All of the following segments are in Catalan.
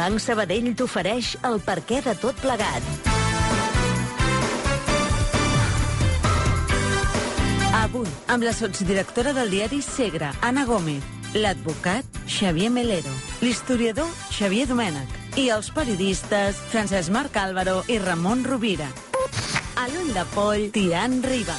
Banc Sabadell t'ofereix el perquè de tot plegat. Avui, amb la sotsdirectora del diari Segre, Anna Gómez, l'advocat Xavier Melero, l'historiador Xavier Domènech i els periodistes Francesc Marc Álvaro i Ramon Rovira. A l'ull de poll, tirant riba.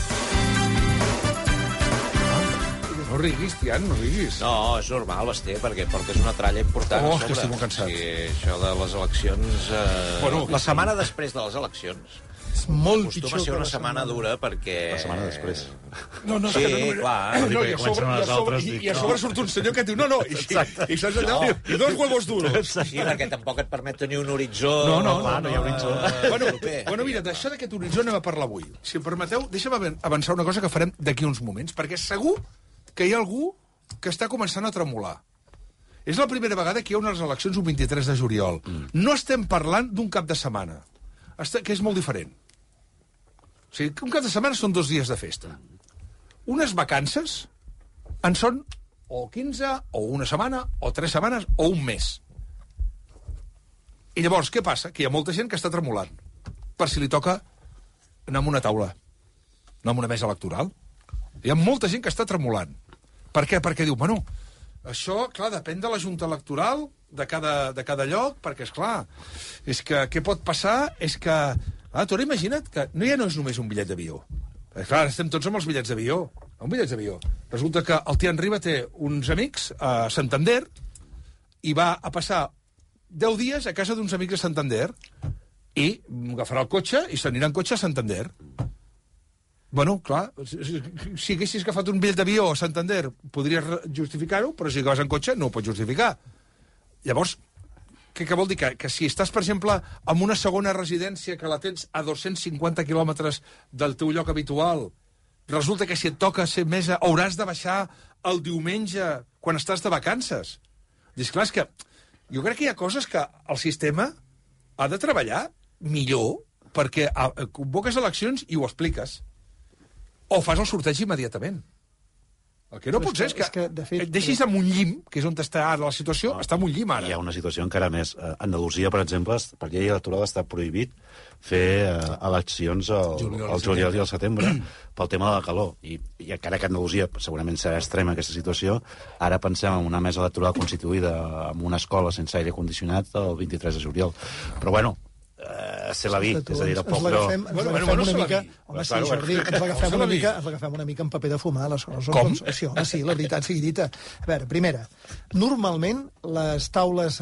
No riguis, Tian, no riguis. No, és normal, Basté, perquè portes una tralla important. Oh, que estic molt cansat. Sí, això de les eleccions... Bueno, la setmana després de les eleccions. És molt Acostuma pitjor a ser que una la setmana dura perquè... La setmana després. No, Sí, clar. No, i a sobre surt un senyor que et diu no, i saps allò? I dos huevos duros. Sí, perquè tampoc et permet tenir un horitzó... No hi ha horitzó. Bueno, mira, d'això d'aquest horitzó anem a parlar avui. Si em permeteu, deixa'm avançar una cosa que farem d'aquí uns moments, perquè segur que hi ha algú que està començant a tremolar. És la primera vegada que hi ha unes eleccions un 23 de juliol. No estem parlant d'un cap de setmana, que és molt diferent. O sigui, un cap de setmana són 2 dies de festa. Unes vacances en són o 15, o una setmana, o 3 setmanes, o un mes. I llavors, què passa? Que hi ha molta gent que està tremolant per si li toca anar a una taula, anar a una mesa electoral. Hi ha molta gent que està tremolant. Per què? Perquè diu, bueno, això, clar, depèn de la Junta Electoral de cada lloc, perquè, esclar, és que què pot passar és que... tu ara imagina't que ja no és només un bitllet d'avió. Clar, estem tots amb els bitllets d'avió. Un bitllet d'avió. Resulta que el Tian Riba té uns amics a Santander i va a passar 10 dies a casa d'uns amics de Santander i agafarà el cotxe i s'anirà en cotxe a Santander. Bueno, clar, si haguessis agafat un bitllet d'avió a Santander podries justificar-ho, però si vas en cotxe no ho pots justificar. Llavors, què vol dir? Que si estàs, per exemple, en una segona residència que la tens a 250 quilòmetres del teu lloc habitual, resulta que si et toca ser mesa hauràs de baixar el diumenge quan estàs de vacances. I esclar, és que jo crec que hi ha coses que el sistema ha de treballar millor perquè convoques eleccions i ho expliques. O fas el sorteig immediatament. El que no pot ser és que de fet, et deixis en un llim, que és on està ara la situació, està en un llim ara. Hi ha una situació encara més. Andalusia, per exemple, per llei electoral està prohibit fer eleccions al juliol i al setembre pel tema de la calor. I encara que Andalusia segurament serà extrema aquesta situació, ara pensem en una mesa electoral constituïda en una escola sense aire condicionat el 23 de juliol. Però bueno, se la vi, és a dir, el poc... Ens l'agafem una mica... Home, sí, Jordi, ens l'agafem una mica en paper de fumar, les coses. Com? Sí, home, sí, la veritat sigui dita. A veure, primera, normalment les taules,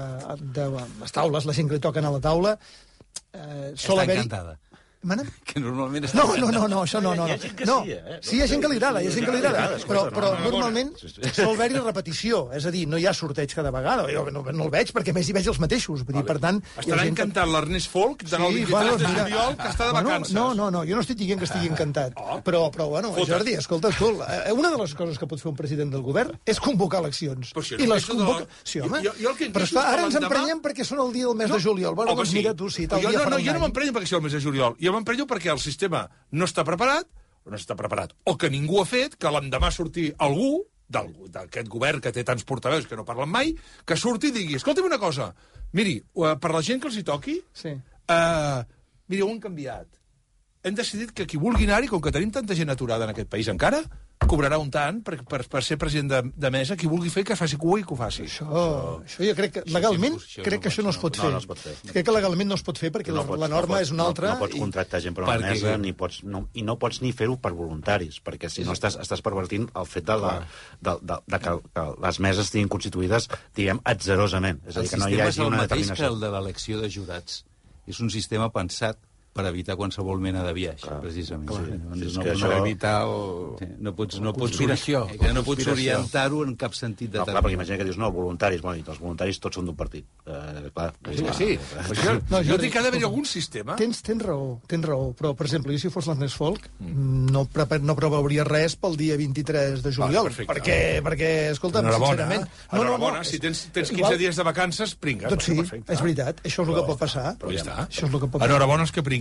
la gent que li toquen a la taula... Està encantada. Mana? Que normalment està... No, això no. Hi ha gent que no. sí, Sí, hi ha gent que li agrada, però normalment sol haver-hi repetició, és a dir, no hi ha sorteig cada vegada, jo no el veig perquè més hi veig els mateixos, vull dir, per tant... Estarà encantat l'Ernest Folk d'anar al 23 de juliol, que està de vacances. No, jo no estic dient que estigui encantat, però bueno, Jordi, escolta, una de les coses que pot fer un president del govern és convocar eleccions. I les convoca... Sí, home, però esclar, ara ens emprenyem perquè són el dia del mes de juliol. Bueno, doncs mira tu, sí, tal dia farà un any. Jo no m'emprenyo perquè sigui el mes de juliol. Jo m'emprenyo perquè el sistema no està preparat, o que ningú ha fet, que l'endemà surti algú d'aquest govern que té tants portaveus que no parlen mai, que surti i digui, escolta'm una cosa, miri, per la gent que els hi toqui, miri, ho han canviat. Hem decidit que qui vulgui anar-hi, com que tenim tanta gent aturada en aquest país encara, cobrarà un tant per ser president de mesa, qui vulgui fer que faci cua i que ho faci. Això jo crec que legalment crec que això no es pot fer. Crec que legalment no es pot fer perquè la norma és una altra. No pots contractar gent per una mesa i no pots ni fer-ho per voluntaris, perquè si no estàs pervertint el fet de que les meses estiguin constituïdes, diguem, atzerosament. És a dir, que no hi hagi una determinació. El sistema és el mateix que el de l'elecció de jurats. És un sistema pensat per evitar qualsevol mena de viatge, precisament. Per evitar... No pots orientar-ho en cap sentit determinat. Clar, perquè imagina que dius, no, voluntaris. Bueno, els voluntaris tots són d'un partit. Sí. Jo dic que ha d'haver algun sistema. Tens raó, però, per exemple, jo si fos l'Ernest Folk no preveuria res pel dia 23 de juliol, perquè, escolta'm, sincerament... Enhorabona, si tens 15 dies de vacances, pringues. Doncs sí, és veritat, això és el que pot passar. Enhorabona els que pringuin.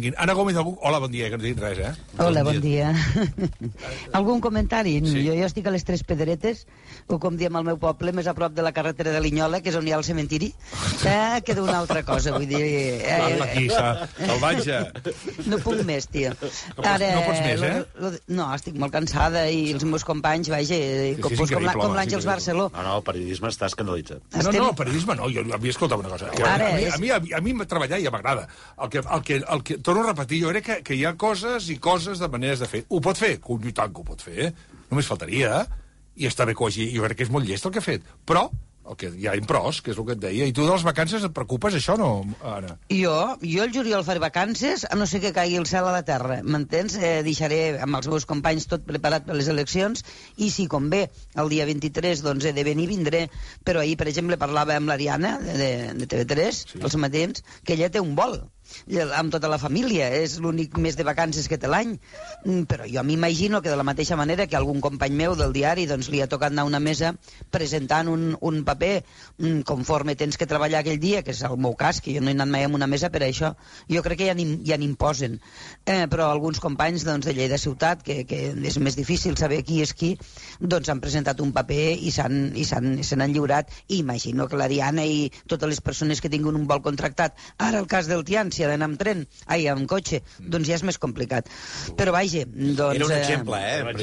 vinguin. Ana Gómez, hola, bon dia, que no tinc res, eh? Hola, bon dia. Algun comentari? Sí. Jo estic a les Tres Pedretes, o com diem al meu poble, més a prop de la carretera de Linyola, que és on hi ha el cementiri, que d'una altra cosa, vull dir... Aquí, salvatge. No puc més, tio. No pots més, eh? No, estic molt cansada i els meus companys, vaja, com l'Àngels Barceló. No, el periodisme està escandalitzat. No, el periodisme no, jo havia escoltat una cosa. A mi treballar ja m'agrada. El que torno a repetir, jo crec que hi ha coses i coses de maneres de fer. Ho pot fer? I tant que ho pot fer. Només faltaria. I està bé que ho hagi... Jo crec que és molt llest el que ha fet. Però el que hi ha impros, que és el que et deia. I tu de les vacances et preocupes, això, no, Anna? Jo el juliol faré vacances, a no ser que caigui el cel a la terra, m'entens? Deixaré amb els meus companys tot preparat per les eleccions, i si convé, el dia 23, doncs he de venir, vindré. Però ahir, per exemple, parlava amb l'Ariana, de TV3, els matins, que ella té un vol amb tota la família, és l'únic mes de vacances que té l'any, però jo m'imagino que de la mateixa manera que algun company meu del diari doncs li ha tocat anar a una mesa presentant un paper conforme tens que treballar aquell dia, que és el meu cas, que jo no he anat mai a una mesa per això, jo crec que ja n'imposen, però alguns companys doncs, de Lleida Ciutat, que és més difícil saber qui és qui, doncs han presentat un paper i se n'han lliurat, i imagino que l'Ariana i totes les persones que tinguin un vol contractat, ara el cas del Tian, si ha d'anar amb tren, amb cotxe, doncs ja és més complicat. Però vaja, doncs... Era un exemple,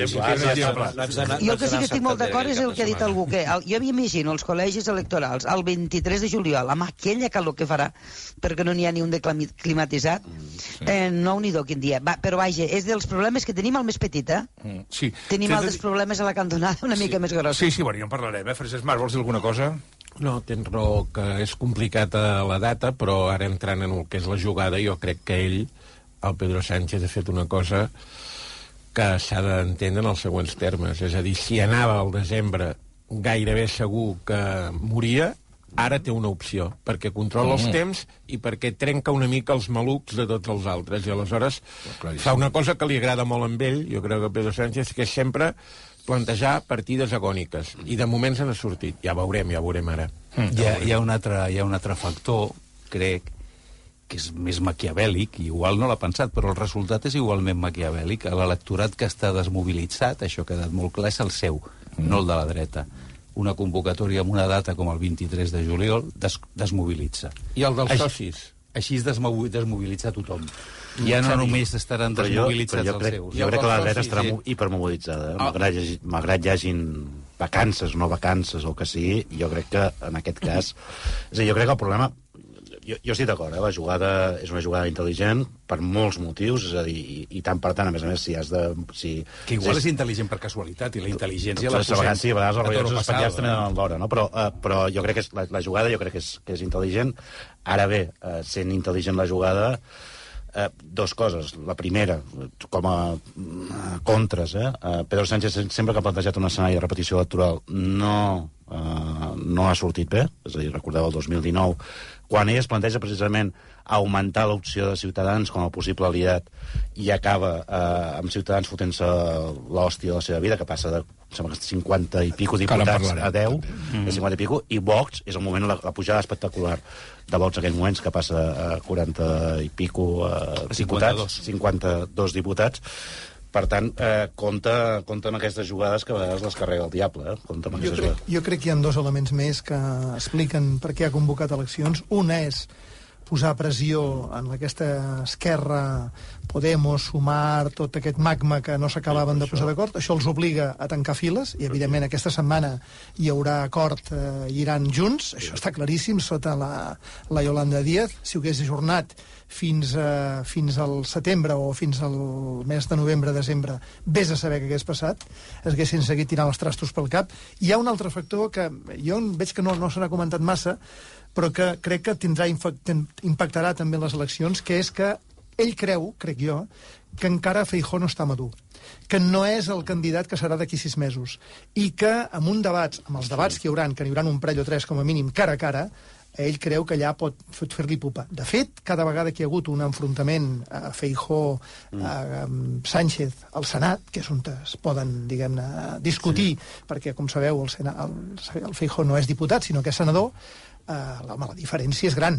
Jo el que sí que estic molt d'acord és el que ha dit algú, que jo m'imagino els col·legis electorals el 23 de juliol, amb aquella calor que farà, perquè no n'hi ha ni un de climatitzat, no-n'hi-do quin dia. Però vaja, és dels problemes que tenim el més petit, Sí. Tenim altres problemes a la cantonada una mica més grossos. Sí, bueno, ja en parlarem, Francesc Marc, vols dir alguna cosa? No, tens raó, que és complicat a la data, però ara entrant en el que és la jugada, jo crec que ell, el Pedro Sánchez, ha fet una cosa que s'ha d'entendre en els següents termes. És a dir, si anava al desembre gairebé segur que moria, ara té una opció, perquè controla els temps i perquè trenca una mica els malucs de tots els altres. I aleshores fa una cosa que li agrada molt amb ell, jo crec que Pedro Sánchez, que és sempre plantejar partides agòniques, i de moment se n'ha sortit. Ja veurem ara. Hi ha un altre factor, crec, que és més maquiavèlic, i igual no l'ha pensat, però el resultat és igualment maquiavèlic. L'electorat que està desmobilitzat, això ha quedat molt clar, és el seu, no el de la dreta. Una convocatòria amb una data com el 23 de juliol desmobilitza. I el dels socis? Així es desmobilitza tothom. Ja no només estaran desmobilitzats els seus. Jo crec que la dreta estarà hipermobilitzada. Malgrat hi hagin vacances o no vacances o el que sigui, jo crec que en aquest cas... És a dir, jo crec que el problema... Jo estic d'acord, la jugada és una jugada intel·ligent per molts motius, és a dir, i tant per tant, a més, si has de... Que igual és intel·ligent per casualitat, i la intel·ligència la posem... Sí, a vegades els rellotges espatllats també donen l'hora, no? Però jo crec que la jugada jo crec que és intel·ligent. Ara bé, sent intel·ligent la jugada, dues coses. La primera, com a contres, Pedro Sánchez sempre que ha plantejat un escenari de repetició electoral no ha sortit bé, és a dir, recordeu el 2019, quan ell es planteja precisament augmentar l'opció de Ciutadans com a possible aliat i acaba amb Ciutadans fotent-se l'hòstia de la seva vida, que passa de 50 i pico diputats a 10, de 50 i pico, i Vox és el moment, la pujada espectacular de Vox en aquells moments, que passa a 40 i pico diputats, 52 diputats. Per tant, compta amb aquestes jugades que a vegades les carrega el diable. Jo crec que hi ha dos elements més que expliquen per què ha convocat eleccions. Un és posar pressió en aquesta esquerra, Podemos, Sumar, tot aquest magma que no s'acabaven de posar d'acord. Això els obliga a tancar files, i evidentment aquesta setmana hi haurà acord i iran junts, això està claríssim, sota la Yolanda Díaz. Si ho hagués ajornat fins al setembre o fins al mes de novembre-desembre, vés a saber què hagués passat, es haguessin seguit tirant els trastos pel cap. Hi ha un altre factor que jo veig que no se n'ha comentat massa, però que crec que impactarà també en les eleccions, que és que ell creu, crec jo, que encara Feijóo no està madur, que no és el candidat que serà d'aquí 6 mesos, i que amb els debats que hi haurà, que n'hi haurà un parell o 3 com a mínim cara a cara, ell creu que allà pot fer-li pupa. De fet, cada vegada que hi ha hagut un enfrontament a Feijóo, a Sánchez al Senat, que és on es poden, diguem-ne, discutir, perquè, com sabeu, el Feijóo no és diputat, sinó que és senador, la diferència és gran.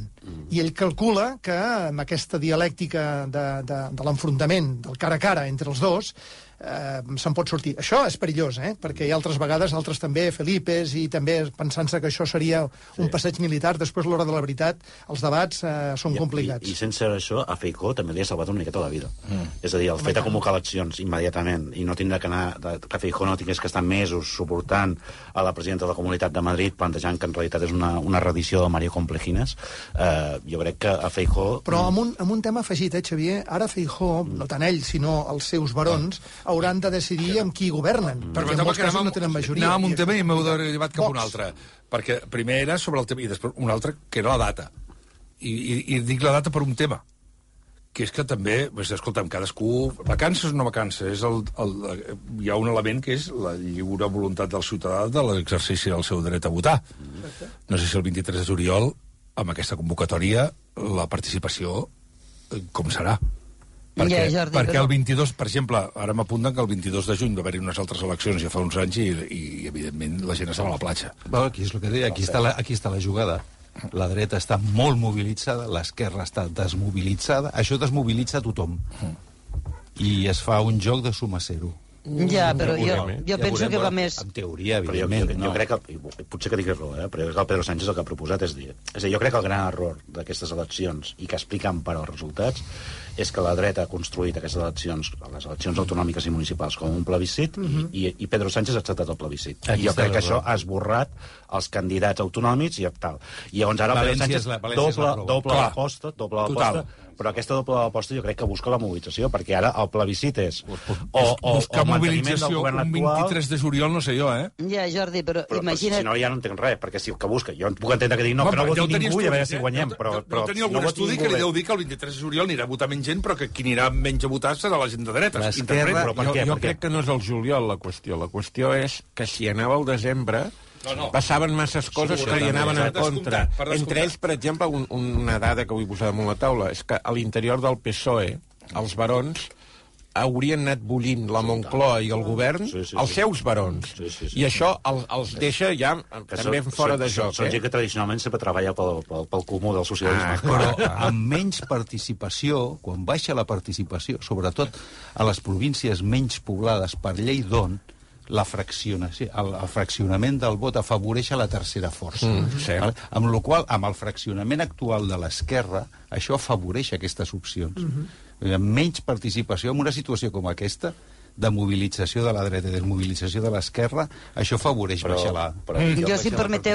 I ell calcula que amb aquesta dialèctica de l'enfrontament, del cara a cara entre els dos, se'n pot sortir. Això és perillós, perquè hi ha altres vegades, altres també, Felipes, i també pensant-se que això seria un passeig militar, després a l'hora de la veritat els debats són complicats. I sense això, a Feijóo també li ha salvat una miqueta la vida. És a dir, el fet de convocar eleccions immediatament i no tindre que Feijóo no tingués que estar mesos suportant a la presidenta de la Comunitat de Madrid plantejant que en realitat és una reedició de Mario Complejinas, jo crec que a Feijóo... Però amb un tema afegit, Xavier, ara Feijóo, no tant ell, sinó els seus barons, hauran de decidir amb qui governen, perquè en molts casos no tenen majoria. Anàvem un tema i m'heu derivat cap a un altre, perquè primer era sobre el tema, i després un altre, que era la data. I dic la data per un tema, que és que també, escolta'm, cadascú... Vacances o no vacances? Hi ha un element que és la lliure voluntat del ciutadà de l'exercici del seu dret a votar. No sé si el 23 de juliol, amb aquesta convocatòria, la participació com serà? Perquè el 22, per exemple, ara m'apunten que el 22 de juny va haver-hi unes altres eleccions ja fa uns anys i evidentment, la gent estava a la platja. Aquí és el que deia, aquí està la jugada. La dreta està molt mobilitzada, l'esquerra està desmobilitzada, això desmobilitza tothom. I es fa un joc de suma zero. Ja, però jo penso que va més... En teoria, evidentment. Jo crec que, potser que diguis raó, però jo crec que el Pedro Sánchez el que ha proposat és dir... És a dir, jo crec que el gran error d'aquestes eleccions, i que expliquen per als resultats, és que la dreta ha construït aquestes eleccions, les eleccions autonòmiques i municipals, com un plebiscit, i Pedro Sánchez ha acceptat el plebiscit. I jo crec que això ha esborrat els candidats autonòmics i tal. I llavors ara Pedro Sánchez doble l'aposta, però aquesta doble aposta jo crec que busca la mobilització, perquè ara el plebiscit és buscar mobilització un 23 de juliol, no sé jo, Ja, Jordi, però imagina't... Si no, ja no entenc res, perquè si el que busca... Jo puc entendre que digui no, que no voti ningú i a veure si guanyem, però... No tenia algun estudi que li deu dir que el 23 de juliol anirà a votar menys gent, però que qui anirà menys a votar serà la gent de dretes. Jo crec que no és el juliol la qüestió. La qüestió és que si anava al desembre... passaven masses coses que li anaven en contra. Entre ells, per exemple, una dada que vull posar damunt la taula, és que a l'interior del PSOE, els barons haurien anat bullint la Moncloa i el govern, els seus barons. I això els deixa ja també fora de joc. Són gent que tradicionalment sempre treballa pel comú del socialisme. Però amb menys participació, quan baixa la participació, sobretot a les províncies menys poblades per llei d'on, el fraccionament del vot afavoreix a la tercera força. Amb la qual, amb el fraccionament actual de l'esquerra, això afavoreix aquestes opcions. Amb menys participació, en una situació com aquesta, de mobilització de la dreta i desmobilització de l'esquerra, això afavoreix baixar la... Jo, si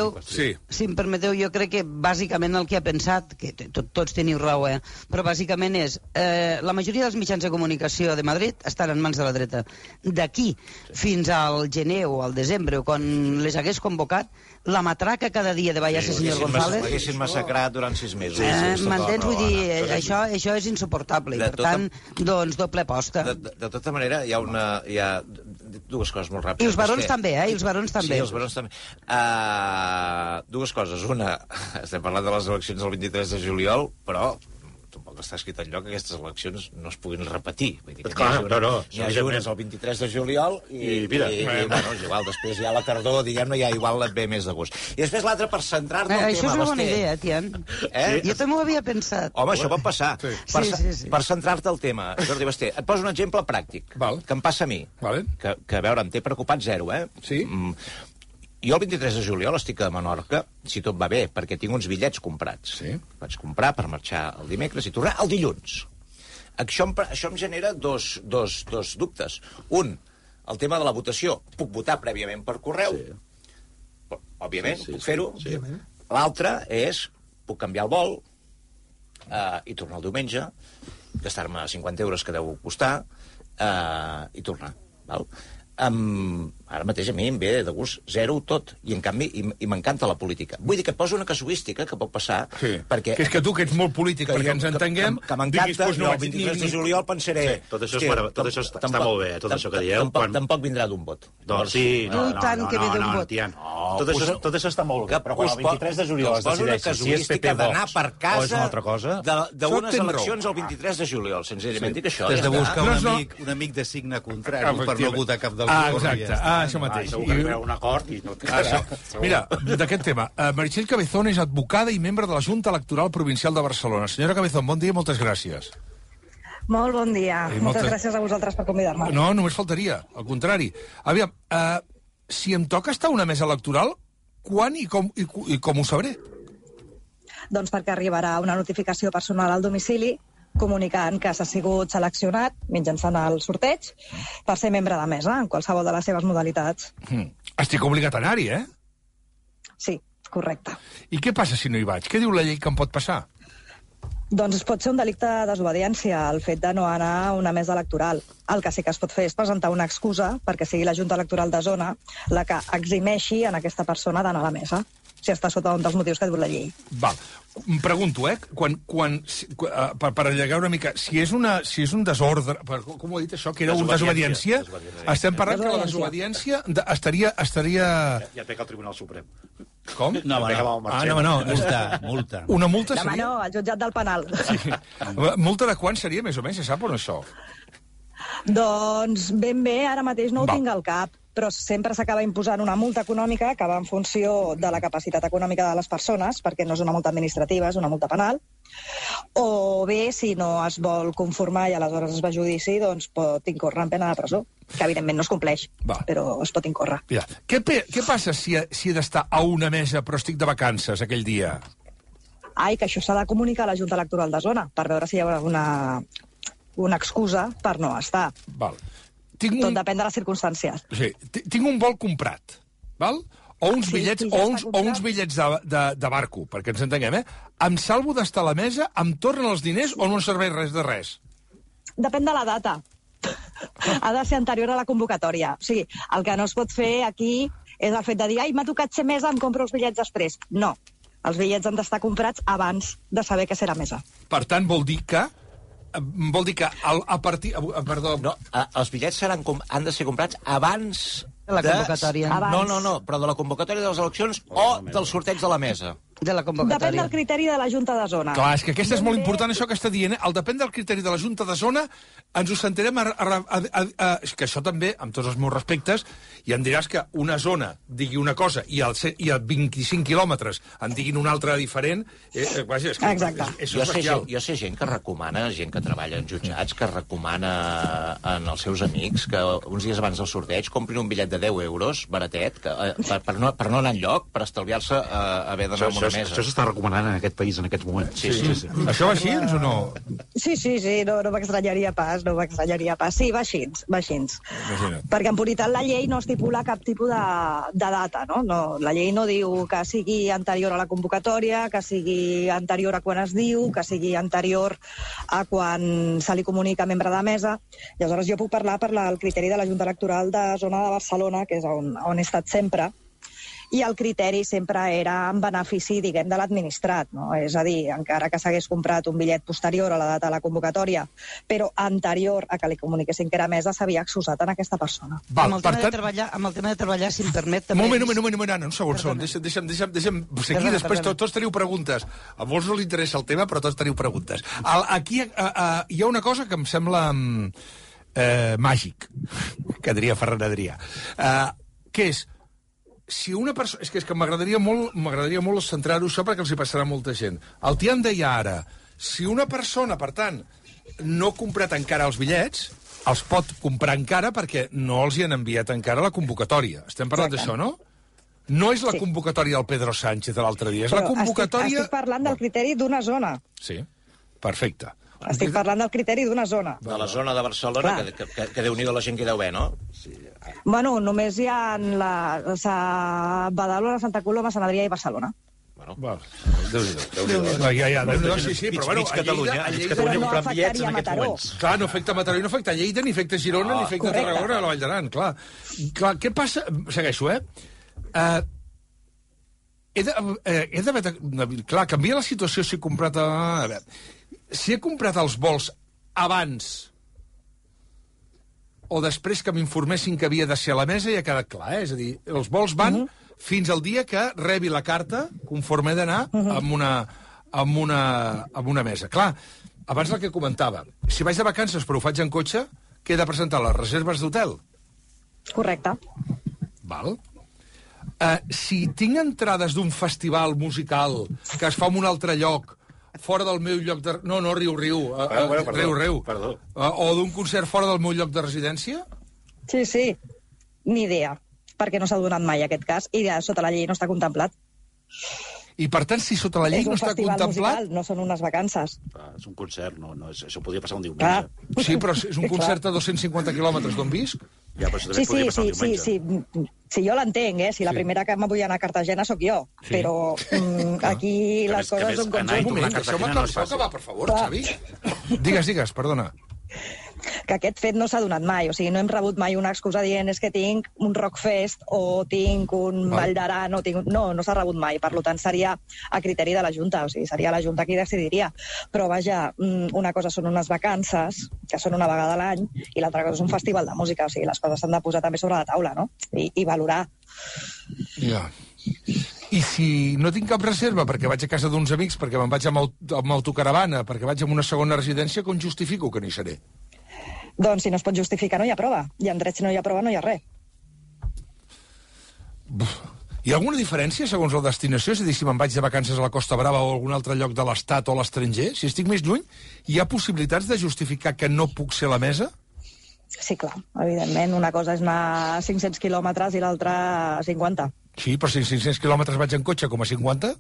em permeteu, jo crec que bàsicament el que ha pensat, que tots teniu raó, però bàsicament és la majoria dels mitjans de comunicació de Madrid estan en mans de la dreta. D'aquí fins al gener o al desembre, o quan les hagués convocat, la matraca cada dia de ballar-se senyor González... L'haguessin massacrat durant 6 mesos. M'entens? Vull dir, això és insuportable. I, per tant, doncs, doble aposta. De tota manera, hi ha dues coses molt ràpides. I els barons també, i els barons també. Sí, els barons també. Dues coses. Una, estem parlant de les eleccions del 23 de juliol, però tampoc està escrit enlloc que aquestes eleccions no es puguin repetir. Vull dir que n'hi ha unes el 23 de juliol i bueno, és igual, després ja a la tardor, diguem-ne, ja igual et ve més de gust. I després l'altre, per centrar-te el tema... Això és una bona idea, Tian. Jo també ho havia pensat. Home, això pot passar. Per centrar-te el tema, Jordi Basté, et poso un exemple pràctic, que em passa a mi, que a veure, em té preocupat zero, Sí? Jo el 23 de juliol estic a Menorca, si tot va bé, perquè tinc uns bitllets comprats. Vaig comprar per marxar el dimecres i tornar el dilluns. Això em genera dos dubtes. Un, el tema de la votació. Puc votar prèviament per correu. Òbviament, puc fer-ho. L'altre és, puc canviar el vol i tornar el diumenge, gastar-me 50 euros que deu costar i tornar. Val? Ara mateix a mi em ve de gust zero tot, i en canvi i m'encanta la política. Vull dir que et poso una casuística que pot passar, perquè... Que és que tu, que ets molt polític, i ens entenguem... Que m'encanta, jo el 23 de juliol pensaré... Tot això està molt bé, tot això que dieu. Tampoc vindrà d'un vot. No, Tian. Tot això està molt bé, però quan el 23 de juliol es decideixi si és PP d'anar per casa o és una altra cosa... d'unes eleccions el 23 de juliol, senzillament dic això. Has de buscar un amic de signe contrari per no votar cap dels dos. Exacte. això mateix. Segur que arribarà un acord i no... Mira, d'aquest tema, Meritxell Cabezón és advocada i membre de la Junta Electoral Provincial de Barcelona. Senyora Cabezón, bon dia i moltes gràcies. Molt bon dia. Moltes gràcies a vosaltres per convidar-me. No, només faltaria, al contrari. Aviam, si em toca estar a una mesa electoral, quan i com ho sabré? Doncs perquè arribarà una notificació personal al domicili comunicant que s'ha sigut seleccionat mitjançant el sorteig per ser membre de mesa en qualsevol de les seves modalitats. Estic obligat a anar-hi, eh? Sí, correcte. I què passa si no hi vaig? Què diu la llei que em pot passar? Doncs pot ser un delicte de desobediència el fet de no anar a una mesa electoral. El que sí que es pot fer és presentar una excusa perquè sigui la Junta Electoral de Zona la que eximeixi en aquesta persona d'anar a la mesa, si està sota un dels motius que diu la llei. Val. Em pregunto, per allargar una mica, si és un desordre, com ho he dit això, que era una desobediència, estem parlant que la desobediència estaria... Ja pega el Tribunal Suprem. Com? No. Multa. Una multa seria? No, al jutjat del penal. Sí. Multa de quan seria, més o menys, se sap o no, això? Doncs ben bé, ara mateix no ho tinc al cap, però sempre s'acaba imposant una multa econòmica que va en funció de la capacitat econòmica de les persones, perquè no és una multa administrativa, és una multa penal, o bé, si no es vol conformar i aleshores es va a judici, doncs pot incórrer en pena de presó, que evidentment no es compleix, però es pot incórrer. Ja. Què passa si he d'estar a una mesa però estic de vacances aquell dia? Que això s'ha de comunicar a la Junta Electoral de Zona per veure si hi haurà una excusa per no estar. Val. Tot depèn de les circumstàncies. Sí. Tinc un vol comprat, val? O uns bitllets de barco, perquè ens entenguem, Em salvo d'estar a la mesa, em tornen els diners o no em serveix res de res? Depèn de la data. Ha de ser anterior a la convocatòria. O sigui, el que no es pot fer aquí és el fet de dir m'ha tocat ser mesa, em compro els bitllets després. No. Els bitllets han d'estar comprats abans de saber què serà mesa. Per tant, vol dir que a partir... Perdó. No, els bitllets han de ser comprats abans de la convocatòria. No, però de la convocatòria de les eleccions o del sorteig de la mesa. De la convocatòria. Depèn del criteri de la Junta de Zona. Clar, és que aquesta és molt important, això que està dient. El depèn del criteri de la Junta de Zona, ens ho sentirem és que això també, amb tots els meus respectes, i em diràs que una zona digui una cosa i a 25 quilòmetres en diguin una altra diferent, vaja, és que exacte. És bestial. Jo sé gent que recomana, gent que treballa en jutjats, que recomana als seus amics que uns dies abans del sorteig comprin un bitllet de 10 euros, baratet, per no anar enlloc, per estalviar-se haver d'anar a una mesa. Això s'està recomanant en aquest país en aquests moments. Sí. Això va així o no? Sí, no m'extranyaria pas, Sí, va així. Perquè en puritat la llei no estipula cap tipus de data, no? La llei no diu que sigui anterior a la convocatòria, que sigui anterior a quan es diu, que sigui anterior a quan se li comunica a membre de mesa. I aleshores jo puc parlar per el criteri de la Junta Electoral de Zona de Barcelona, que és on he estat sempre, i el criteri sempre era en benefici, diguem, de l'administrat, no? És a dir, encara que s'hagués comprat un bitllet posterior a la data de la convocatòria, però anterior a que li comuniquessin que era mesa, s'havia excusat en aquesta persona. Amb el tema de treballar, si em permet... També... Un segon. Deixa'm seguir, després tots teniu preguntes. A molts no li interessa el tema, però tots teniu preguntes. Aquí hi ha una cosa que em sembla màgic, que diria Ferran Adrià, que és si una persona... És que m'agradaria molt centrar-ho això perquè els hi passarà molta gent. El Tian deia ara, si una persona, per tant, no ha comprat encara els bitllets, els pot comprar encara perquè no els hi han enviat encara la convocatòria. Estem parlant d'això, no? No és la convocatòria del Pedro Sánchez de l'altre dia, és la convocatòria... Estic parlant del criteri d'una zona. Sí, perfecte. Estic parlant del criteri d'una zona. De la zona de Barcelona, que Déu-n'hi-do la gent que deu bé, no? Sí. Bueno, només hi ha Badalona, Santa Coloma, Sant Adrià i Barcelona. Bueno, Déu-n'hi-do. Sí, però bueno, a Lleida no afectaria Mataró. Clar, no afecta Mataró i no afecta Lleida, ni afecta Girona, ni afecta Tarragona, la Vall d'Aran, clar. Què passa? Segueixo, Clar, canvia la situació si he comprat... Si he comprat els vols abans o després que m'informessin que havia de ser a la mesa, ja ha quedat clar, És a dir, els vols van fins al dia que rebi la carta conforme he d'anar amb una mesa. Clar, abans el que comentava, si vaig de vacances però ho faig en cotxe, què he de presentar? Les reserves d'hotel? Correcte. Val? Si tinc entrades d'un festival musical que es fa en un altre lloc, fora del meu lloc de... No, riu. Riu. O d'un concert fora del meu lloc de residència? Sí. Ni idea, perquè no s'ha donat mai aquest cas i sota la llei no està contemplat. I, per tant, si sota la llei no està contemplat... Musical, no són unes vacances. És un concert, això podria passar un diumenge. Sí, però és un concert a 250 quilòmetres d'on visc? Ja, però això també podria passar un diumenge. Sí, jo l'entenc, Si la primera que me vull anar a Cartagena sóc jo. Sí. Però aquí les coses són com són. Un moment, deixeu-me acabar, per favor, Xavi. Digues, perdona. Que aquest fet no s'ha donat mai. O sigui, no hem rebut mai una excusa dient és que tinc un rockfest o tinc un Vall d'Aran o tinc... No s'ha rebut mai. Per tant, seria a criteri de la Junta. O sigui, seria la Junta qui decidiria. Però, vaja, una cosa són unes vacances, que són una vegada a l'any, i l'altra cosa és un festival de música. O sigui, les coses s'han de posar també sobre la taula, no? I valorar. Ja. I si no tinc cap reserva perquè vaig a casa d'uns amics, perquè me'n vaig amb autocaravana, perquè vaig a una segona residència, com justifico que no hi seré? Doncs si no es pot justificar no hi ha prova. I en drets no hi ha prova no hi ha res. Hi ha alguna diferència segons la destinació? És a dir, si me'n vaig de vacances a la Costa Brava o a algun altre lloc de l'estat o a l'estranger, si estic més lluny, hi ha possibilitats de justificar que no puc ser a la mesa? Sí, clar, evidentment. Una cosa és anar a 500 quilòmetres i l'altra a 50. Sí, però si 500 quilòmetres vaig en cotxe com a 50?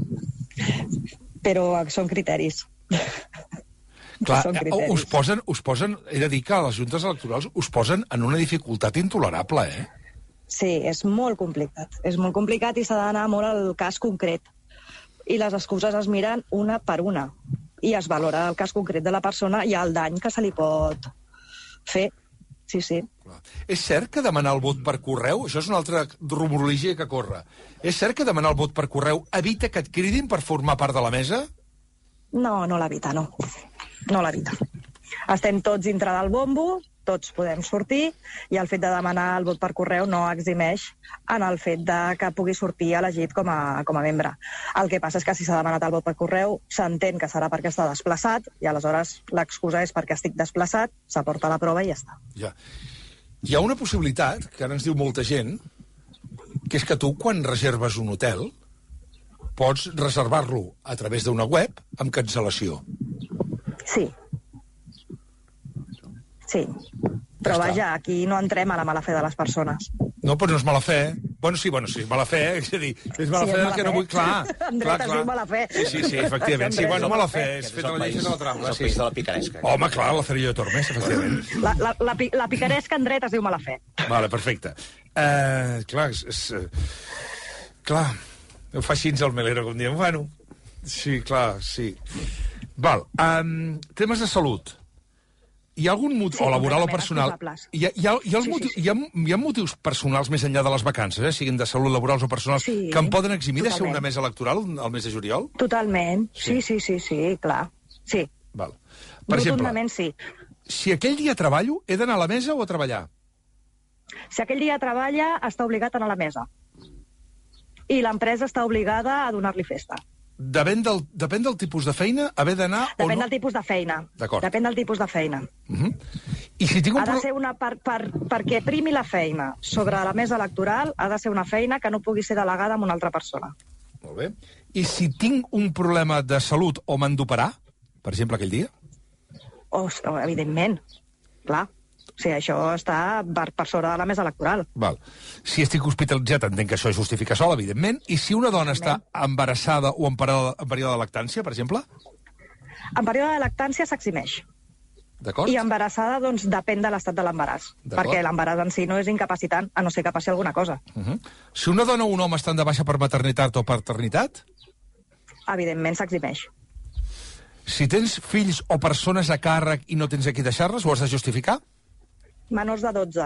Però són criteris. Clar, us posen, he de dir que les juntes electorals us posen en una dificultat intolerable, Sí, és molt complicat. És molt complicat i s'ha d'anar molt al cas concret. I les excuses es miren una per una. I es valora el cas concret de la persona i el dany que se li pot fer. Sí. És cert que demanar el vot per correu, això és una altra rumorologia que corre, és cert que demanar el vot per correu evita que et cridin per formar part de la mesa? No l'evita, no. No l'evita. Estem tots dintre del bombo, tots podem sortir, i el fet de demanar el vot per correu no eximeix en el fet de que pugui sortir elegit com a membre. El que passa és que si s'ha demanat el vot per correu, s'entén que serà perquè està desplaçat, i aleshores l'excusa és perquè estic desplaçat, s'aporta la prova i ja està. Ja. Hi ha una possibilitat, que ara ens diu molta gent, que és que tu, quan reserves un hotel, pots reservar-lo a través d'una web amb cancel·lació. Sí. Però vaja, aquí no entrem a la mala fe de les persones. No, però no és mala fe. Bueno, sí, mala fe, és a dir, és mala fe que no vull... Clar. Andret, es diu mala fe. Sí, efectivament. Sí, bueno, mala fe, és fet la llei de la trampa. És el país de la picaresca. Home, clar, la Cerillo de Tormes, efectivament. La picaresca, Andret, es diu mala fe. Vale, perfecte. Clar, clar, ho fa així el Melero, com diem. Bueno, sí, clar, sí. Val, temes de salut. Hi ha algun motiu, o laboral o personal, hi ha motius personals més enllà de les vacances, siguin de salut, laborals o personals, que em poden eximir de ser una mesa electoral al mes de juliol? Totalment, sí, clar. Sí. Val. Per exemple, sí. Si aquell dia treballo, he d'anar a la mesa o a treballar? Si aquell dia treballa, està obligat a anar a la mesa. I l'empresa està obligada a donar-li festa. Depèn del tipus de feina, haver d'anar o no? Depèn del tipus de feina. D'acord. Depèn del tipus de feina. I si tinc ha de ser una... perquè primi la feina sobre la mesa electoral, ha de ser una feina que no pugui ser delegada amb una altra persona. Molt bé. I si tinc un problema de salut o m'han d'operar, per exemple, aquell dia? Evidentment. Clar. O sigui, això està per sobre de la mesa electoral. Val. Si estic hospitalitzat, entenc que això justifica sol, evidentment. I si una dona està embarassada o en període de lactància, per exemple? En període de lactància s'eximeix. D'acord. I embarassada, doncs, depèn de l'estat de l'embaràs. Perquè l'embaràs en si no és incapacitant, a no ser que passi alguna cosa. Si una dona o un home estan de baixa per maternitat o paternitat? Evidentment s'eximeix. Si tens fills o persones a càrrec i no tens a qui deixar-les, ho has de justificar? Menors de 12.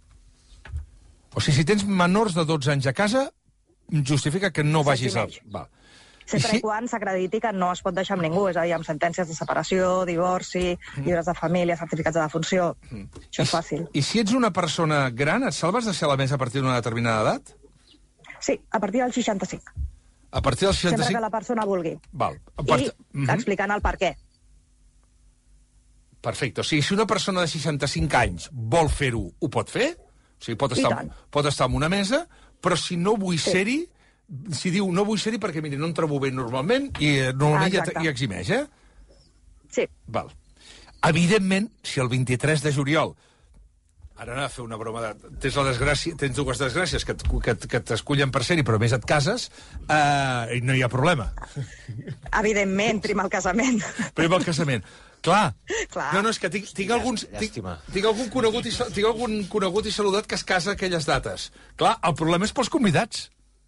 O sigui, si tens menors de 12 anys a casa, justifica que no vagis a... Sempre quan s'acrediti que no es pot deixar amb ningú, és a dir, amb sentències de separació, divorci, llibres de família, certificats de defunció. Això és fàcil. I si ets una persona gran, et salves de ser a la mesa a partir d'una determinada edat? Sí, a partir del 65. A partir del 65? Sempre que la persona vulgui. Val. I explicant el per què. Perfecte. O sigui, si una persona de 65 anys vol fer-ho, ho pot fer? O O sigui, pot estar en una mesa, però si no vull ser-hi, si diu no vull ser-hi perquè, miri, no em trobo bé normalment, i normalment ja eximeix, Sí. Val. Evidentment, si el 23 de juliol ara anava a fer una broma tens dues desgràcies que t'escullen per ser-hi, però més et cases, i no hi ha problema. Evidentment, primer el casament. Primer el casament. Clar. No, és que tinc algun conegut i saludat que es casa a aquelles dates. Clar, el problema és pels convidats.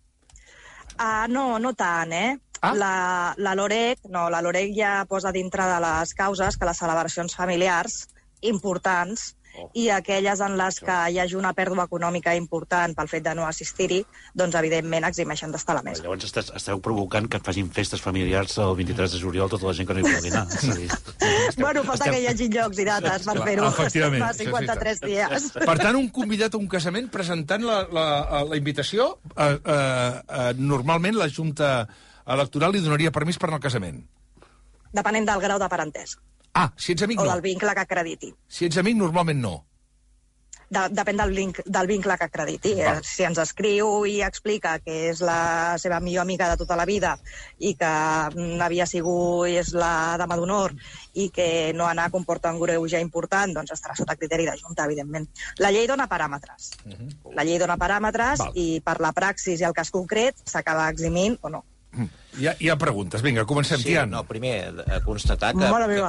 No tant, La LOREC ja posa dintre de les causes que les celebracions familiars importants i aquelles en les que hi hagi una pèrdua econòmica important pel fet de no assistir-hi, doncs, evidentment, eximeixen d'estar a la mesa. Llavors esteu provocant que et facin festes familiars el 23 de juliol tota la gent que no hi vol anar. Bueno, falta que hi hagi llocs i dates per fer-ho. Efectivament. 53 dies. Per tant, un convidat a un casament presentant la invitació, normalment la Junta Electoral li donaria permís per anar al casament. Depenent del grau de parentesc. Si ets amic, no. O del vincle que acrediti. Si ets amic, normalment no. Depèn del vincle que acrediti. Si ens escriu i explica que és la seva millor amiga de tota la vida i que havia sigut és la dama d'honor i que no anar comporta un greuge important, doncs estarà sota criteri de Junta, evidentment. La llei dona paràmetres. La llei dona paràmetres i per la praxis i el cas concret s'acaba eximint o no. Hi ha preguntes. Vinga, comencem, Tian. No, primer, constatar que... Mare meva.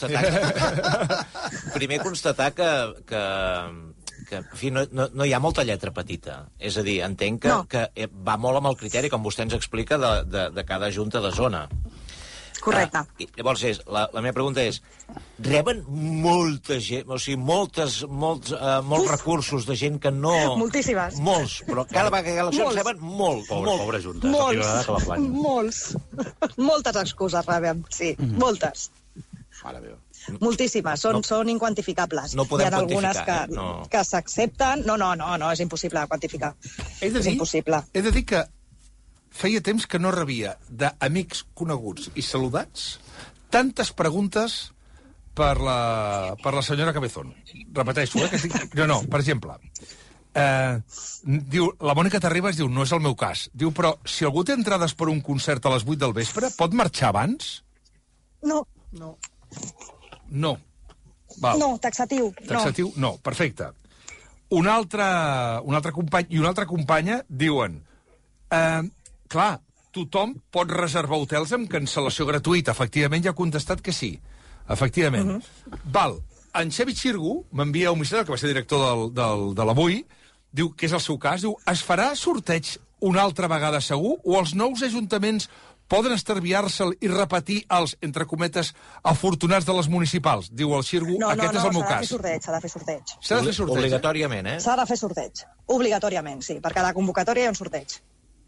Primer, constatar que en fi, no hi ha molta lletra petita. És a dir, entenc que va molt amb el criteri, com vostè ens explica, de cada junta de zona. Correcte. Llavors, la meva pregunta és, reben molta gent, o sigui, molts recursos de gent que no... Moltíssimes. Molts, però cada vegada que hi ha eleccions reben molt. Pobra junta. Molts. Moltes excuses rebem, sí, moltes. Mare meva. Moltíssimes, són inquantificables. No podem quantificar, algunes que s'accepten. No, és impossible de quantificar. És impossible. He de dir que feia temps que no rebia d'amics coneguts i saludats tantes preguntes per la senyora Cabezón. Repeteixo, que estic... No, per exemple, diu, la Mònica Terribas diu, no és el meu cas. Diu, però si algú té entrades per un concert a les 8 del vespre, pot marxar abans? No. Val. No, taxatiu. No, perfecte. Un altre company i una altra companya diuen... Clar, tothom pot reservar hotels amb cancel·lació gratuïta. Efectivament, ja ha contestat que sí. Efectivament. Val. En Xavi Xirgu m'envia un missatge, que va ser director de l'Avui, diu que és el seu cas, diu, es farà sorteig una altra vegada segur o els nous ajuntaments poden estalviar-se'l i repetir els, entre cometes, afortunats de les municipals? Diu el Xirgu, aquest és el meu cas. S'ha de fer sorteig. S'ha de fer sorteig. Obligatòriament, S'ha de fer sorteig. Obligatòriament, sí. Per cada convocatòria hi ha un sorteig.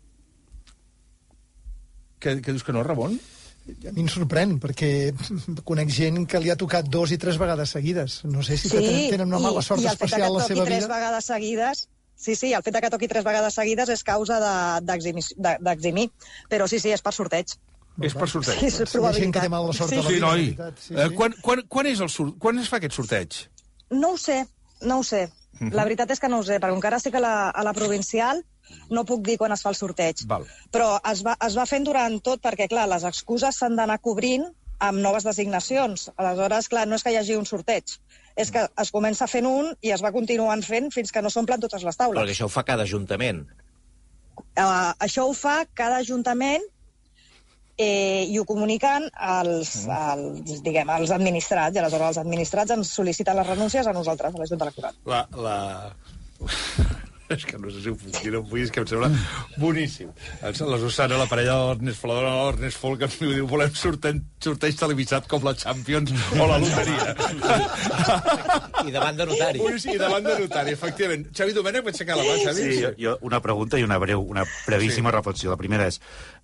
Què dius que no, Ramon? A mi em sorprèn, perquè conec gent que li ha tocat 2 i 3 vegades seguides. No sé si tenen una mala sort especial a la seva vida. I el fet que toqui 3 vegades seguides... Sí, el fet que toqui 3 vegades seguides és causa d'eximir. Però sí, és per sorteig. És per sorteig. Sí, és probabilitat. Hi ha gent que té mala sort a la vida. Sí. Quan es fa aquest sorteig? No ho sé. La veritat és que no ho sé, perquè encara estic a la provincial, no puc dir quan es fa el sorteig. Val. Però es va fent durant tot, perquè, clar, les excuses s'han d'anar cobrint amb noves designacions. Aleshores, clar, no és que hi hagi un sorteig, és que es comença fent un i es va continuant fent fins que no s'omplen totes les taules. Perquè això ho fa cada ajuntament. Això ho fa cada ajuntament i ho comuniquen als administrats, i aleshores els administrats ens sol·liciten les renúncies a nosaltres, a la Junta Electoral. És que no sé si ho puc dir, no vull dir, que em sembla boníssim. La Susana, la parella de l'Ernest Fladora, l'Ernest Folk, ens diu, volem sorteig televisat com la Champions o la loteria. I davant de notari. I davant de notari, efectivament. Xavi Domènech, vaig aixecar la mà, Xavi? Sí, jo una pregunta i una brevíssima reflexió. La primera és,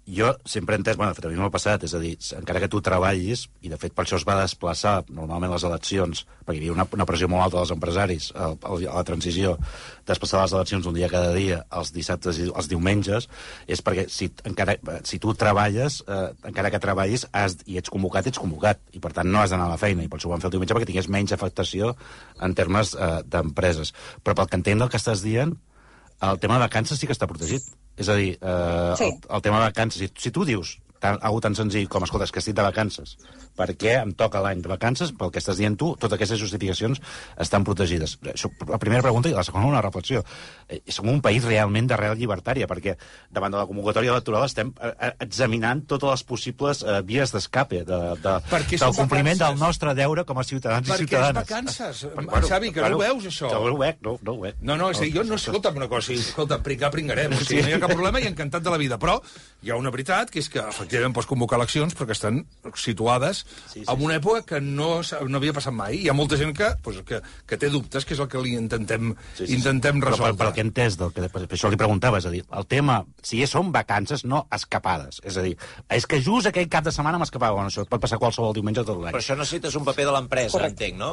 Jo sempre he entès, bueno, de fet, a mi m'ha passat, és a dir, encara que tu treballis, i de fet per això es va desplaçar normalment les eleccions, perquè hi havia una pressió molt alta dels empresaris a la transició, desplaçar les eleccions un dia cada dia, els dissabtes i els diumenges, és perquè si tu treballes, encara que treballis i ets convocat, i per tant no has d'anar a la feina, i per això ho van fer el diumenge perquè tingués menys afectació en termes d'empreses. Però pel que entenc del que estàs dient, el tema de vacances sí que està protegit. És a dir, el tema de vacances, si tu dius algo tan senzill com, escolta, és que estic de vacances, perquè em toca l'any de vacances, pel que estàs dient tu, totes aquestes justificacions estan protegides. Això, la primera pregunta, i la segona una reflexió. Som un país realment d'arrel llibertària, perquè davant de la convocatòria electoral estem examinant totes les possibles vies d'escape del compliment del nostre deure com a ciutadans i ciutadanes. Perquè és vacances. Xavi, que no ho veus, això. No ho veig. No, és a dir, jo no, escolta'm una cosa, escolta, pringarem, o sigui, no hi ha cap problema i encantat de la vida, però hi ha una veritat, que és que efectivament pots convocar eleccions perquè estan situades en una època que no havia passat mai. Hi ha molta gent que té dubtes, que és el que li intentem resoldre. Però el que he entès, per això li preguntava, és a dir, el tema, si són vacances, no escapades. És a dir, és que just aquell cap de setmana m'escapava. Bueno, això pot passar qualsevol diumenge tot l'any. Però això necessites un paper de l'empresa, entenc, no?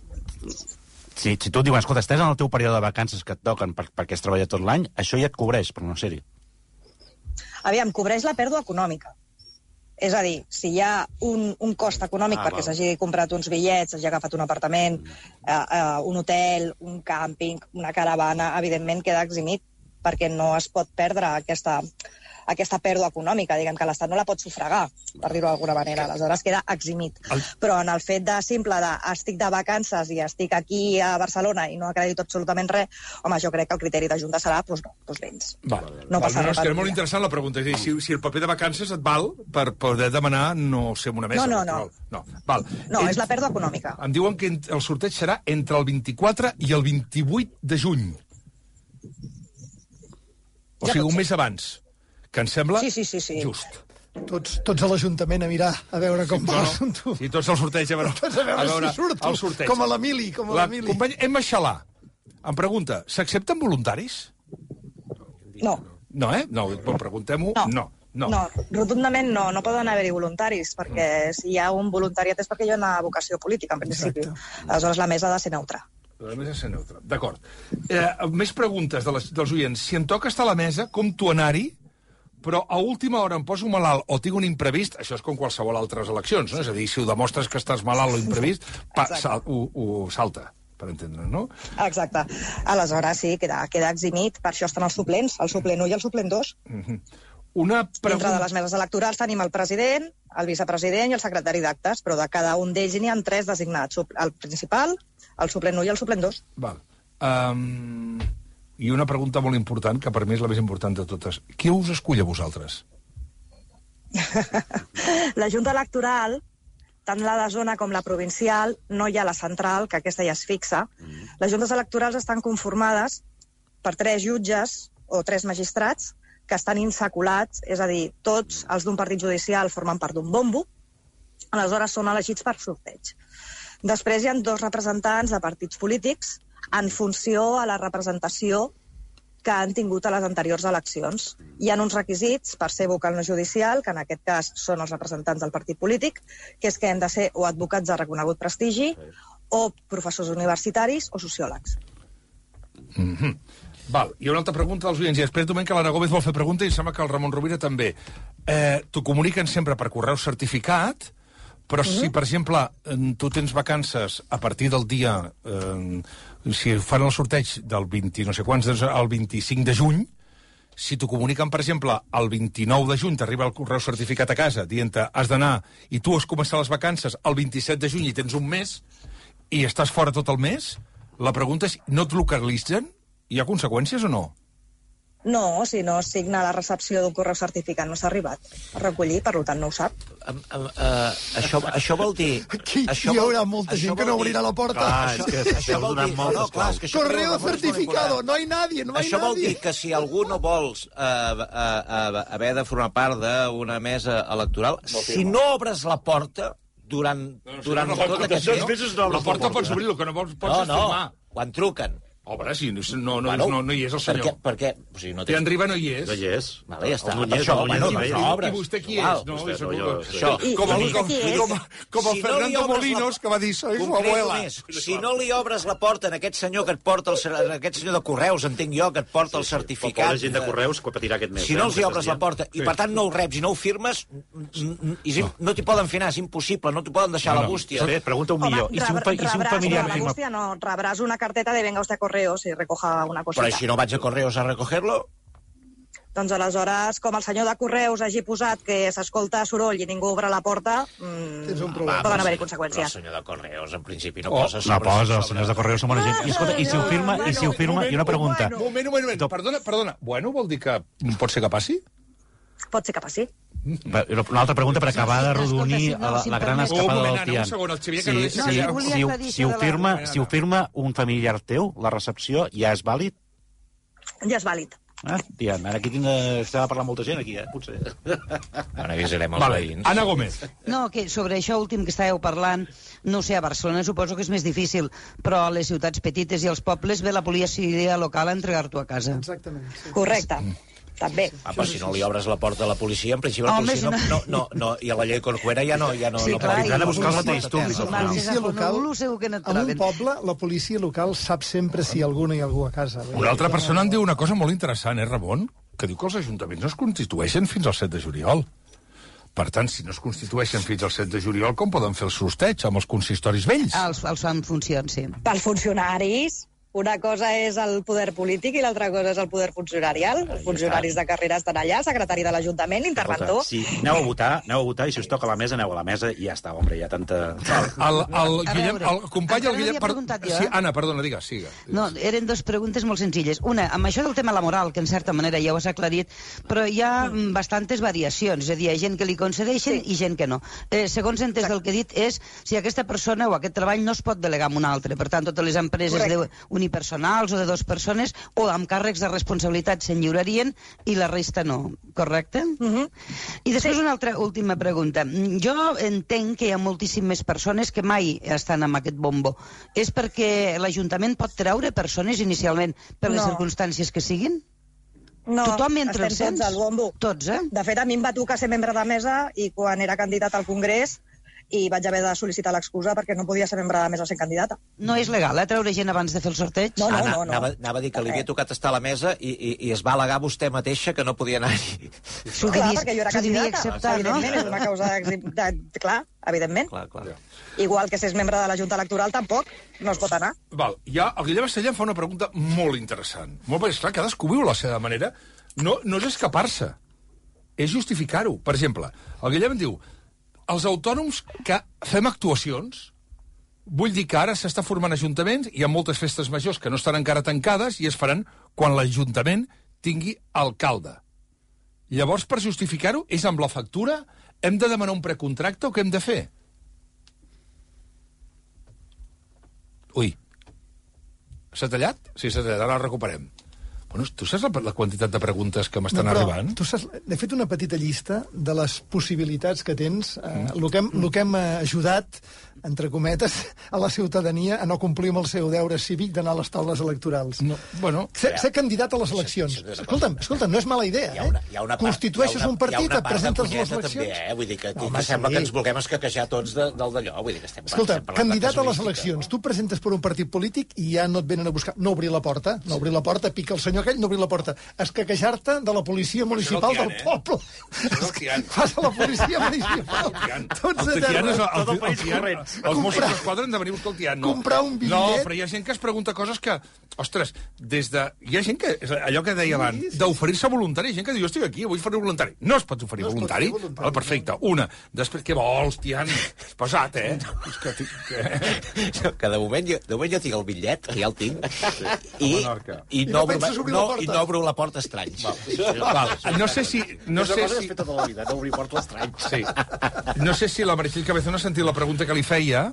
Si tu et diuen, escolta, estàs en el teu període de vacances que et toquen perquè has treballat tot l'any, això ja et cobreix, per no ser-hi. Aviam, cobreix la pèrdua econòmica. És a dir, si hi ha un cost econòmic perquè s'hagi comprat uns bitllets, s'hagi agafat un apartament, un hotel, un càmping, una caravana, evidentment queda eximit, perquè no es pot perdre aquesta pèrdua econòmica, diguem que l'Estat no la pot sufragar, per dir-ho d'alguna manera, aleshores queda eximit. Però en el fet de simple de estic de vacances i estic aquí a Barcelona i no acredito absolutament res, home, jo crec que el criteri de Junta serà, doncs no, doncs vens. No passa res. És molt interessant la pregunta, és a dir, si el paper de vacances et val per poder demanar no ser una mesa electoral. No, és la pèrdua econòmica. Em diuen que el sorteig serà entre el 24 i el 28 de juny. O sigui, un mes abans. Que em sembla just. Tots a l'Ajuntament a mirar, a veure com va l'assumpte. Sí, tots al sorteig, a veure si surto, com a l'Emili. Company Emma Xalà em pregunta, s'accepten voluntaris? No. No, No, preguntem-ho. No, rotundament no poden haver-hi voluntaris, perquè si hi ha un voluntariat és perquè hi ha una vocació política, en principi. Aleshores, la mesa ha de ser neutra. La mesa ha de ser neutra, d'acord. Més preguntes dels oients. Si em toca estar a la mesa, com tu anar-hi, però a última hora em poso malalt o tinc un imprevist, això és com qualsevol altres eleccions, no? És a dir, si ho demostres que estàs malalt o imprevist, ho salta, per entendre's, no? Exacte. Aleshores, sí, queda eximit. Per això estan els suplents, el suplent 1 i el suplent 2. Dintre de les meses electorals tenim el president, el vicepresident i el secretari d'actes, però de cada un d'ells n'hi ha 3 designats. El principal, el suplent 1 i el suplent 2. Val. I una pregunta molt important, que per mi és la més important de totes. Qui us escull a vosaltres? La Junta Electoral, tant la de zona com la provincial, no hi ha la central, que aquesta ja es fixa. Les juntes electorals estan conformades per 3 jutges o 3 magistrats que estan insaculats, és a dir, tots els d'un partit judicial formen part d'un bombo, aleshores són elegits per sorteig. Després hi ha 2 representants de partits polítics en funció a la representació que han tingut a les anteriors eleccions. Hi ha uns requisits per ser vocal no judicial, que en aquest cas són els representants del partit polític, que és que hem de ser o advocats de reconegut prestigi, o professors universitaris, o sociòlegs. Val, hi ha una altra pregunta dels oients, i després diuen que l'Anna Gómez vol fer pregunta i sembla que el Ramon Rovira també. T'ho comuniquen sempre per correu certificat, però si, per exemple, tu tens vacances a partir del dia... si fan el sorteig del 20, no sé quants, al 25 de juny, si t'ho comuniquen, per exemple, el 29 de juny, t'arriba el correu certificat a casa, dient-te, has d'anar, i tu has començat les vacances el 27 de juny i tens un mes, i estàs fora tot el mes, la pregunta és, no et localitzen? Hi ha conseqüències o no? No, si no signa la recepció d'un correu certificat no s'ha arribat a recollir, per tant no ho sap. Això vol dir... Hi haurà molta gent que no obrirà la porta. Això vol dir... Correo certificado, no hay nadie, no hay nadie. Això vol dir que si algú no vols haver de formar part d'una mesa electoral, si no obres la porta durant tot aquest temps... La porta pots obrir, el que no pots és firmar. Quan truquen. Obre, si no hi és el senyor. Perquè Tian Riba no hi és. No hi és. Vale, ja està. I vostè qui és? Com el Fernando Molinos, que va dir, soy su abuela. Si no li obres la porta a aquest senyor que et porta aquest senyor de Correus, entenc jo, que et porta el certificat... La gent de Correus que patirà aquest mes. Si no els hi obres la porta i, per tant, no ho reps i no ho firmes, no t'hi poden fer anar, és impossible, no t'hi poden deixar a la bústia. Pregunta un millor. I si un familiar... La bústia no, rebràs una carteta de venga usted a Correos y recoja una cosita. Però si no vaig a Correos a recogerlo... Doncs aleshores, com el senyor de Correus hagi posat que s'escolta soroll i ningú obre la porta, tens un problema. Poden haver-hi conseqüències. El senyor de Correus, en principi, no posa... No posa, els senyors de Correus són bona gent. I escolta, i si ho firma, i una pregunta. Moment. Perdona. Bueno, vol dir que pot ser que passi? Pot ser que passi. Una altra pregunta per acabar de rodonir la gran escapada del Tian. Si ho firma un familiar teu, la recepció ja és vàlid? Ja és vàlid. Tian, ara aquí s'ha de parlar molta gent, aquí, potser. Bueno, avisarem els veïns. Ana Gómez. No, que sobre això últim que estàveu parlant, no sé, a Barcelona suposo que és més difícil, però a les ciutats petites i als pobles ve la policia local a entregar-t'ho a casa. Exactament. Sí. Correcte. També. Però si no li obres la porta a la policia, en principi la policia no, i a la llei Corcuera ja no... Sí, clar, i han de buscar els mateixos turnis. En un poble, la policia local sap sempre si hi ha algú a casa. Una altra persona em diu una cosa molt interessant, Ramon? Que diu que els ajuntaments no es constitueixen fins al 7 de juliol. Per tant, si no es constitueixen fins al 7 de juliol, com poden fer el sorteig amb els consistoris vells? Els fan funcions, sí. Pels funcionaris... Una cosa és el poder polític i l'altra cosa és el poder funcionarial. Els funcionaris de carrera estan allà, secretari de l'Ajuntament, interventor... Sí, aneu a votar i si us toca a la mesa, aneu a la mesa i ja està, home, hi ha tanta... El company, el Guillem... Sí, Anna, perdona, digues, siga. No, eren dues preguntes molt senzilles. Una, amb això del tema laboral, que en certa manera ja ho has aclarit, però hi ha bastantes variacions, és a dir, hi ha gent que li concedeixen i gent que no. Segons entès del que he dit, és si aquesta persona o aquest treball no es pot delegar amb un altre. Per tant, totes les empreses unipersonals o de dues persones o amb càrrecs de responsabilitat se'n lliurarien i la resta no, correcte? I després una altra última pregunta. Jo entenc que hi ha moltíssimes persones que mai estan amb aquest bombo. És perquè l'Ajuntament pot treure persones inicialment per les circumstàncies que siguin? No, tothom entra estem tots al bombo. Tots, De fet, a mi em va tocar ser membre de mesa i quan era candidat al Congrés i vaig haver de sol·licitar l'excusa perquè no podia ser membre de la mesa sent candidata. No és legal, treure gent abans de fer el sorteig? No. Anava a dir que li havia tocat estar a la mesa i es va al·legar vostè mateixa que no podia anar-hi. Clar, perquè jo era candidata, evidentment, és una causa... Clar, evidentment. Clar. Igual que si és membre de la Junta Electoral, tampoc no es pot anar. Val, ja el Guillem Estellà fa una pregunta molt interessant. Molt bé, esclar, cadascú viu la seva manera. No és escapar-se, és justificar-ho. Per exemple, el Guillem diu... Els autònoms que fem actuacions, vull dir que ara s'està formant ajuntaments, hi ha moltes festes majors que no estan encara tancades i es faran quan l'Ajuntament tingui alcalde. Llavors, per justificar-ho, és amb la factura? Hem de demanar un precontracte o què hem de fer? Ui. S'ha tallat? Sí, s'ha tallat, ara la recuperem. Bueno, tu saps la quantitat de preguntes que m'estan arribant? Tu saps, he fet una petita llista de les possibilitats que tens, el que hem ajudat, entre cometes, a la ciutadania a no complir amb el seu deure cívic d'anar a les taules electorals. No, bueno... Ser candidat a les eleccions. Escolta'm, no és mala idea, Constitueixes un partit, et presentes a les eleccions... També, vull dir que sembla que ens vulguem escaquejar tots del d'allò. Vull dir que estem candidat a les eleccions. Tu presentes per un partit polític i ja no et venen a buscar. No obrir la porta, pica el senyor aquell, no obrir la porta. Escaquejar-te de la policia municipal del poble. Fas a la policia municipal. Tots a terra. Tot el país corrent. Els Mossos d'Esquadra han de venir a buscar el Tian. Comprar un bitllet... No, però hi ha gent que es pregunta coses que... Ostres, hi ha gent que... Allò que deia abans, d'oferir-se voluntari. Hi ha gent que diu, jo estic aquí, vull oferir voluntari. No es pot oferir voluntari. Perfecte. Una. Després, què vols, Tian? És pesat, Que de moment jo tinc el bitllet, que ja el tinc, i no obro la porta estranys. No sé si... No sé si... fet tota la vida, no obrir porta estranys. Sí. No sé si la Meritxell Cabezón ha sentit la pregunta que li feia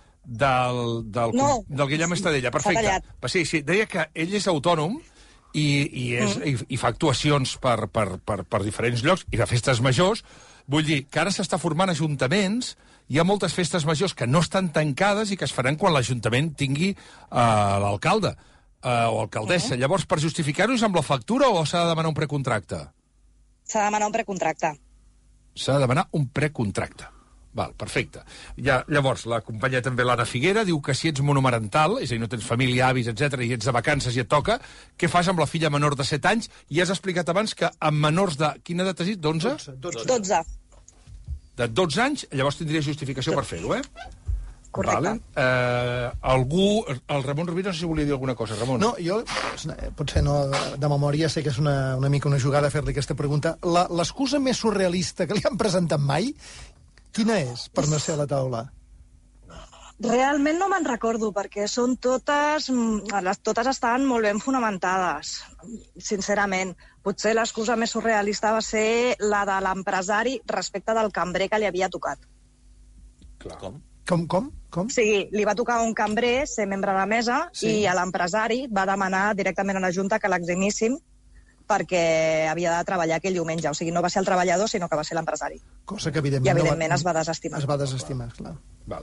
del Guillem Estadella. Perfecte. Sí, deia que ell és autònom i fa actuacions per diferents llocs i de festes majors. Vull dir que ara s'està formant ajuntaments, hi ha moltes festes majors que no estan tancades i que es faran quan l'Ajuntament tingui l'alcalde. o alcaldessa. Llavors, per justificar-ho és amb la factura o s'ha de demanar un precontracte? S'ha de demanar un precontracte. S'ha de demanar un precontracte. Val, perfecte. Llavors, la companya també, l'Anna Figuera, diu que si ets monomarental, és a dir, no tens família, avis, etc i ets de vacances i et toca, què fas amb la filla menor de 7 anys? I has explicat abans que amb menors de... Quina edat has dit? 11? 12. De 12 anys, llavors tindria justificació per fer-ho, Correcte. Vale. El Ramon Rovira, no sé si volia dir alguna cosa, Ramon. No, jo, potser no, de memòria, sé que és una mica una jugada fer-li aquesta pregunta. L'excusa més surrealista que li han presentat mai, quina és per no ser a la taula? Realment no me'n recordo, perquè són totes estan molt ben fonamentades, sincerament. Potser l'excusa més surrealista va ser la de l'empresari respecte del cambrer que li havia tocat. Clar. Com? Sí, li va tocar un cambrer ser membre de la mesa i a l'empresari va demanar directament a la Junta que l'eximíssim perquè havia de treballar aquell diumenge. O sigui, no va ser el treballador, sinó que va ser l'empresari. Cosa que, evidentment... I, evidentment, es va desestimar. Es va desestimar, clar. Val.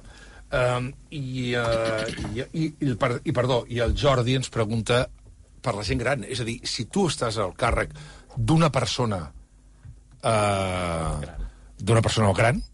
Perdó, i el Jordi ens pregunta per la gent gran. És a dir, si tu estàs al càrrec d'una persona gran,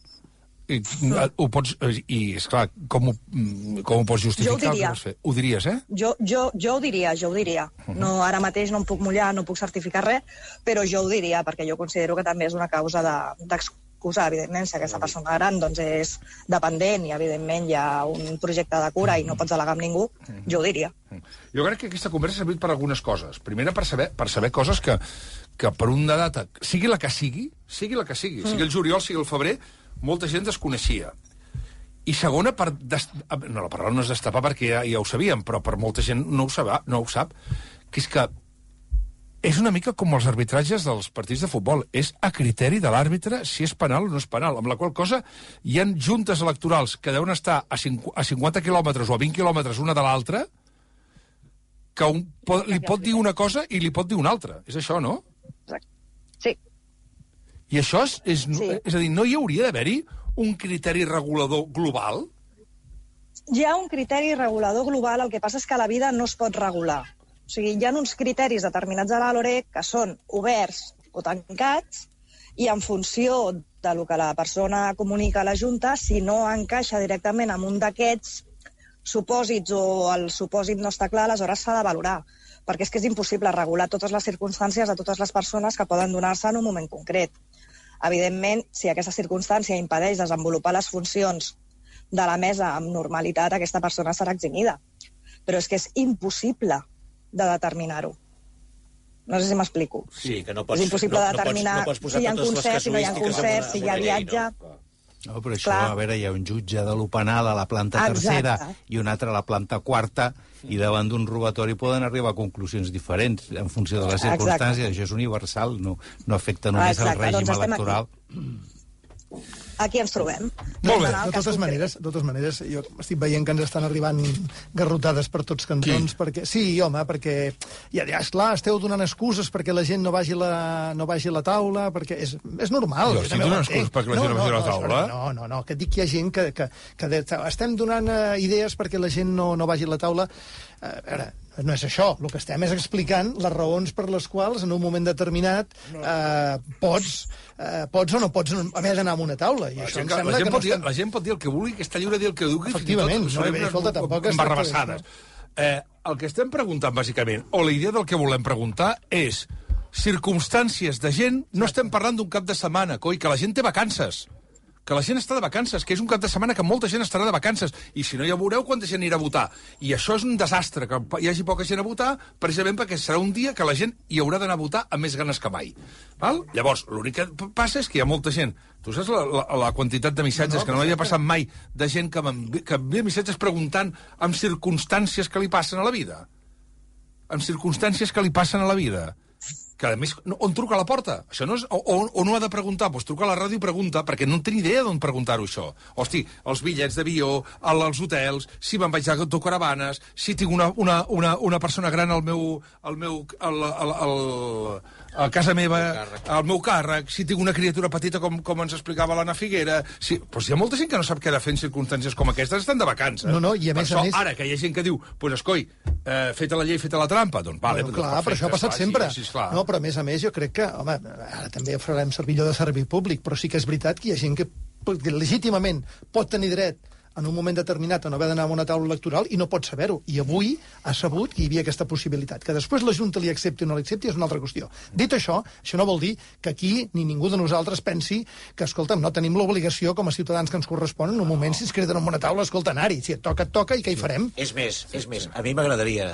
ho pots... I, esclar, com ho pots justificar? Ho diries, Jo ho diria. No, ara mateix no em puc mullar, no puc certificar res, però jo ho diria, perquè jo considero que també és una causa d'excusa, evidentment, si aquesta persona gran doncs, és dependent i, evidentment, hi ha un projecte de cura i no pots delegar amb ningú, jo ho diria. Jo crec que aquesta conversa ha servit per algunes coses. Primera, per saber coses que per una data, sigui la que sigui el juliol, sigui el febrer, molta gent desconeixia. I segona, la paraula no és destapar perquè ja ho sabíem, però per molta gent no ho sap, que és que és una mica com els arbitratges dels partits de futbol. És a criteri de l'àrbitre si és penal o no és penal, amb la qual cosa hi ha juntes electorals que deuen estar a 50 quilòmetres o a 20 quilòmetres una de l'altra, que li pot dir una cosa i li pot dir una altra. És això, no? Sí. I això és a dir, no hi hauria d'haver-hi un criteri regulador global? Hi ha un criteri regulador global, el que passa és que la vida no es pot regular. O sigui, hi ha uns criteris determinats a la LOREC que són oberts o tancats i en funció del que la persona comunica a la Junta, si no encaixa directament amb un d'aquests supòsits o el supòsit no està clar, aleshores s'ha de valorar. Perquè és que és impossible regular totes les circumstàncies de totes les persones que poden donar-se en un moment concret. Evidentment, si aquesta circumstància impedeix desenvolupar les funcions de la mesa amb normalitat, aquesta persona serà eximida. Però és que és impossible de determinar-ho. No sé si m'explico. Sí, que no pots... És impossible determinar si hi ha concert, si no hi ha concert, si hi ha viatge... No, però això, a veure, hi ha un jutge de lo penal a la planta tercera i un altre a la planta quarta, i davant d'un robatori poden arribar a conclusions diferents en funció de les circumstàncies. Això és universal, no afecta només el règim electoral. Aquí ens trobem. Molt bé, de totes maneres, jo estic veient que ens estan arribant garrotades per tots cantons. Perquè, sí, home, perquè ja esclar, esteu donant excuses perquè la gent no vagi a la taula, perquè és normal. Jo estic donant excuses perquè la gent no vagi a la taula? No, que dic que hi ha gent que estem donant idees perquè la gent no vagi a la taula. A veure, no és això. El que estem és explicant les raons per les quals en un moment determinat pots o no pots a més anar a una taula. I això em sembla que la gent pot dir el que vulgui, que està lliure de dir el que vulgui. Efectivament. Embarrabassades. El que estem preguntant, bàsicament, o la idea del que volem preguntar és circumstàncies de gent, no estem parlant d'un cap de setmana, coi, que la gent té vacances. Que la gent està de vacances, que és un cap de setmana que molta gent estarà de vacances, i si no ja veureu quanta gent anirà a votar. I això és un desastre, que hi hagi poca gent a votar, precisament perquè serà un dia que la gent hi haurà d'anar a votar amb més ganes que mai. Val? Llavors, l'únic que passa és que hi ha molta gent. Tu saps la quantitat de missatges que no havia passat mai de gent que envia missatges preguntant amb circumstàncies que li passen a la vida? Amb circumstàncies que li passen a la vida? Que, a més, on truca a la porta? Això no és, o no ha de preguntar? Doncs truca a la ràdio i pregunta, perquè no té ni idea d'on preguntar-ho, això. Hosti, els bitllets d'avió, als hotels, si me'n vaig a autocaravanes, si tinc una persona gran al meu a casa meva, al meu càrrec, si tinc una criatura petita com ens explicava l'Anna Figuera... Però hi ha molta gent que no sap què ha de fer en circumstàncies com aquestes, estan de vacances. No, i a més a més... Ara, que hi ha gent que diu, pues escoi, feta la llei, feta la trampa, doncs vale. Clar, però això ha passat sempre. No, però a més, jo crec que, home, ara també farem servir allò de servei públic, però sí que és veritat que hi ha gent que legítimament pot tenir dret en un moment determinat a no haver d'anar a una taula electoral i no pot saber-ho. I avui ha sabut que hi havia aquesta possibilitat. Que després la Junta li accepti o no l'accepti és una altra qüestió. Dit això no vol dir que aquí ni ningú de nosaltres pensi que, escolta'm, no tenim l'obligació com a ciutadans que ens corresponen en un moment si es creden en una taula, escolta, anar-hi. Si et toca i què hi farem? És més. A mi m'agradaria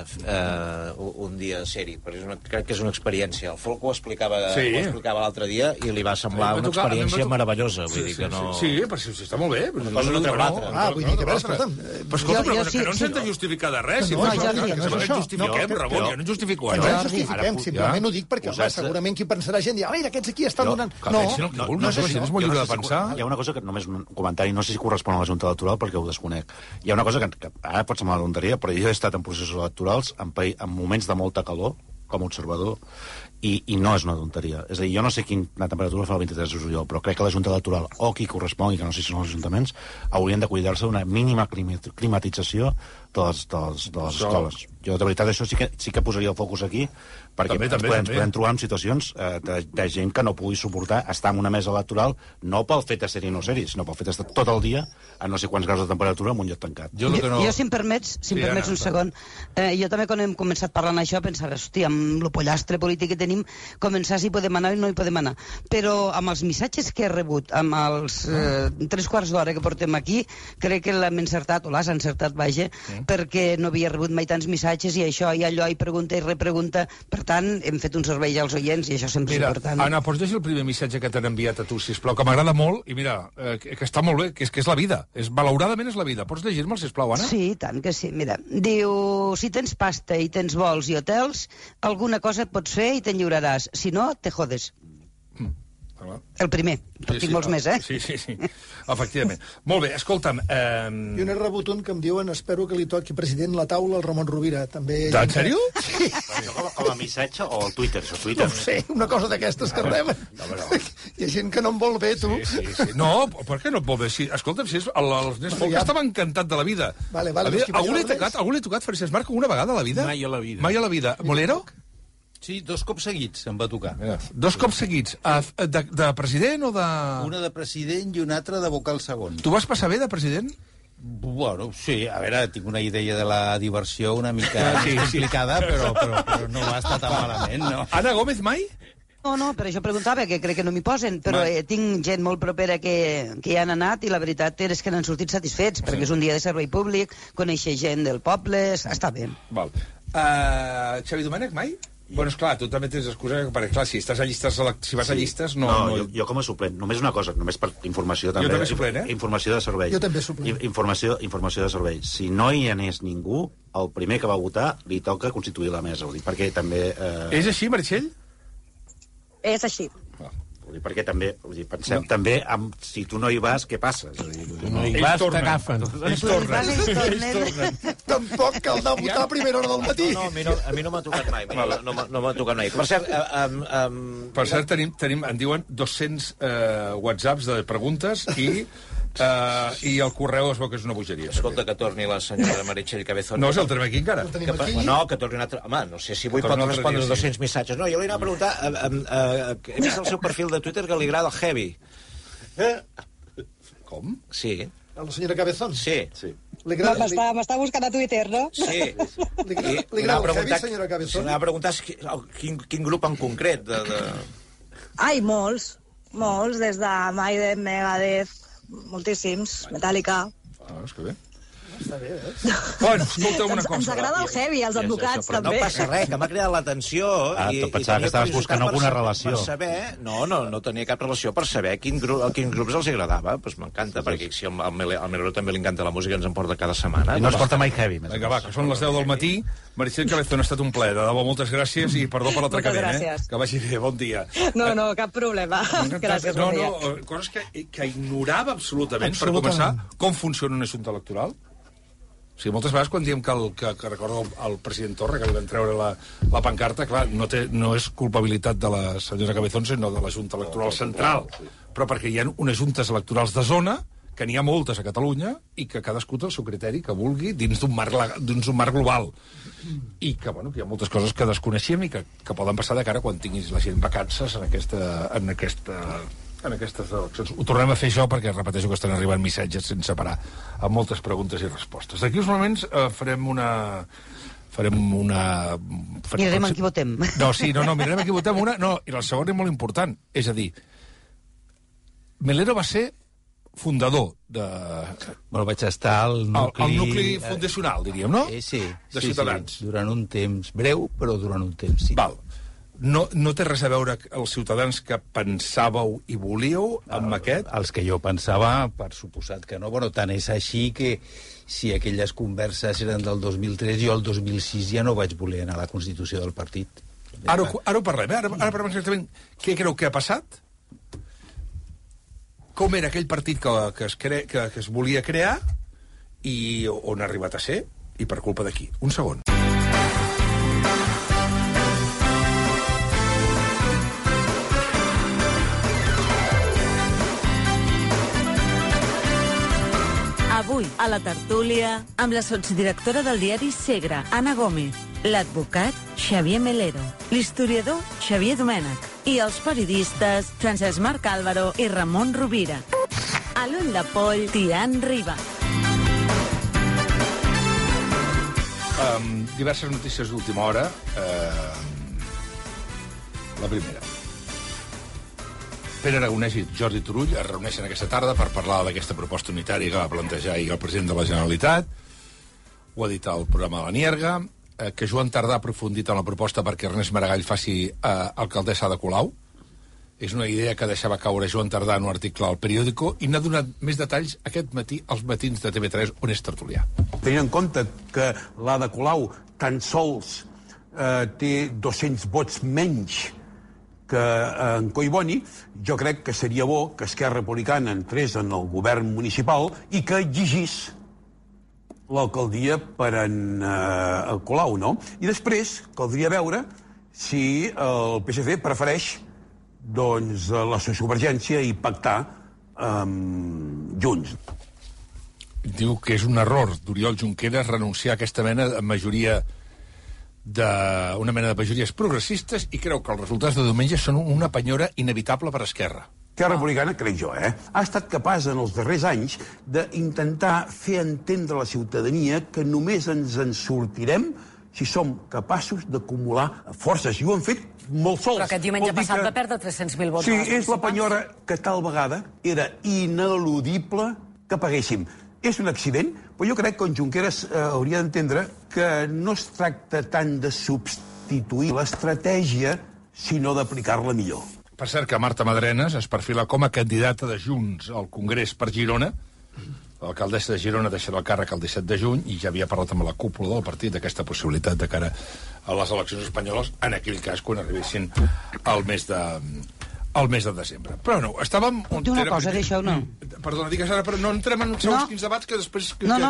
un dia ser-hi, perquè crec que és una experiència. El Folk ho explicava l'altre dia i li va semblar una experiència meravellosa. Vull dir que no... Sí, però si està molt bé. Una cosa no treu l'altra. Vull dir que, a veure, escolta'm... Però escolta, una cosa, que no ens hem de justificar de res. No és això. Justifiquem, Ramon, jo no justifico no ens justifiquem, simplement ho dic perquè, home, segurament qui pensarà gent dirà, mira, aquests aquí estan donant... No és això. És molt lliure de pensar. Hi ha una cosa que només un comentari, no sé si correspon a la Junta Electoral perquè ho desconec. Hi ha una cosa que ara pot semblar una tonteria, però jo he estat en processos electorals en moments de molta calor, com a observador, i no és una tonteria. És a dir, jo no sé quina temperatura fa el 23 de juliol, però crec que la Junta Electoral, o qui correspongui, que no sé si són els ajuntaments, haurien de cuidar-se d'una mínima climatització de les escoles. Jo, de veritat, això sí que posaria el focus aquí, perquè ens podem trobar en situacions de gent que no pugui suportar estar en una mesa electoral, no pel fet de ser-hi o no ser-hi, sinó pel fet d'estar tot el dia a no sé quants graus de temperatura en un lloc tancat. Jo, si em permets un segon, jo també quan hem començat parlant això pensava, hòstia, amb el pollastre polític que tenim, començar si podem anar i no hi podem anar. Però amb els missatges que he rebut, amb els 3 quarts d'hora que portem aquí, crec que l'hem encertat, o l'has encertat, vaja, perquè no havia rebut mai tants missatges i això i allò, i pregunta i repregunta. Per tant, hem fet un servei als oients i això sempre és important. Anna, pots llegir el primer missatge que t'han enviat a tu, sisplau, que m'agrada molt, i mira, que està molt bé, que és la vida. Malauradament és la vida. Pots llegir-me'l, sisplau, Anna? Sí, tant que sí. Mira, diu, si tens pasta i tens vols i hotels, alguna cosa pots fer i t'enlliuraràs. Si no, te jodes. El primer. Tinc molts més, eh? Sí. Efectivament. Molt bé, escolta'm... Jo n'he rebut un que em diuen espero que li toqui president la taula al Ramon Rovira. També... En sèrio? Sí. Com a missatge o al Twitter? No sé, una cosa d'aquestes que reben. Hi ha gent que no em vol bé, tu. Sí. No, per què no et vol bé? Escolta'm, si els nens folk estava encantat de la vida. Algú li ha tocat Francesc Marc una vegada a la vida? Mai a la vida. Mai a la vida. Molero? Sí, 2 cops seguits em va tocar. Mira, 2 cops seguits. De president o de... Una de president i una altra de vocal segon. Tu vas passar bé de president? Bueno, sí, a veure, tinc una idea de la diversió una mica complicada, però no va estar tan malament, no? Ana Gómez mai? No, per això preguntava, que crec que no m'hi posen, però tinc gent molt propera que hi han anat i la veritat és que n'han sortit satisfets, perquè és un dia de servei públic, conèixer gent del poble, està bé. Val. Xavi Domènech mai? Bueno, esclar, tu també tens excusa, perquè clar, si vas a llistes... No, jo com a suplent, només una cosa, només per informació també. Jo també suplent, Informació de servei. Jo també suplent. Informació de servei. Si no hi anés ningú, el primer que va votar li toca constituir la mesa, perquè també... És així, Meritxell? És així. Perquè també, pensem també si tu no hi vas, què passa? Tu no hi vas, t'agafen. Ells tornen. Tampoc cal anar a votar a primera hora del matí. No, a mi no m'ha tocat mai. No m'ha tocat mai. Per cert, tenim, en diuen 200 whatsapps de preguntes i el correu es veu que és una bogeria. Escolta, que torni la senyora Meritxell Cabezón. No, el tenim aquí encara. No, que torni un altre... Home, no sé si avui pot respondre 200 missatges. No, jo li anava a preguntar... He vist el seu perfil de Twitter que li agrada el heavy. Com? Sí. A la senyora Cabezón? Sí. M'està buscant a Twitter, no? Sí. Li agrada el heavy, senyora Cabezón? Se n'ha preguntat quin grup en concret. Ai, molts, des de Maiden, Megadeth, moltíssims, Metallica. És que bé. Està bé, Bueno, escolta'm una cosa. Ens agrada el heavy, als advocats, però també. No passa res, que m'ha cridat l'atenció. Pensava que estaves buscant alguna relació. Per saber... No tenia cap relació per saber a quins grups els agradava. Doncs m'encanta, perquè si al Melero també li encanta la música, ens en porta cada setmana. I no es porta mai heavy. Vinga, va, que són les 10 del matí. Meritxell Cabezón, ha estat un plaer. De debò, moltes gràcies i perdó per l'atracament, Que vagi bé, bon dia. No, cap problema. Gràcies, bon dia. Coses que ignorava absolutament, per començar, com funciona una junta electoral. O sigui, moltes vegades quan diem que recordo el president Torra, que li van treure la pancarta, clar, no és culpabilitat de la senyora Cabezón, sinó de la Junta Electoral Central. Però perquè hi ha unes juntes electorals de zona, que n'hi ha moltes a Catalunya, i que cadascú té el seu criteri que vulgui dins d'un marc global. I que, bueno, que hi ha moltes coses que desconeixem i que poden passar de cara quan tinguis la gent vacances en aquestes eleccions. Ho tornem a fer això perquè repeteixo que estan arribant missatges sense parar, amb moltes preguntes i respostes. D'aquí uns moments mirarem en qui votem. Mirarem en qui votem una. No, i la segona és molt important. És a dir, Melero va ser fundador de... Bueno, vaig estar al nucli... El nucli fundacional, diríem, no? Sí. De Ciutadans. Sí. Durant un temps breu, però durant un temps, sí. Val. No té res a veure els ciutadans que pensàveu i volíeu amb aquest? Els que jo pensava, per suposat que no. Bueno, tant és així que si aquelles converses eren del 2003, jo el 2006 ja no vaig voler anar a la Constitució del partit. Ara ho parlem, Ara parlem exactament què creu que ha passat? Com era aquell partit que es volia crear i on ha arribat a ser i per culpa de qui? Un segon. Avui, a la tertúlia, amb la sotsdirectora del diari Segre, Anna Gómez, l'advocat Xavier Melero, l'historiador Xavier Domènech i els periodistes Francesc Marc Álvaro i Ramon Rovira. A l'ull de poll, Tian Riba. Diverses notícies d'última hora. La primera. Pere Aragonès i Jordi Turull es reuneixen aquesta tarda per parlar d'aquesta proposta unitària que va plantejar ahir el president de la Generalitat. Ho ha dit al programa de la Nierga. Que Joan Tardà ha aprofundit en la proposta perquè Ernest Maragall faci alcaldessa de Colau. És una idea que deixava caure Joan Tardà en un article al Periódico i n'ha donat més detalls aquest matí als matins de TV3, on és tertulià. Tenint en compte que la de Colau tan sols té 200 vots menys que en Collboni, jo crec que seria bo que Esquerra Republicana entrés en el govern municipal i que exigís l'alcaldia per en Colau, no? I després caldria veure si el PSC prefereix doncs la sociovergència i pactar junts. Diu que és un error d'Oriol Junqueras renunciar a aquesta mena de majoria una mena de majories progressistes i creu que els resultats de diumenge són una penyora inevitable per Esquerra. Esquerra Republicana, crec jo, ha estat capaç en els darrers anys d'intentar fer entendre a la ciutadania que només ens en sortirem si som capaços d'acumular forces. I ho han fet molt sols. Però aquest diumenge passat va perdre 300.000 vots. Sí, és la penyora que tal vegada era ineludible que paguéssim. És un accident, però jo crec que en Junqueras hauria d'entendre que no es tracta tant de substituir l'estratègia, sinó d'aplicar-la millor. Per cert que Marta Madrenas es perfila com a candidata de Junts al Congrés per Girona. L'alcaldessa de Girona deixarà el càrrec el 17 de juny i ja havia parlat amb la cúpula del partit d'aquesta possibilitat de cara a les eleccions espanyoles, en aquell cas quan arribessin al mes de desembre. Però no, estàvem... Una cosa d'això, no. Perdona, digues ara, però no entrem en segons quins debats que després...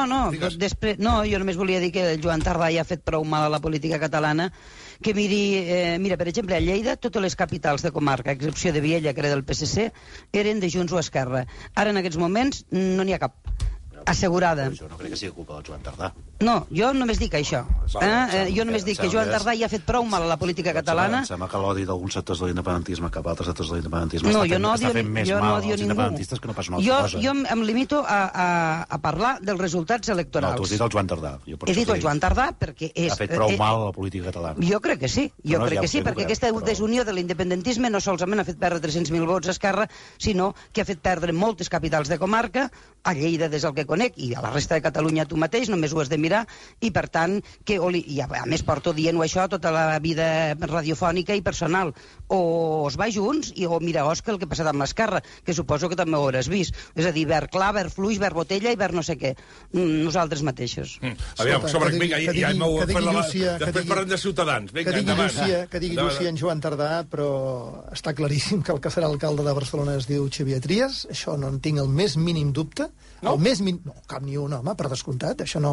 No, jo només volia dir que el Joan Tardà ja ha fet prou mal a la política catalana, que mira, per exemple, a Lleida, totes les capitals de comarca, a excepció de Viella, que era del PSC, eren de Junts o Esquerra. Ara, en aquests moments, no n'hi ha cap. Assegurada. Però jo no crec que sigui culpa del Joan Tardà. No, jo només dic això. Jo només dic que Joan Tardà ja ha fet prou mal a la política catalana. Em sembla que l'odi d'alguns sectors de l'independentisme cap a altres sectors de l'independentisme està fent més mal als independentistes que no pas una altra cosa. Jo em limito a parlar dels resultats electorals. No, tu has dit el Joan Tardà. He dit el Joan Tardà perquè ha fet prou mal a la política catalana. Jo crec que sí, perquè aquesta desunió de l'independentisme no solament ha fet perdre 300.000 vots a Esquerra, sinó que ha fet perdre moltes capitals de comarca, a Lleida des del que conec, i a la resta de Catalunya tu mateix, només ho has de mirar, i per tant, i a més porto dient-ho això tota la vida radiofònica i personal, o es va junts, o mira, Òscar, el que ha passat amb l'Esquerra, que suposo que també ho hauràs vist, és a dir, verd clar, verd fluix, verd botella i verd no sé què, nosaltres mateixos. Aviam, vinga, ja m'ho he fet després parlem de Ciutadans. Que digui Llúcia en Joan Tardà, però està claríssim que el que serà alcalde de Barcelona es diu Xavier Trias, això no en tinc el més mínim dubte. No, cap ni un, home, per descomptat, això no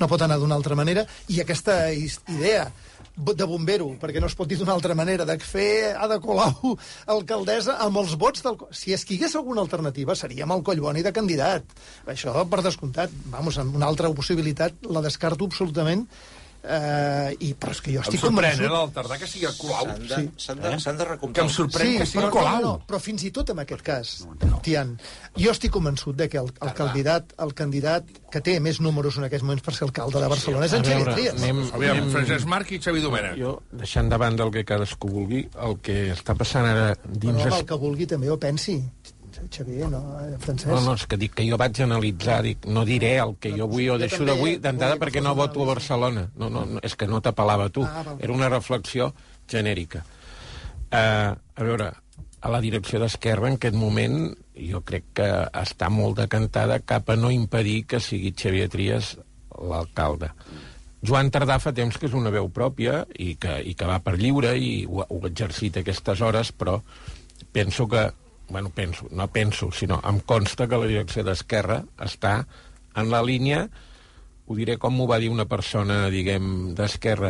no pot anar d'una altra manera, i aquesta idea de bombero, perquè no es pot dir d'una altra manera, de fer Ada Colau alcaldessa amb els vots del... Si és que hi hagués alguna alternativa, seríem el Collboni de candidat. Això, per descomptat. Vamos, una altra possibilitat la descarto absolutament. Però és que jo estic convençut... Em sorprèn, el Tardà que sigui el Colau. S'han de recomptar. Que em sorprèn que sigui el Colau. No, però fins i tot en aquest cas, Tian, jo estic convençut de que el candidat que té més números en aquests moments per ser alcalde de Barcelona és en Xavier Trias. Aviam, Francesc Marc i Xavier Domènech. Jo, deixant de banda el que cadascú vulgui, el que està passant ara dins... Però el que vulgui també ho pensi. Xavier, no, Francesc. No, és que dic que jo vaig analitzar, no diré el que jo vull o deixo de vull d'entrada perquè no voto a Barcelona. No, és que no t'apel·lava a tu. Era una reflexió genèrica. A veure, a la direcció d'Esquerra en aquest moment jo crec que està molt decantada cap a no impedir que sigui Xavier Trias l'alcalde. Joan Tardà fa temps que és una veu pròpia i que va per lliure i ho ha exercit aquestes hores, però penso que no penso, sinó em consta que la direcció d'Esquerra està en la línia, ho diré com m'ho va dir una persona, diguem, d'Esquerra.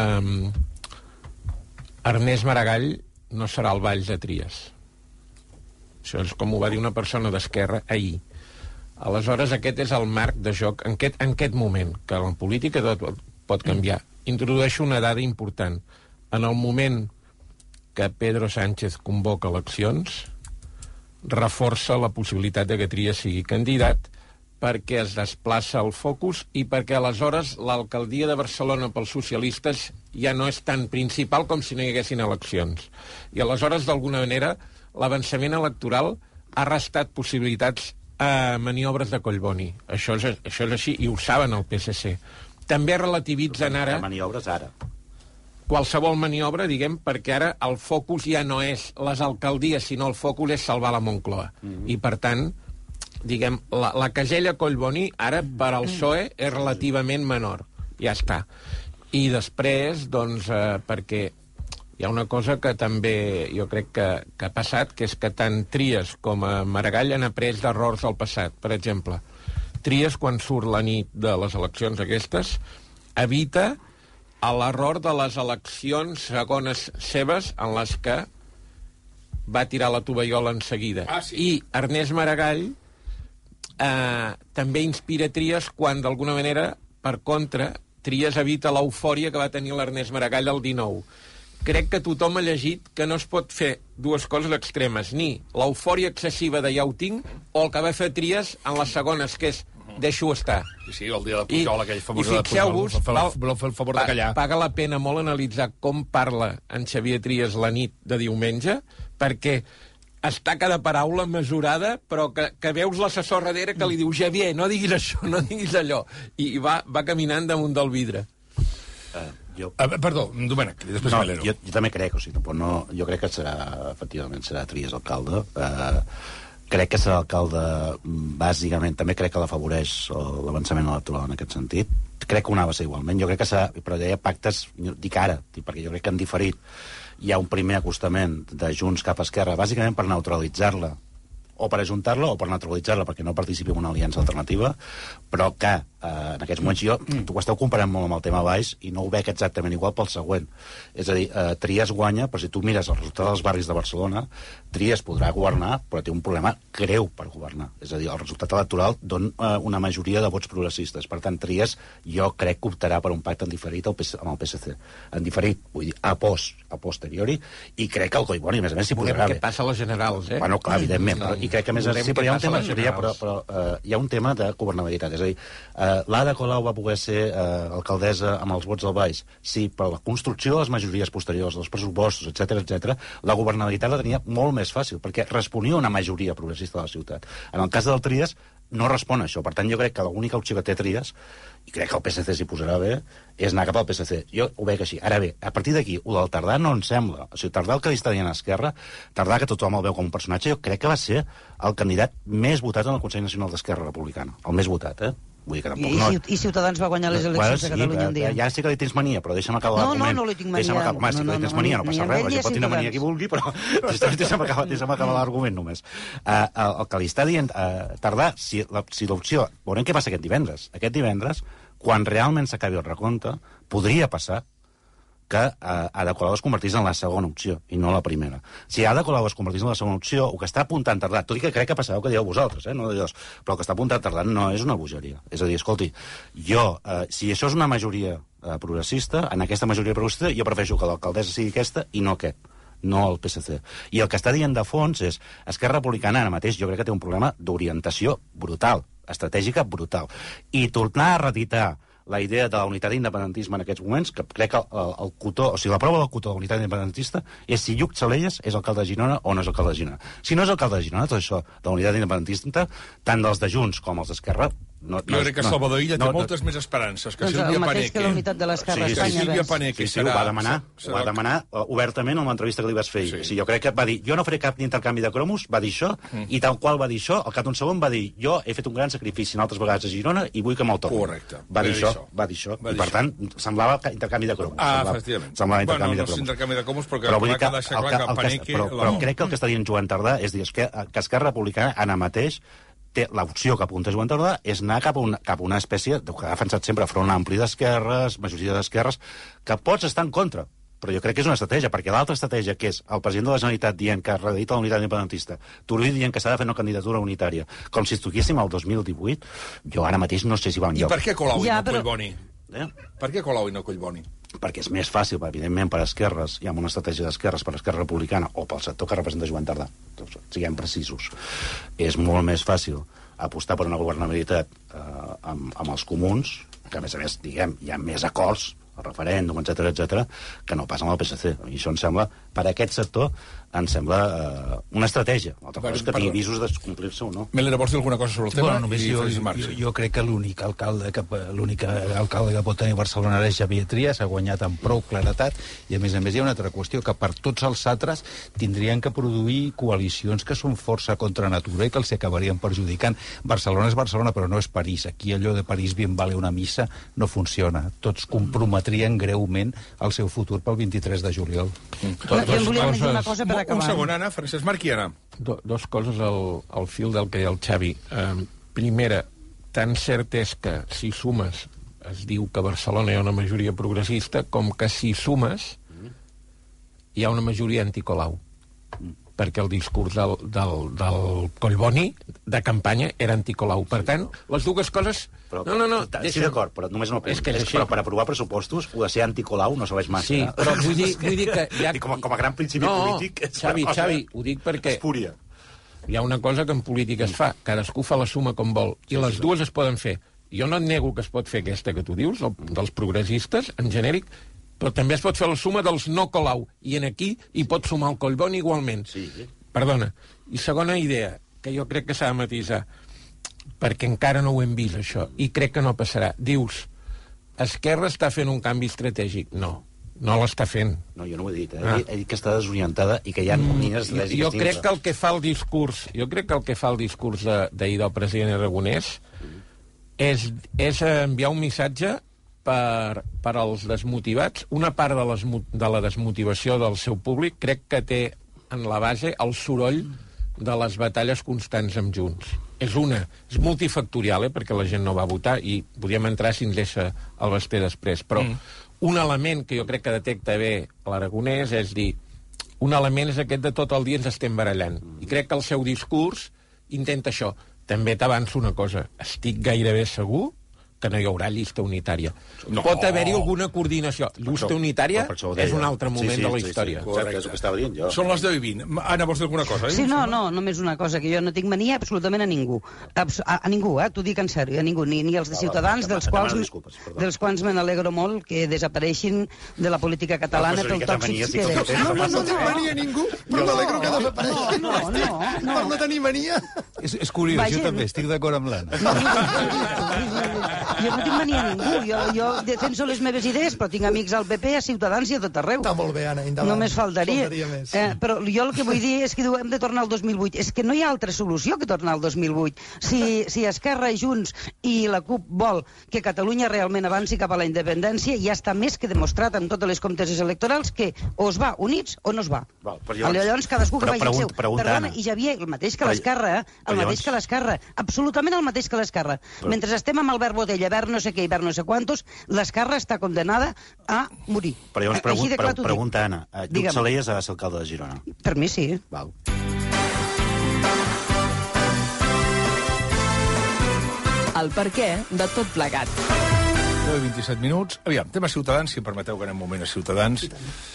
Ernest Maragall no serà el Valls de Trias. Això és com ho va dir una persona d'Esquerra ahir. Aleshores, aquest és el marc de joc en aquest moment, que en política tot pot canviar. Introdueixo una dada important. En el moment que Pedro Sánchez convoca eleccions, reforça la possibilitat de que Trias sigui candidat perquè es desplaça el focus i perquè aleshores l'alcaldia de Barcelona pels socialistes ja no és tan principal com si no hi haguessin eleccions. I aleshores, d'alguna manera, l'avançament electoral ha restat possibilitats a maniobres de Collboni. Això és així, i ho saben el PSC. També relativitzen ara... Maniobres ara. Qualsevol maniobra, diguem, perquè ara el focus ja no és les alcaldies, sinó el focus és salvar la Moncloa. I, per tant, diguem, la casella Collboni ara per al PSOE és relativament menor. Ja està. I després, doncs, perquè hi ha una cosa que també jo crec que ha passat, que és que tant Trias com a Maragall han après d'errors del passat. Per exemple, Trias, quan surt la nit de les eleccions aquestes, evita l'error de les eleccions segones seves en les que va tirar la tovallola en seguida. Sí. I Ernest Maragall també inspira Trias quan, d'alguna manera, per contra, Trias evita l'eufòria que va tenir l'Ernest Maragall el 19. Crec que tothom ha llegit que no es pot fer dues coses extremes, ni l'eufòria excessiva de ja ho tinc, o el que va fer Trias en les segones, que és deixo estar. Sí, el dia de Pujol, aquell famós de Pujol. I fixeu-vos, el favor de callar. Paga la pena molt analitzar com parla en Xavier Trias la nit de diumenge, perquè està cada paraula mesurada, però que veus l'assessor darrere que li diu Xavier, no diguis això, no diguis allò. I va caminant damunt del vidre. Perdó, Domènec, i després Melero. Jo també crec, jo crec que efectivament serà Trias alcalde. Crec que serà alcalde, bàsicament, també crec que l'afavoreix l'avançament electoral en aquest sentit. Crec que ho anava a ser igualment. Jo crec que serà, però hi ha pactes, dic ara, perquè jo crec que han diferit. Hi ha un primer acostament de Junts cap a Esquerra, bàsicament per neutralitzar-la, o per ajuntar-la o per neutralitzar-la perquè no participi en una aliança alternativa, però que en aquests moments tu ho esteu comparant molt amb el tema Valls i no ho veig exactament igual pel següent. És a dir, Trias guanya, però si tu mires el resultat dels barris de Barcelona, Trias podrà governar, però té un problema greu per governar. És a dir, el resultat electoral dona una majoria de vots progressistes. Per tant, Trias jo crec que optarà per un pacte en diferit amb el PSC. En diferit, vull dir, a posteriori, i crec que el Collboni, a més, s'hi posarà bé. Què passa a les generals, eh? Bueno, clar, evidentment, i crec que a més sí, però hi ha un tema, hi ha un tema de governabilitat. És a dir, l'Ada Colau va poder ser alcaldessa amb els vots del Valls, sí, però la construcció de les majories posteriors, dels pressupostos, etc, la governabilitat la tenia molt més fàcil, perquè responia a una majoria progressista de la ciutat. En el cas del Trias, no respon a això. Per tant, jo crec que l'única opció que té Trias, i crec que el PSC s'hi posarà bé, és anar cap al PSC. Jo ho veig així. Ara bé, a partir d'aquí, el del Tardà no em sembla. O sigui, Tardà, el que li està dient a Esquerra, Tardà, que tothom el veu com un personatge, jo crec que va ser el candidat més votat en el Consell Nacional d'Esquerra Republicana. El més votat, Vull dir que tampoc no... I Ciutadans va guanyar les eleccions a Catalunya un dia. Ja sé que li tens mania, però deixa'm acabar l'argument. No li tinc mania. Home, si li tens mania no passa res, la gent pot tenir mania qui vulgui, però deixa'm acabar l'argument només. El que li està dient Tardà, si l'opció... Veurem què passa aquest divendres. Aquest divendres, Quan realment s'acabi el recompte, podria passar que Ada Colau es convertís en la segona opció, i no la primera. Si Ada Colau es convertís en la segona opció, el que està apuntant tardant, tot i que crec que passarà el que dieu vosaltres, no d'allòs, però el que està apuntant tardant no és una bogeria. És a dir, escolti, si això és una majoria progressista, en aquesta majoria progressista jo prefereixo que l'alcaldessa sigui aquesta i no aquest, no el PSC. I el que està dient de fons és Esquerra Republicana ara mateix jo crec que té un problema d'orientació brutal, estratègica brutal. I tornar a reeditar la idea de la unitat d'independentisme en aquests moments, que crec que el cotó, o sigui, la prova del cotó de la unitat independentista és si Lluc Salelles és alcalde de Girona o no és alcalde de Girona. Si no és alcalde de Girona, tot això de la unitat independentista, tant dels de Junts com els d'Esquerra, jo crec que Salvador Illa té moltes més esperances que Sílvia Paneque. Que la unitat de l'Esquerra a Espanya. Sílvia Paneque ho va demanar obertament en l'entrevista que li vas fer. Jo crec que va dir, jo no faré cap intercanvi de cromos, va dir això, i tal qual va dir això, al cap d'un segon va dir, jo he fet un gran sacrifici en altres vegades a Girona i vull que me'l torni. Correcte. Va dir això. I per tant, semblava intercanvi de cromos. Efectivament. Semblava intercanvi de cromos. No és intercanvi de cromos, però va deixar clar que Paneque... Però crec que el que està dient Joan Tardà és dir que Esquerra Republicana ara mateix l'opció que apunta Joan Tardà és anar cap a una espècie que ha defensat sempre front ampli d'esquerres, majoria d'esquerres, que pots estar en contra, però jo crec que és una estratègia, perquè l'altra estratègia, que és el president de la Generalitat dient que reedita la unitat independentista, Turull dient que s'ha de fer una candidatura unitària, com si estiguéssim al 2018, jo ara mateix no sé si va enlloc. I per què Colau i no Collboni? Per què Colau i no Collboni? Perquè és més fàcil, evidentment, per esquerres, hi ha una estratègia d'esquerres per Esquerra Republicana o pel sector que representa Joan Tardà, siguem precisos. És molt més fàcil apostar per una governabilitat amb els comuns, que a més, diguem, hi ha més acords, el referèndum, etc, que no pas amb el PSC. I això em sembla, per a aquest sector, em sembla una estratègia. Altra cosa és que tingui visos de complir-se o no. Melera, vols dir alguna cosa sobre el tema? Bueno, només jo crec que l'únic alcalde que pot tenir Barcelona ara és Xavier Trias, ha guanyat amb prou claretat, i a més hi ha una altra qüestió, que per tots els altres tindrien que produir coalicions que són força contra natura i que els acabarien perjudicant. Barcelona és Barcelona, però no és París. Aquí allò de París bien vale una missa no funciona. Tots comprometrien greument el seu futur pel 23 de juliol. Una cosa per acabar. Un segon, Anna, Francesc Marc i Anna. Dos coses al fil del que deia el Xavi. Primera, tan cert és que si sumes, es diu que a Barcelona hi ha una majoria progressista, com que si sumes hi ha una majoria anticolau. Perquè el discurs del Collboni de campanya era anticolau. Per tant, les dues coses... Sí, d'acord, però només no penso. Però per aprovar pressupostos, ho de ser anticolau no serveix massa. Sí, però vull dir que... Com a gran principi polític... Xavi, ho dic perquè... Espúria. Hi ha una cosa que en política es fa. Cadascú fa la suma com vol. I les dues es poden fer. Jo no et nego que es pot fer aquesta que tu dius, dels progressistes, en genèric, però també es pot fer la suma dels no Colau. I en aquí hi pot sumar el Collboni igualment. Sí. Perdona. I segona idea, que jo crec que s'ha de matisar, perquè encara no ho hem vist, això, i crec que no passarà. Dius, Esquerra està fent un canvi estratègic? No l'està fent. No, jo no ho he dit. He dit que està desorientada i que hi ha línies estratègiques. Jo crec que el que fa el discurs d'ahir del president Aragonès és enviar un missatge per als desmotivats. Una part de la desmotivació del seu públic crec que té en la base el soroll de les batalles constants amb Junts. És multifactorial, perquè la gent no va votar i podíem entrar si ens deixa el Basté després, però un element que jo crec que detecta bé l'Aragonès és dir, un element és aquest de tot el dia ens estem barallant. I crec que el seu discurs intenta això. També t'avanço una cosa, estic gairebé segur que no hi haurà llista unitària. Pot haver-hi alguna coordinació. Llista unitària és un altre moment de la història. És el que estava dient jo. Són les 10:20. Anna, vols dir alguna cosa? Sí, no, només una cosa, que jo no tinc mania absolutament a ningú. A ningú, t'ho dic en sèrio, a ningú, ni els de Ciutadans, dels quals me n'alegro molt que desapareixin de la política catalana pel tòxics que és. No tinc mania a ningú, però m'alegro que desapareixin. No. Per no tenir mania. És curiós, jo també estic d'acord amb l'Anna. Jo no tinc mania a ningú. Jo defenso les meves idees, però tinc amics al PP, a Ciutadans i a tot arreu. Està molt bé, Anna, endavant. Només faltaria. Però jo el que vull dir és que hem de tornar al 2008. És que no hi ha altra solució que tornar al 2008. Si Esquerra, Junts i la CUP vol que Catalunya realment avanci cap a la independència, ja està més que demostrat en totes les comteses electorals que o es va units o no es va. Llavors cadascú que faci el seu. Perdona, i Javier, el mateix que l'Esquerra, absolutament el mateix que l'Esquerra. Mentre estem amb Albert Botella hivern no sé què, hivern no sé quantos, l'esquerra està condenada a morir. Però llavors pregunta, Anna, Lluc Salelles ha de ser alcalde de Girona? Per mi sí. Val. El perquè de tot plegat. 27 minuts. Aviam, tema Ciutadans, si em permeteu que anem un moment a Ciutadans.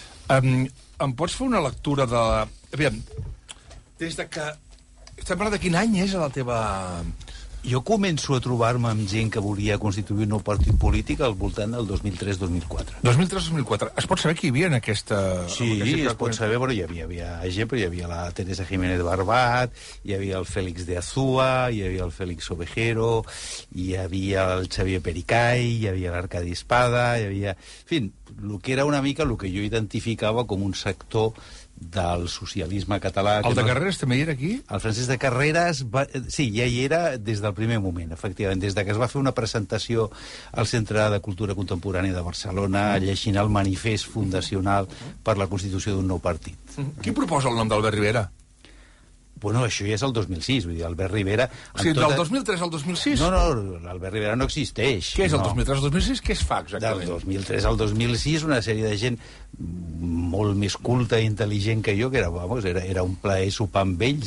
Em pots fer una lectura de... Aviam, des de que... Estem parlant de quin any és la teva... Jo començo a trobar-me amb gent que volia constituir un nou partit polític al voltant del 2003-2004. 2003-2004. Es pot saber qui hi havia en aquesta... Sí, es pot saber, però hi havia gent, però hi havia la Teresa Jiménez Barbat, hi havia el Félix de Azúa, hi havia el Félix Ovejero, hi havia el Xavier Pericay, hi havia l'Arcadi Espada, hi havia... En fi, el que era una mica el que jo identificava com un sector del socialisme català... El de Carreras també hi era aquí? El Francesc de Carreras, sí, ja hi era des del primer moment, efectivament, des de que es va fer una presentació al Centre de Cultura Contemporània de Barcelona, llegint el manifest fundacional per la constitució d'un nou partit. Qui proposa el nom d'Albert Rivera? Bueno, això ja és el 2006, vull dir, Albert Rivera... O sigui, del 2003 al 2006? No, l'Albert Rivera no existeix. Què és el 2003 al 2006? Què es fa, exactament? Del 2003 al 2006, una sèrie de gent molt més culta i intel·ligent que jo, que era un plaer sopar amb ells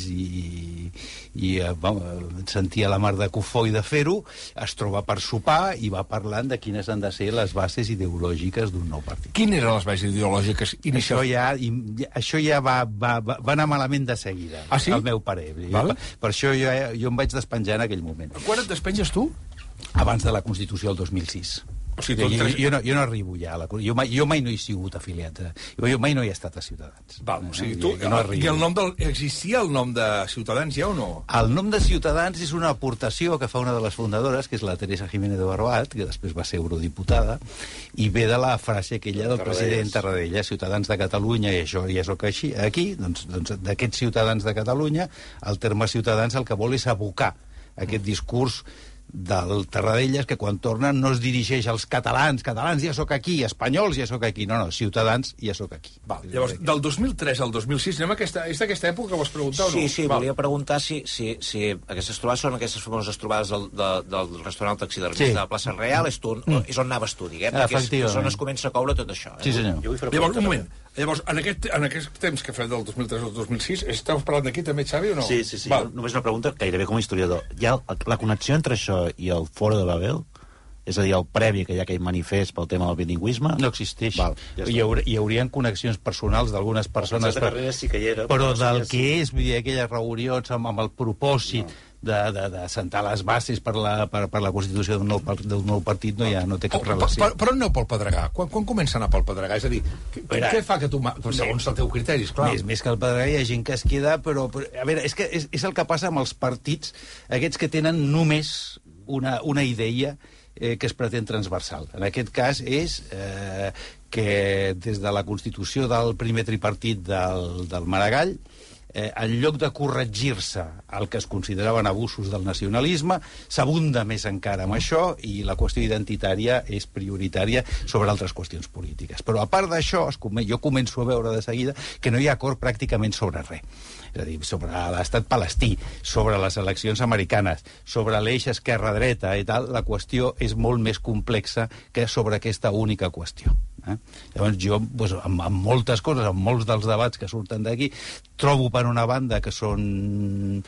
i sentia la mar de cofoi de fer-ho, es troba per sopar i va parlant de quines han de ser les bases ideològiques d'un nou partit. Quines eren les bases ideològiques inicials? Això ja va anar malament de seguida. Ah, sí? Al meu parer. Per això jo em vaig despenjar en aquell moment. Quan et despenges tu? Abans de la Constitució del 2006. O sigui, jo no arribo ja a la... Jo mai no he sigut afiliat. Jo mai no he estat a Ciutadans. Val, o sigui, I el nom existia el nom de Ciutadans ja o no? El nom de Ciutadans és una aportació que fa una de les fundadores, que és la Teresa Jiménez de Barbat, que després va ser eurodiputada, i ve de la frase aquella del president Tarradellas, Ciutadans de Catalunya, i això ja és el que aquí, doncs d'aquests ciutadans de Catalunya, el terme ciutadans el que vol és abocar aquest discurs del Tarradellas, que quan tornen no es dirigeix als catalans ja sóc aquí, espanyols ja sóc aquí, no, ciutadans ja sóc aquí. Val, llavors, del 2003 al 2006, és d'aquesta època que vols preguntar o no? Sí, volia preguntar si aquestes trobades són aquestes famoses trobades del restaurant El Taxi de la plaça Real, és on anaves tu, diguem, perquè és on es comença a coure tot això. Sí, senyor. Llavors, un moment, en aquest temps que fem del 2003 al 2006, esteu parlant d'aquí també, Xavi, o no? Sí. Només una pregunta, gairebé com a historiador. Hi ha la connexió entre això i el Foro de Babel? És a dir, el previ que hi ha aquell manifest pel tema del bilingüisme? No existeix. Val, ja hi haurien connexions personals d'algunes persones, sí que hi era, però del que és, vull dir, aquelles reunions amb el propòsit de sentar les bases per la constitució d'un nou partit no té cap relació. Però no pel Pedregà. Quan comença a anar pel Pedregà? És a dir, què fa que tu... Segons el teu criteri, esclar. Més que el Pedregà hi ha gent que es queda, però a veure, és el que passa amb els partits aquests que tenen només una idea que es pretén transversal. En aquest cas és que des de la constitució del primer tripartit del Maragall, en lloc de corregir-se el que es consideraven abusos del nacionalisme, s'abunda més encara amb això i la qüestió identitària és prioritària sobre altres qüestions polítiques. Però a part d'això, jo començo a veure de seguida que no hi ha acord pràcticament sobre res. És a dir, sobre l'estat palestí, sobre les eleccions americanes, sobre l'eix esquerra-dreta i tal, la qüestió és molt més complexa que sobre aquesta única qüestió. Llavors jo, amb moltes coses, amb molts dels debats que surten d'aquí, trobo per una banda que són,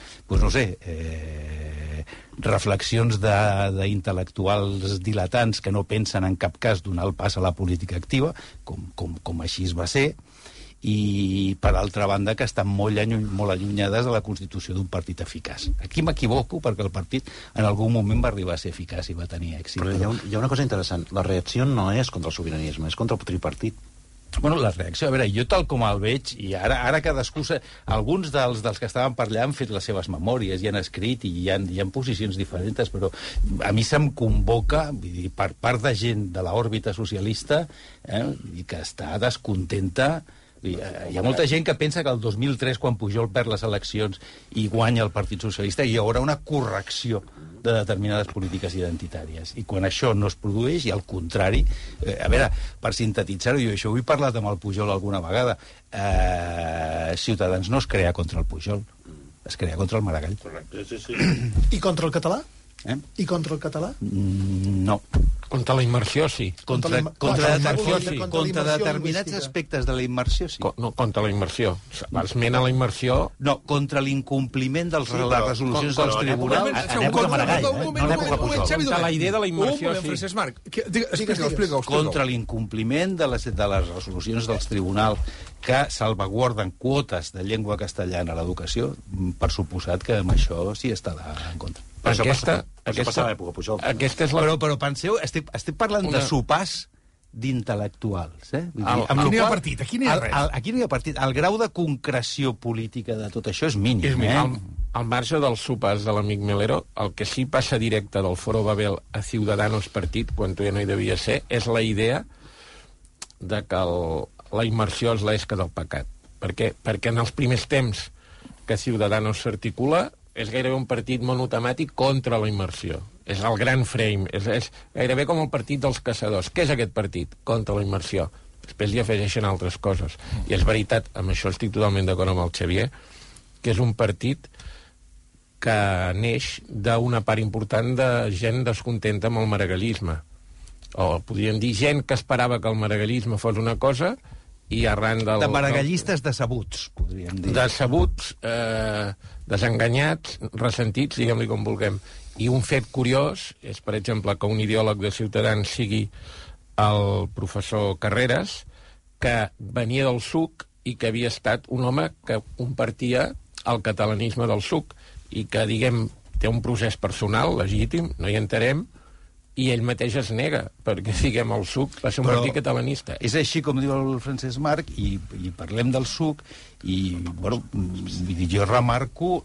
reflexions d'intel·lectuals diletants que no pensen en cap cas donar el pas a la política activa, com així es va ser, i per altra banda que estan molt allunyades de la constitució d'un partit eficaç. Aquí m'equivoco perquè el partit en algun moment va arribar a ser eficaç i va tenir èxit. Però hi ha una cosa interessant, la reacció no és contra el sobiranisme, és contra el tripartit. Bueno, la reacció, a veure, jo tal com el veig, i ara cadascú... Alguns dels que estaven per allà han fet les seves memòries i han escrit i hi ha posicions diferents, però a mi se'm convoca, vull dir, per part de gent de l'òrbita socialista, i que està descontenta. Hi ha molta gent que pensa que el 2003, quan Pujol perd les eleccions i guanya el Partit Socialista, hi haurà una correcció de determinades polítiques identitàries. I quan això no es produeix, i al contrari, a veure, per sintetitzar-ho, jo això ho he parlat amb el Pujol alguna vegada, Ciutadans no es crea contra el Pujol, es crea contra el Maragall. I contra el català? I contra el català? No. Contra la immersió, sí. Contra determinats aspectes de la immersió, sí. No, contra la immersió. Esmena la immersió... No, contra l'incompliment de les resolucions dels tribunals. Anem a Maragall, no anem a Pujol. Contra la idea de la immersió, sí. Francesc Marc, explica-ho. Contra l'incompliment de les resolucions dels tribunals que salvaguarden quotes de llengua castellana a l'educació, per suposat que amb això sí està en contra. Aquesta és la... Però penseu, estic parlant de sopars d'intel·lectuals. Aquí no hi ha partit, aquí no hi ha res. Aquí no hi ha partit. El grau de concreció política de tot això és mínim. Al marge dels sopars de l'amic Melero, el que sí passa directe del Foro Babel a Ciudadanos Partit, quan ja no hi devia ser, és la idea de que la immersió és l'esca del pecat. Per què? Perquè en els primers temps que Ciudadanos s'articula és gairebé un partit monotemàtic contra la immersió. És el gran frame, és gairebé com el partit dels caçadors. Què és aquest partit? Contra la immersió. Després hi afegeixen altres coses. I és veritat, amb això estic totalment d'acord amb el Xavier, que és un partit que neix d'una part important de gent descontenta amb el maragallisme. O podríem dir gent que esperava que el maragallisme fos una cosa i arran del... De maragallistes decebuts, podríem dir. Decebuts, desenganyats, ressentits, diguem-li com vulguem. I un fet curiós és, per exemple, que un ideòleg de Ciutadans sigui el professor Carreras, que venia del SUC i que havia estat un home que compartia el catalanisme del SUC i que, diguem, té un procés personal legítim, no hi entrarem, i ell mateix es nega, perquè, diguem, el SUC va ser un partit catalanista. És així com diu el Francesc Marc, i parlem del SUC, i, bueno, jo remarco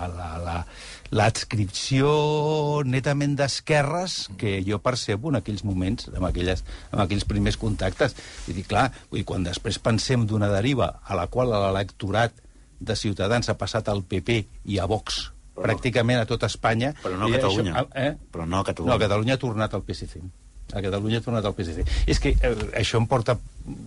l'adscripció netament d'esquerres que jo percebo en aquells moments, en aquells primers contactes. Vull dir, clar, quan després pensem d'una deriva a la qual l'electorat de Ciutadans ha passat al PP i a Vox, pràcticament a tot Espanya. Però no a Catalunya. Però no a Catalunya. No, a Catalunya ha tornat al PSC. A Catalunya ha tornat al PSC. És que això em porta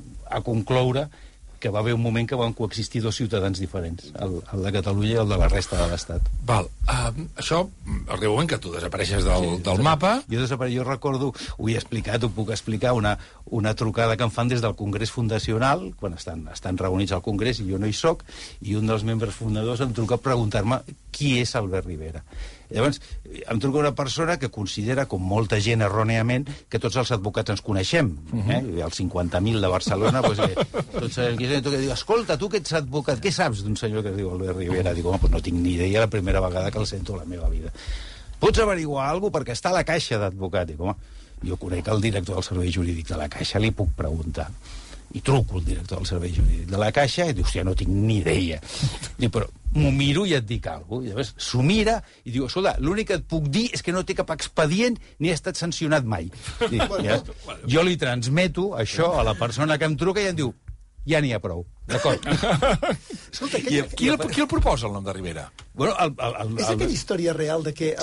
a concloure que va haver un moment que van coexistir dos ciutadans diferents, el de Catalunya i el de la resta de l'Estat. Val. Això, arriba un moment que tu desapareixes del mapa... Jo recordo, ho he explicat, ho puc explicar, una trucada que em fan des del Congrés Fundacional, quan estan reunits al Congrés i jo no hi soc, i un dels membres fundadors em truca a preguntar-me qui és Albert Rivera. Llavors, em truca una persona que considera, com molta gent erròniament, que tots els advocats ens coneixem. Els 50.000 de Barcelona, tots que diu, escolta, tu que ets advocat, què saps d'un senyor que es diu Albert Rivera? Dic, home, no tinc ni idea, la primera vegada que el sento a la meva vida. Pots averiguar alguna cosa? Perquè està a la caixa d'advocat. Dic, home, jo conec el director del Servei Jurídic de la Caixa, li puc preguntar. I truco al director del Servei Jurídic de la Caixa i diu, hòstia, no tinc ni idea. Dic, però m'ho miro i et dic alguna cosa. Llavors s'ho mira i diu, escolta, l'únic que et puc dir és que no té cap expedient ni ha estat sancionat mai. Dic, jo li transmeto això a la persona que em truca i em diu, ja n'hi ha prou. D'acord. Escolta, qui el proposa, el nom de Rivera? Bueno, és aquella història real de que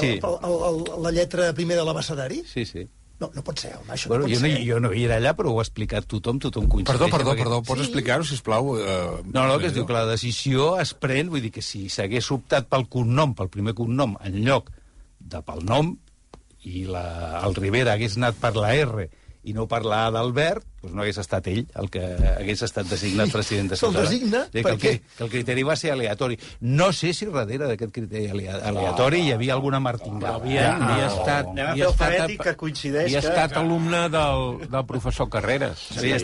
la lletra primera de l'abecedari? Sí, sí. No pot ser, home, això no pot ser. Jo no hi era allà, però ho ha explicat tothom coincideix. Perdó, pots explicar-ho, sisplau? No, que es diu que la decisió es pren, vull dir que si s'hagués optat pel cognom, pel primer cognom, en lloc de pel nom, i el Rivera hagués anat per la R i no per la A d'Albert, doncs no hagués estat ell el que hagués estat designat president de Ciutadans. Se'l designa? Per què? Que el criteri va ser aleatori. No sé si darrere d'aquest criteri aleatori hi havia alguna martingala. Havia estat alumne del professor Carreras. Havia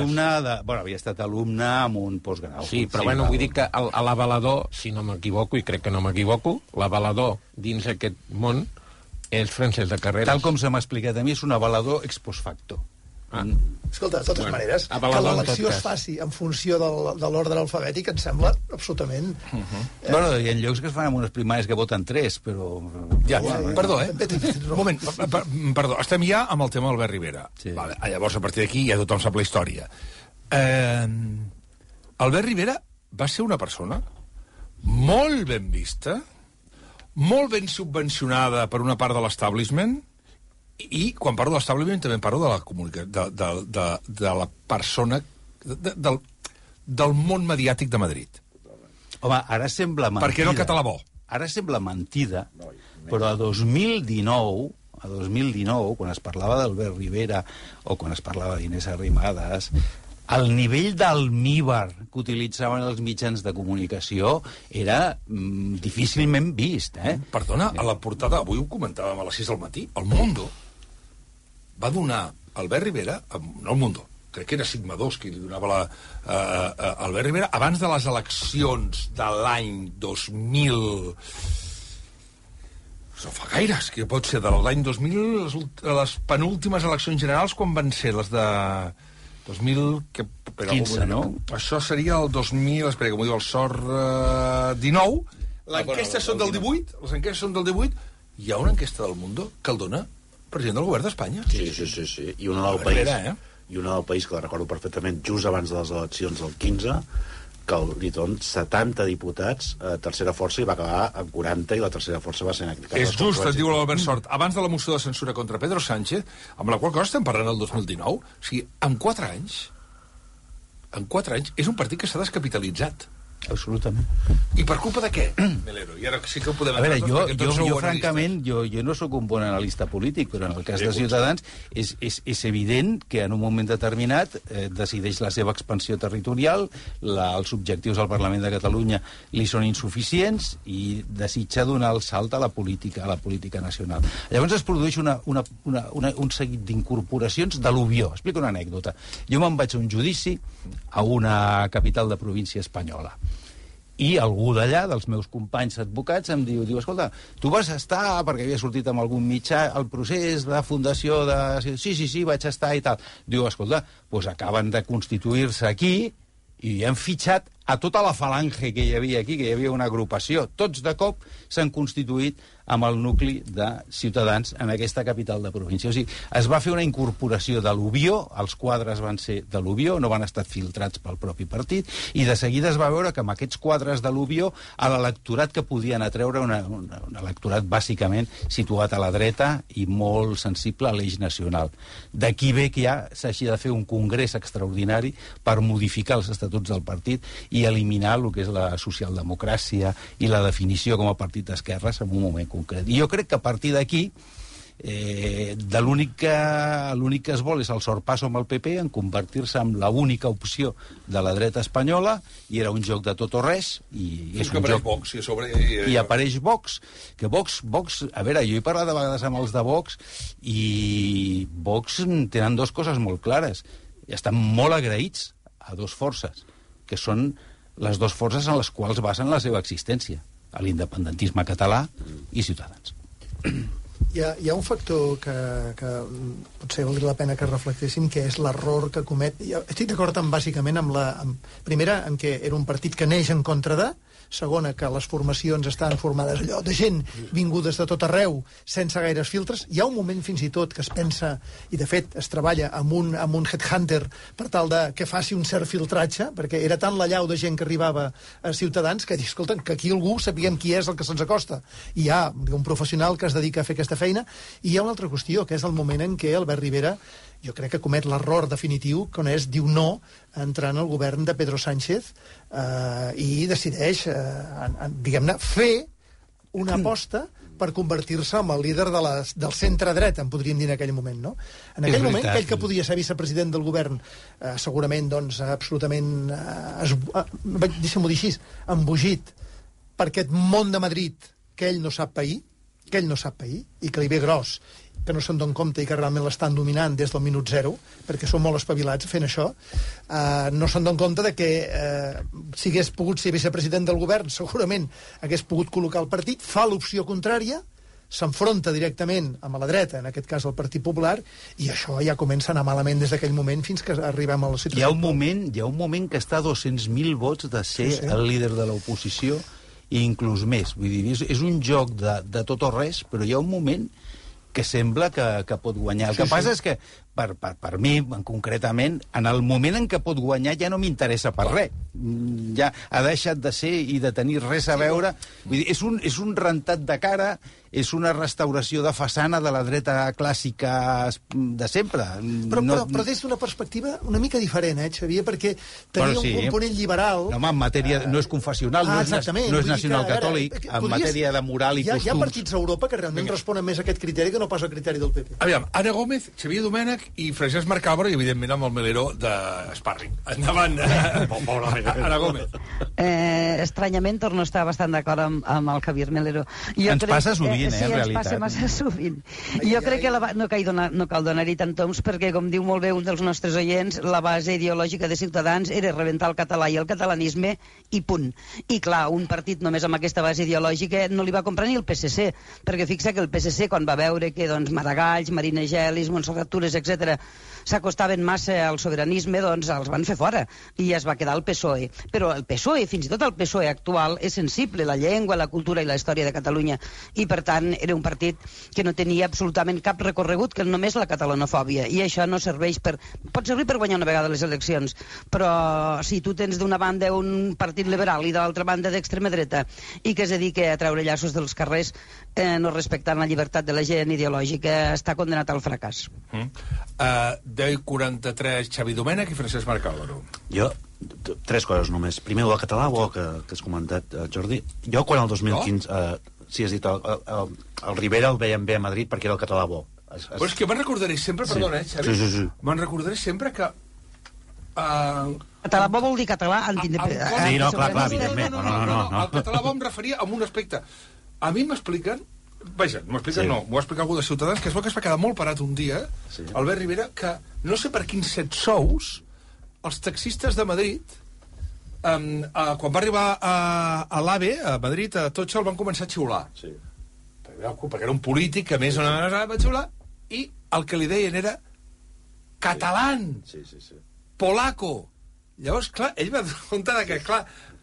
estat alumne amb un postgrau. Sí, però bueno, vull dir que l'avalador, si no m'equivoco, i crec que no m'equivoco, l'avalador dins aquest món és Francesc de Carreras. Tal com se m'ha explicat a mi, és un avalador ex post facto. Escolta, de totes maneres, que l'elecció es faci en funció de l'ordre alfabètic em sembla absolutament... Bueno, hi ha llocs que es fan amb unes primàries que voten 3, però... Perdó, un moment, perdó, estem ja amb el tema d'Albert Rivera. Llavors, a partir d'aquí, ja tothom sap la història. Albert Rivera va ser una persona molt ben vista, molt ben subvencionada per una part de l'establishment, i quan parlo de l'establishment també parlo de la comunicació, de la persona, del món mediàtic de Madrid. Home, ara sembla mentida. Perquè era el català bo. ara sembla mentida, però a 2019, quan es parlava d'Albert Rivera o quan es parlava d'Inés Arrimadas, el nivell d'almívar que utilitzaven els mitjans de comunicació era difícilment vist. Perdona, a la portada, avui ho comentàvem a les 6 del matí, El Mundo va donar Albert Rivera, no El Mundo, crec que era Sigma 2 qui li donava Albert Rivera, abans de les eleccions de l'any 2000... No fa gaires, que pot ser de l'any 2000, les penúltimes eleccions generals, quan van ser les de 2015, no? Això seria el 2000, espera, com ho diu el SOR, 19. L'enquesta són del 18, les enquestes són del 18. Hi ha una enquesta del Mundo que el dona president del govern d'Espanya. Sí. I una del país, que la recordo perfectament, just abans de les eleccions del 15, que li donen 70 diputats a tercera força i va acabar amb 40, i la tercera força va ser... És just, et diu l'Albert Sort, abans de la moció de censura contra Pedro Sánchez, amb la qual cosa estem parlant el 2019, o sigui, en 4 anys, és un partit que s'ha descapitalitzat. Absolutament. I per culpa de què, Melero? I ara sí que ho podem... A veure, jo francament, jo no sóc un bon analista polític, però en el cas de Ciutadans és evident que en un moment determinat decideix la seva expansió territorial, els objectius del Parlament de Catalunya li són insuficients i desitja donar el salt a la política nacional. Llavors es produeix un seguit d'incorporacions de l'Ubió. Explico una anècdota. Jo me'n vaig a un judici a una capital de província espanyola. I algú d'allà, dels meus companys advocats, em diu, escolta, tu vas estar, perquè havia sortit amb algun mitjà, al procés de fundació de... Sí, vaig estar i tal. Diu, escolta, doncs acaben de constituir-se aquí i han fitxat a tota la falange que hi havia aquí, que hi havia una agrupació. Tots de cop s'han constituït amb el nucli de Ciutadans en aquesta capital de província. O sigui, es va fer una incorporació de l'Ubió, els quadres van ser de l'Ubió, no van estar filtrats pel propi partit, i de seguida es va veure que amb aquests quadres de l'Ubió, a l'electorat que podien atreure, un electorat bàsicament situat a la dreta i molt sensible a l'eix nacional. D'aquí ve que ja s'hagi de fer un congrés extraordinari per modificar els estatuts del partit i eliminar el que és la socialdemocràcia i la definició com a partit d'esquerres en un moment concret. I jo crec que a partir d'aquí de l'únic que es vol és el sorpasso amb el PP en convertir-se en l'única opció de la dreta espanyola, i era un joc de tot o res, i és un joc... Vox, i apareix Vox, que Vox, a veure, jo he parlat de vegades amb els de Vox, i Vox tenen dues coses molt clares, i estan molt agraïts a dues forces, que són les dues forces en les quals basen la seva existència, l'independentisme català i Ciutadans. Hi ha un factor que potser valdria la pena que reflectéssim, que és l'error que comet... Estic d'acord bàsicament primera, en què era un partit que neix en contra de, segona, que les formacions estan formades allò de gent vingudes de tot arreu, sense gaires filtres. Hi ha un moment fins i tot que es pensa, i de fet es treballa amb un headhunter per tal de que faci un cert filtratge, perquè era tant l'allau de gent que arribava a Ciutadans que diu, escolta, que aquí algú sapiguem qui és el que se'ns acosta. I hi ha un professional que es dedica a fer aquesta feina, i hi ha una altra qüestió, que és el moment en què Albert Rivera, jo crec que comet l'error definitiu, quan diu no a entrar en el govern de Pedro Sánchez i decideix, diguem-ne, fer una aposta per convertir-se en el líder del centre-dreta, en podríem dir en aquell moment, no? En aquell moment, aquell que podia ser vicepresident del govern, segurament, doncs, absolutament, deixa'm-ho dir així, embogit per aquest món de Madrid que ell no sap pair, i que li ve gros, que no se'n donen compte i que realment l'estan dominant des del minut zero, perquè són molt espavilats fent això, no se'n donen compte de que si hagués pogut ser vicepresident del govern, segurament hagués pogut col·locar el partit, fa l'opció contrària, s'enfronta directament amb la dreta, en aquest cas el Partit Popular, i això ja comença a anar malament des d'aquell moment fins que arribem a la situació. Hi ha un moment que està a 200.000 vots de ser el líder de l'oposició, i inclús més. Vull dir, és un joc de tot o res, però hi ha un moment que sembla que pot guanyar. El que passa és que, per mi, concretament, en el moment en què pot guanyar ja no m'interessa per res. Ja ha deixat de ser i de tenir res a veure. Vull dir, és un rentat de cara és una restauració de façana de la dreta clàssica de sempre. Però des d'una perspectiva una mica diferent, Xavier, perquè tenia un component liberal... No, en matèria no és confessional, no és nacional catòlic, en matèria de moral i costums. Hi ha partits a Europa que realment responen més a aquest criteri que no pas al criteri del PP. Aviam, Anna Gómez, Xavier Domènech i Francesc Marc Álvaro, i evidentment amb el Melero d'Sparring. Endavant, Anna Gómez. Estranyament torno a estar bastant d'acord amb el Javier Melero. Ens passa sovint, en realitat. Sí, ens passa massa sovint. Jo crec que no cal donar-hi tant toms perquè, com diu molt bé un dels nostres oients, la base ideològica de Ciutadans era rebentar el català i el catalanisme i punt. I clar, un partit només amb aquesta base ideològica no li va comprar ni el PSC, perquè fixa que el PSC, quan va veure que Maragalls, Marina Gelis, Montserrat Tura, etc., s'acostaven massa al sobiranisme, doncs els van fer fora i es va quedar el PSOE. Però el PSOE, fins i tot el PSOE actual, és sensible a la llengua, la cultura i la història de Catalunya i, per tant, era un partit que no tenia absolutament cap recorregut que només la catalanofòbia, i això no serveix per... Pot servir per guanyar una vegada les eleccions, però si tu tens d'una banda un partit liberal i de l'altra banda d'extrema dreta i que es dedica a treure llaços dels carrers no respectant la llibertat de la gent ideològica, està condenat al fracàs. 10:43, Xavi Domènech i Francesc Marc Álvaro. Jo, tres coses només. Primer, el català, bo, que has comentat, Jordi. Jo, quan el 2015... sí, has dit, el Rivera el veiem bé a Madrid perquè era el català bo. Però és que me'n recordaré sempre, perdona, Xavi, sí. me'n recordaré sempre que... Català bo vol dir català antiindependent. Sí, no, clar, evidentment. No. El català bo em referia a un aspecte. A mi m'expliquen, vaja, m'ho va explicar algú de Ciutadans, que es veu que es va quedar molt parat un dia, Albert Rivera, que no sé per quins 7 sous els taxistes de Madrid, quan va arribar a l'AVE, a Madrid, a Totxa, el van començar a xiular. Sí. Perquè era un polític que més o menys va xiular, i el que li deien era catalán, polaco. Llavors, clar, ell va comptar que, clar,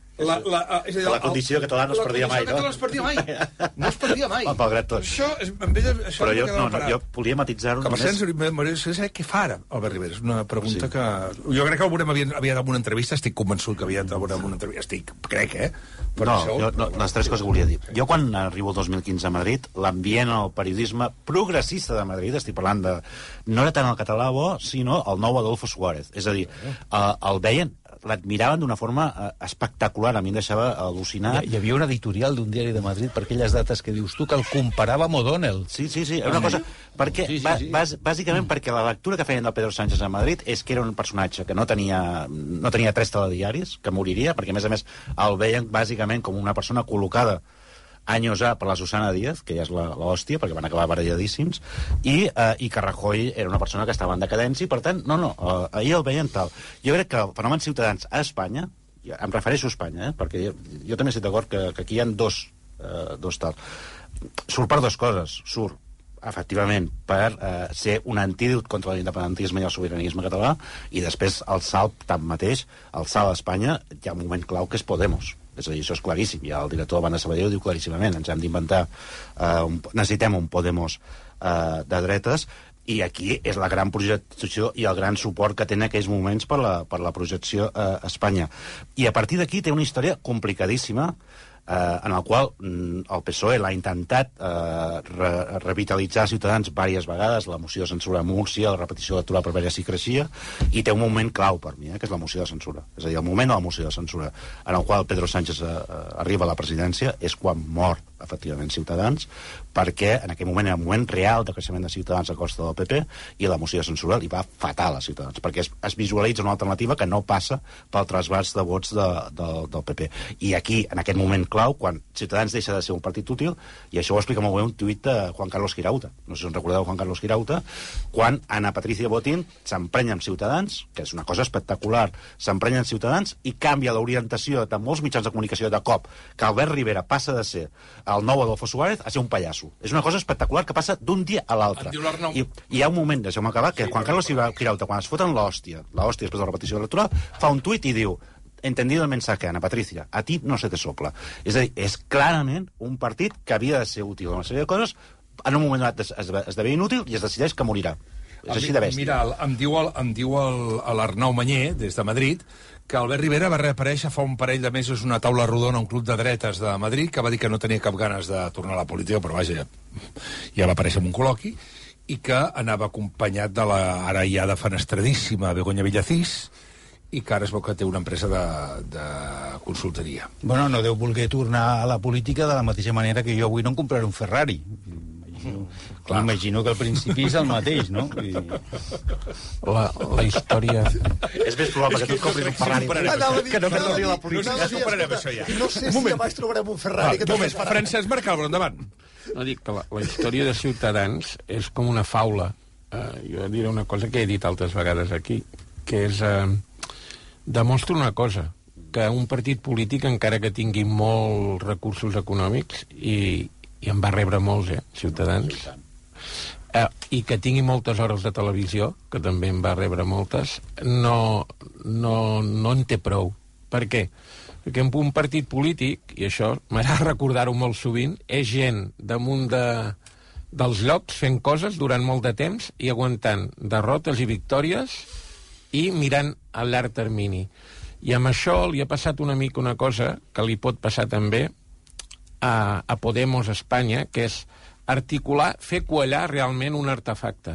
la condició català no es perdia mai, no? No es perdia mai. Malgrat tot. Però jo volia matisar-ho només... M'hauria de saber què fa ara, Albert Rivera. És una pregunta que... Jo crec que el veurem aviat en una entrevista, estic convençut que aviat el veurem en una entrevista. Crec, les tres coses que volia dir. Jo, quan arribo el 2015 a Madrid, l'ambient al periodisme progressista de Madrid, estic parlant de... No era tant el català bo, sinó el nou Adolfo Suárez. És a dir, el veien... l'admiraven d'una forma espectacular, a mi em deixava al·lucinat. Hi havia un editorial d'un diari de Madrid per aquelles dates que dius tu, que el comparava amb O'Donnell. Sí, era una cosa... Perquè, bàsicament perquè la lectura que feien del Pedro Sánchez a Madrid és que era un personatge que no tenia 3 telediaris, que moriria, perquè a més el veien bàsicament com una persona col·locada anys per la Susana Díaz, que ja és l'hòstia, perquè van acabar baralladíssims, i que Rajoy era una persona que estava en decadència, i per tant, ahir el veien tal. Jo crec que el fenomen Ciutadans a Espanya, em refereixo a Espanya, perquè jo també estic d'acord que aquí hi ha dos tal. Surt per dues coses. Surt, efectivament, per ser un antídot contra l'independentisme i el sobiranisme català, i després el salt, tanmateix, el salt a Espanya, hi ha un moment clau que és Podemos. És a dir, això és claríssim. Ja el director de Banda Sabadell ho diu claríssimament. Ens hem d'inventar... necessitem un Podemos de dretes, i aquí és la gran projecció i el gran suport que té en aquells moments per la projecció a Espanya. I a partir d'aquí té una història complicadíssima, en el qual el PSOE l'ha intentat revitalitzar Ciutadans diverses vegades, la moció de censura a Múrcia, la repetició electoral per veure si creixia, i té un moment clau per mi, que és la moció de censura. És a dir, el moment de la moció de censura en el qual Pedro Sánchez arriba a la presidència és quan mor, efectivament, Ciutadans, perquè en aquell moment era un moment real de creixement de Ciutadans a costa del PP, i la moció de censura li va fatal a Ciutadans, perquè es visualitza una alternativa que no passa pel trasbats de vots del PP. I aquí, en aquest moment clau, quan Ciutadans deixa de ser un partit útil, i això ho explica molt bé un tuit de Juan Carlos Girauta, no sé si us recordeu Juan Carlos Girauta, quan Ana Patricia Botín s'emprenya amb Ciutadans, que és una cosa espectacular, s'emprenya amb Ciutadans i canvia l'orientació de molts mitjans de comunicació de cop, que Albert Rivera passa de ser el nou Adolfo Suárez a ser un pallasso. És una cosa espectacular que passa d'un dia a l'altre. I hi ha un moment, deixeu-me acabar, que Juan Carlos Girauta, quan es foten l'hòstia després de la repetició electoral, fa un tuit i diu: entendido el mensaje, Ana Patricia, a ti no se te sopla. És a dir, és clarament un partit que havia de ser útil en una sèrie de coses, en un moment donat esdevé inútil i es decideix que morirà. És així de bèstia. Mira, em diu l'Arnau Manyer, des de Madrid, que Albert Rivera va reaparèixer fa un parell de mesos una taula rodona a un club de dretes de Madrid, que va dir que no tenia cap ganes de tornar a la política, però vaja, ja va aparèixer en un col·loqui, i que anava acompanyat de la ara ja defenestradíssima Begoña Villacís, i que ara es veu que té una empresa de consultoria. Bueno, no deu voler tornar a la política de la mateixa manera que jo avui no em compraré un Ferrari. Imagino que al principi és el mateix, no? La història... És més probable que tu et compris un Ferrari que no torni a la política. No superarem això ja. No sé si abans trobarem un Ferrari. Francesc Marcalbro, endavant. No, dic que la història de Ciutadans és com una faula. Jo diré una cosa que he dit altres vegades aquí, que és... demostra una cosa, que un partit polític, encara que tingui molts recursos econòmics, i en va rebre molts, Ciutadans, i que tingui moltes hores de televisió, que també en va rebre moltes, no en té prou. Per què? Perquè un partit polític, i això m'agrada recordar-ho molt sovint, és gent damunt dels llocs fent coses durant molt de temps i aguantant derrotes i victòries i mirant a llarg termini. I amb això li ha passat una mica una cosa que li pot passar també a Podemos Espanya, que és articular, fer quallar realment un artefacte.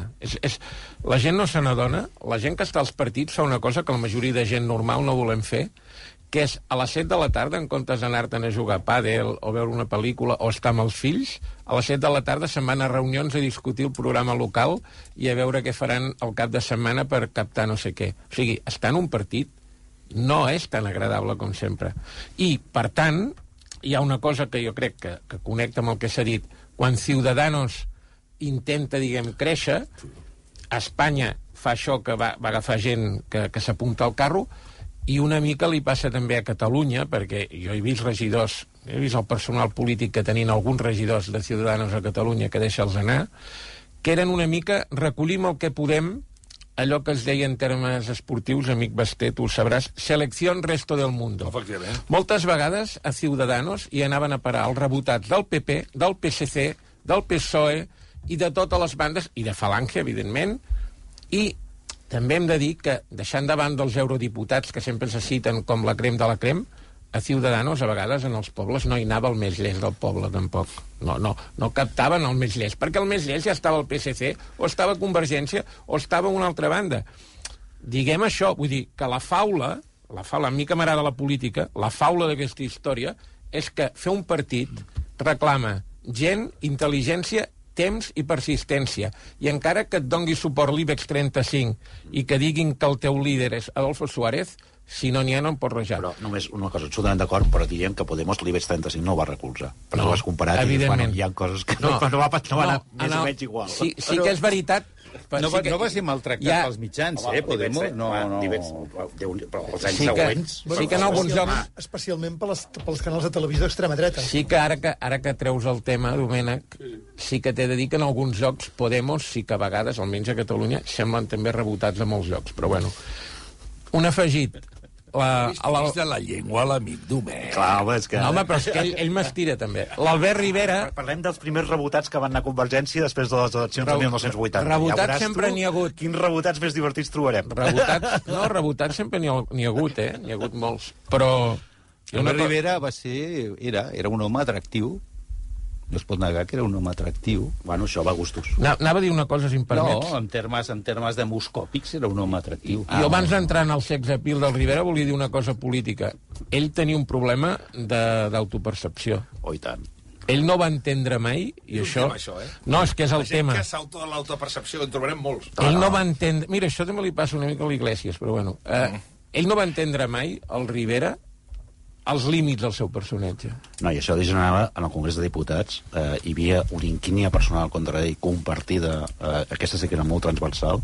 La gent no se n'adona, la gent que està als partits fa una cosa que la majoria de gent normal no volem fer, que és a les 7 de la tarda, en comptes d'anar-te'n a jugar a pàdel o veure una pel·lícula o estar amb els fills, a les 7 de la tarda se'n van a reunions a discutir el programa local i a veure què faran el cap de setmana per captar no sé què. O sigui, estar en un partit no és tan agradable com sempre. I, per tant, hi ha una cosa que jo crec que connecta amb el que s'ha dit. Quan Ciudadanos intenta, diguem, créixer, Espanya fa això que va agafar gent que s'apunta al carro, i una mica li passa també a Catalunya, perquè jo he vist regidors, he vist el personal polític que tenien alguns regidors de Ciudadanos a Catalunya que deixa'ls anar, que eren una mica recollim el que podem, allò que es deia en termes esportius, amic Basté, tu ho sabràs, selección resto del mundo. Moltes vegades a Ciudadanos hi anaven a parar els rebotats del PP, del PSC, del PSOE i de totes les bandes, i de Falange, evidentment, i també hem de dir que, deixant davant dels eurodiputats que sempre se citen com la crem de la crem, a Ciudadanos, a vegades, en els pobles no hi anava el més llest del poble, tampoc. No captaven el més llest, perquè el més llest ja estava al PSC, o estava a Convergència, o estava a una altra banda. Diguem això, vull dir que la faula, a mi que m'agrada la política, la faula d'aquesta història és que fer un partit reclama gent, intel·ligència, temps i persistència. I encara que et dongui suport l'IBEX 35 i que diguin que el teu líder és Adolfo Suárez, si no n'hi ha, no em pot rejar. Però només una cosa, absolutament d'acord, però diem que Podemos l'IBEX 35 no ho va recolzar. Però no, ho has comparat i dius, bueno, hi ha coses que no van anar més o menys igual. Sí que és veritat. No va ser maltractat pels mitjans, Podemos? No. Però els anys següents... Sí que en alguns llocs... Especialment pels canals de televisió d'extrema dreta. Sí que ara que treus el tema, Domènec, sí que t'he de dir que en alguns llocs Podemos sí que a vegades, almenys a Catalunya, semblen també rebotats a molts llocs. Però bueno, un afegit... de la llengua, l'amic Domènec. Clar, home, és que... No, home, però és que ell m'estira, també. L'Albert Rivera... Parlem dels primers rebotats que van anar a Convergència després de les eleccions de 1980. Rebotats sempre n'hi ha hagut. Quins rebotats més divertits trobarem? Rebotats sempre n'hi ha hagut, N'hi ha hagut molts. Però... Albert Rivera era un home atractiu. No es pot negar que era un home atractiu. Bueno, això va a gustos. Anava a dir una cosa, si em permets. No, en termes demoscòpics era un home atractiu. Jo abans d'entrar en el sex appeal del Rivera volia dir una cosa política. Ell tenia un problema d'autopercepció. Oh, i tant. Ell no va entendre mai, i això... No, és que és el tema. La gent que salta de l'autopercepció, en trobarem molts. Ell no va entendre... Mira, això també li passa una mica a l'Iglesias, però bueno. Ell no va entendre mai, el Rivera, els límits del seu personatge. No, i això degenerava en el Congrés de Diputats. Hi havia una inquínia personal contra ell compartida, aquesta sí que era molt transversal,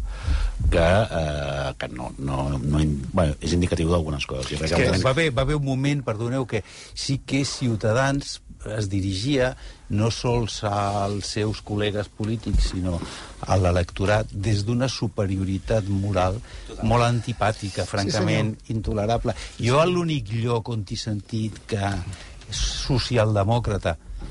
que no bueno, és indicatiu d'algunes coses. És que va haver un moment, perdoneu, que sí que Ciutadans es dirigia no sols als seus col·legues polítics, sinó a l'electorat des d'una superioritat moral molt antipàtica, francament intolerable. Jo l'únic lloc on he sentit que és socialdemòcrata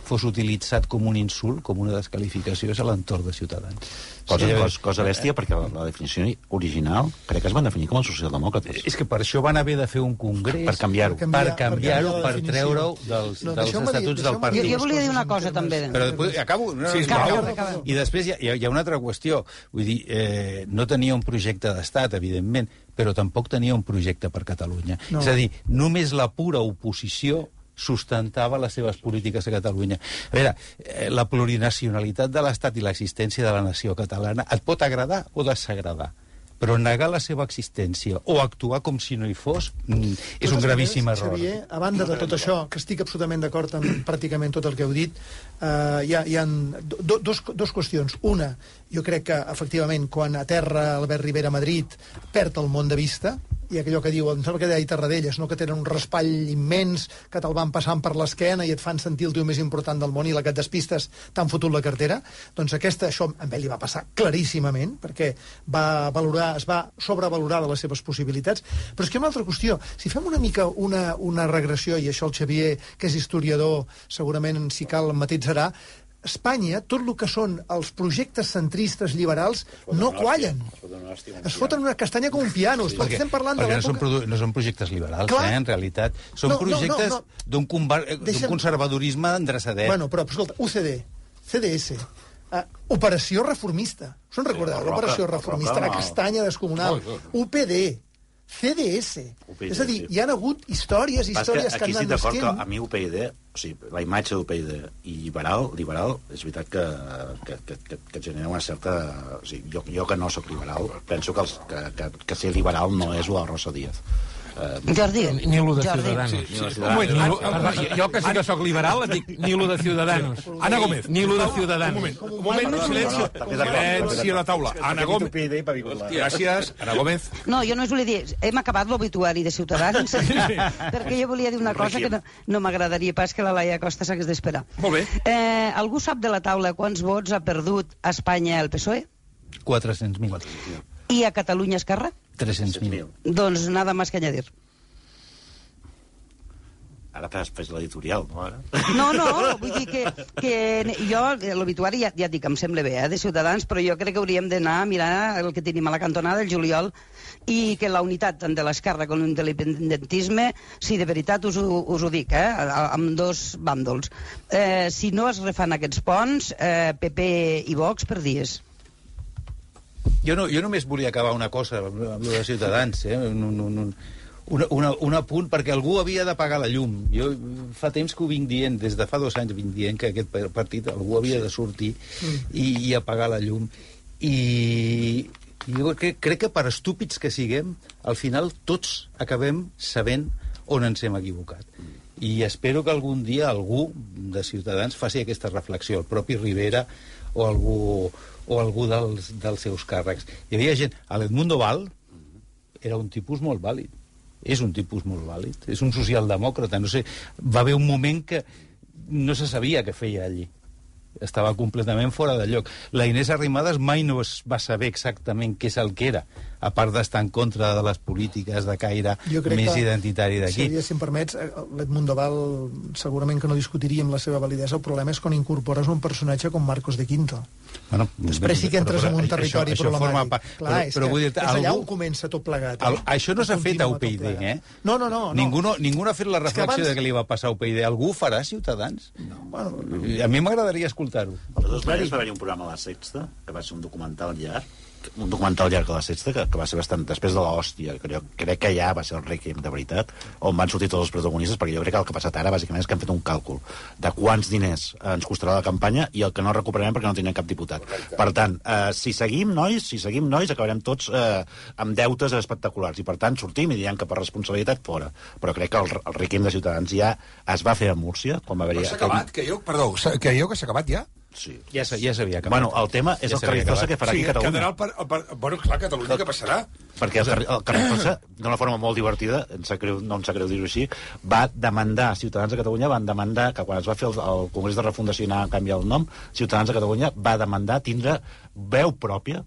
fos utilitzat com un insult, com una desqualificació, és a l'entorn de Ciutadans. Cosa bèstia, perquè la definició original crec que es van definir com els socialdemòcrates. És que per això van haver de fer un congrés... Per canviar-ho. Per treure-ho dels estatuts del partit. Jo volia dir una cosa, també. Però després, acabo. I després hi ha una altra qüestió. Vull dir, no tenia un projecte d'estat, evidentment, però tampoc tenia un projecte per Catalunya. És a dir, només la pura oposició sustentava les seves polítiques a Catalunya. A veure, la plurinacionalitat de l'Estat i l'existència de la nació catalana et pot agradar o desagradar, però negar la seva existència o actuar com si no hi fos és un gravíssim error. Xavier, a banda de tot això, que estic absolutament d'acord amb pràcticament tot el que heu dit, hi ha dos qüestions. Una, jo crec que, efectivament, quan aterra Albert Rivera a Madrid, perd el món de vista, i allò que diu, em sembla que deia Tarradellas, no? Que tenen un raspall immens, que te'l van passant per l'esquena i et fan sentir el tio més important del món i la que et despistes t'han fotut la cartera. Doncs això a ell li va passar claríssimament, perquè es va sobrevalorar de les seves possibilitats. Però és que hi ha una altra qüestió. Si fem una mica una regressió, i això el Xavier, que és historiador, segurament, si cal, matitzarà, Espanya, tot el que són els projectes centristes liberals no quallen. Es foten una castanya com un piano. Estem parlant de l'època... No són projectes liberals, en realitat. Són projectes d'un conservadorisme endreçadet. Bueno, però, escolta, UCD, CDS, Operació Reformista. Us en recordeu? L'Operació Reformista, la castanya descomunal. UPD, CDS. És a dir, hi ha hagut històries que han anat nasquent. Aquí estic d'acord que a mi UPyD, o sigui, la imatge d'UPyD i liberal, és veritat que genera una certa... O sigui, jo que no sóc liberal, penso que ser liberal no és la Rosa Díaz. Jordi. Ni lo de Ciudadanos. Jo que sí que sóc liberal et dic ni lo de Ciudadanos. Ana Gómez. Ni lo de Ciudadanos. Un moment, silenci a la taula. Ana Gómez. Gràcies, Ana Gómez. No, jo no us volia dir... Hem acabat l'obituari de Ciutadans, perquè jo volia dir una cosa que no m'agradaria pas que la Laia Costa s'hagués d'esperar. Molt bé. Algú sap de la taula quants vots ha perdut a Espanya el PSOE? 400.000. I a Catalunya Esquerra? 300.000. Doncs nada más que añadir. Ara t'has fet l'editorial, no? No, vull dir que jo, l'obituari ja et dic, em sembla bé, de Ciutadans, però jo crec que hauríem d'anar a mirar el que tenim a la cantonada, el juliol, i que la unitat tant de l'esquerra com de l'independentisme, sí, de veritat us ho dic, amb dos bàndols. Si no es refan aquests ponts, PP i Vox per dies. Jo només volia acabar una cosa amb de Ciutadans, un apunt, perquè algú havia de pagar la llum. Jo fa temps que ho vinc dient, des de fa 2 anys vinc dient que aquest partit algú havia de sortir i apagar la llum. I jo crec que per estúpids que siguem, al final tots acabem sabent on ens hem equivocat. I espero que algun dia algú de Ciutadans faci aquesta reflexió, el propi Rivera o algú dels seus càrrecs. Hi havia gent... L'Edmundo Val era un tipus molt vàlid. És un tipus molt vàlid. És un socialdemòcrata. No sé, va haver un moment que no se sabia què feia allí. Estava completament fora de lloc. La Inés Arrimadas mai no es va saber exactament què és el que era, a part d'estar en contra de les polítiques de caire més identitari d'aquí. Si em permets, l'Edmundo Val segurament que no discutiríem la seva validesa. El problema és quan incorpores un personatge com Marcos de Quinto. Bueno, després sí que entres en un territori problemàtic. Clar, és allà on comença tot plegat. Això no s'ha fet a UPyD, eh? No. Ningú no ha fet la reflexió de què li va passar a UPyD. Algú ho farà, Ciutadans? A mi m'agradaria escoltar-ho. De totes maneres, va haver-hi un programa a la Sexta, que va ser un documental llarg a la Sexta, que va ser bastant després de l'hòstia, que jo crec que ja va ser el Requiem de veritat, on van sortir tots els protagonistes, perquè jo crec que el que ha passat ara bàsicament és que han fet un càlcul de quants diners ens costarà la campanya i el que no recuperarem perquè no tindrem cap diputat. Per tant, si seguim, nois, acabarem tots amb deutes espectaculars, i per tant sortim i diem que per responsabilitat fora. Però crec que el Requiem de Ciutadans ja es va fer a Múrcia, quan va haver-hi... S'ha acabat? Creieu que s'ha acabat ja? Sí. Ja s'havia acabat. Bueno, el tema és el Carrizosa que farà aquí a Catalunya. Bueno, clar, Catalunya què passarà? Perquè el Carrizosa, d'una forma molt divertida, no em sap greu dir-ho així, va demandar, Ciutadans de Catalunya van demandar, que quan es va fer el Congrés de Refundació i anar a canviar el nom, Ciutadans de Catalunya va demandar tindre veu pròpia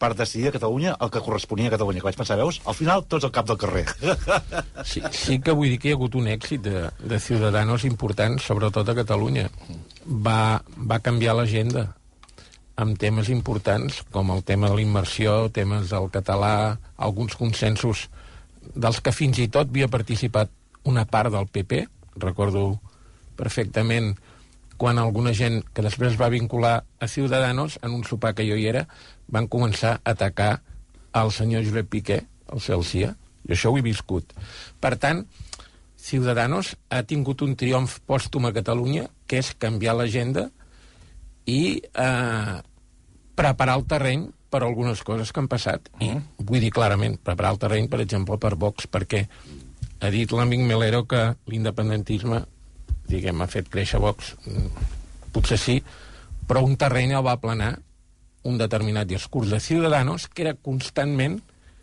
per decidir a Catalunya el que corresponia a Catalunya, que vaig pensar, veus, al final tots al cap del carrer. Sí que vull dir que hi ha hagut un èxit de Ciudadanos important, sobretot a Catalunya. Va canviar l'agenda amb temes importants, com el tema de la immersió, temes del català, alguns consensos dels que fins i tot havia participat una part del PP. Recordo perfectament quan alguna gent que després va vincular a Ciudadanos, en un sopar que jo hi era, van començar a atacar el senyor Josep Piqué, el Celsia. Jo això ho he viscut. Per tant, Ciudadanos ha tingut un triomf pòstum a Catalunya, que és canviar l'agenda i preparar el terreny per algunes coses que han passat. I vull dir clarament, preparar el terreny, per exemple, per Vox, perquè ha dit l'amic Melero que l'independentisme, diguem, ha fet créixer Vox, potser sí, però un terreny el va aplanar un determinat discurs de Ciudadanos que era constantment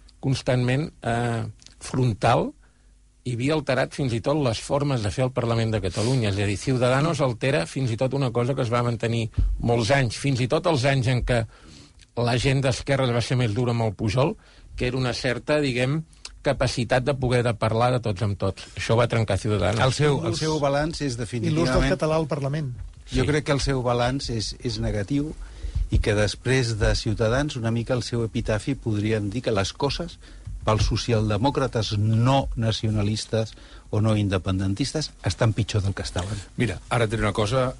frontal i havia alterat fins i tot les formes de fer el Parlament de Catalunya. És a dir, Ciudadanos altera fins i tot una cosa que es va mantenir molts anys, fins i tot els anys en què la gent d'esquerres va ser més dura amb el Pujol, que era una certa, diguem, capacitat de poder parlar de tots amb tots. Això va trencar Ciudadanos. El seu balanç és definitivament... I l'ús del català al Parlament. Jo crec que el seu balanç és negatiu i que després de Ciutadans una mica el seu epitafi podríem dir que les coses pels socialdemòcrates no nacionalistes o no independentistes estan pitjor del que estaven. Mira, ara diré una cosa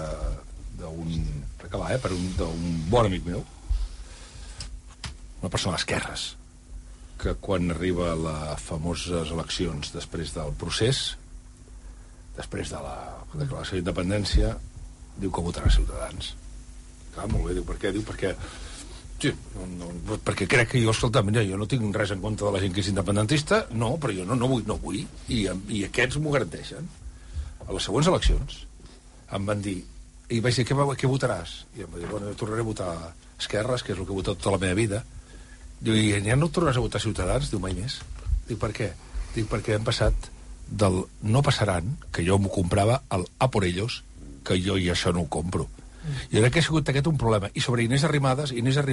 d'un bon amic meu, una persona d'esquerres, que quan arriba a les famoses eleccions després del procés, després de la declaració d'independència, diu que votarà Ciutadans. Clar, molt bé, diu per què? Diu perquè... Sí, perquè crec que jo, escolta, mira, jo no tinc res en contra de la gent que és independentista, no, però jo no vull, i aquests m'ho garanteixen. A les següents eleccions em van dir, i vaig dir, què votaràs? I em va dir, bueno, jo tornaré a votar Esquerres, que és el que he votat tota la meva vida. Diu, i ja no tornaràs a votar Ciutadans? Diu, mai més. Dic, per què? Dic, perquè hem passat del no passaran, que jo m'ho comprava, al a por ellos, que jo i això no ho compro. I crec que ha sigut aquest un problema. I sobre Inés Arrimadas,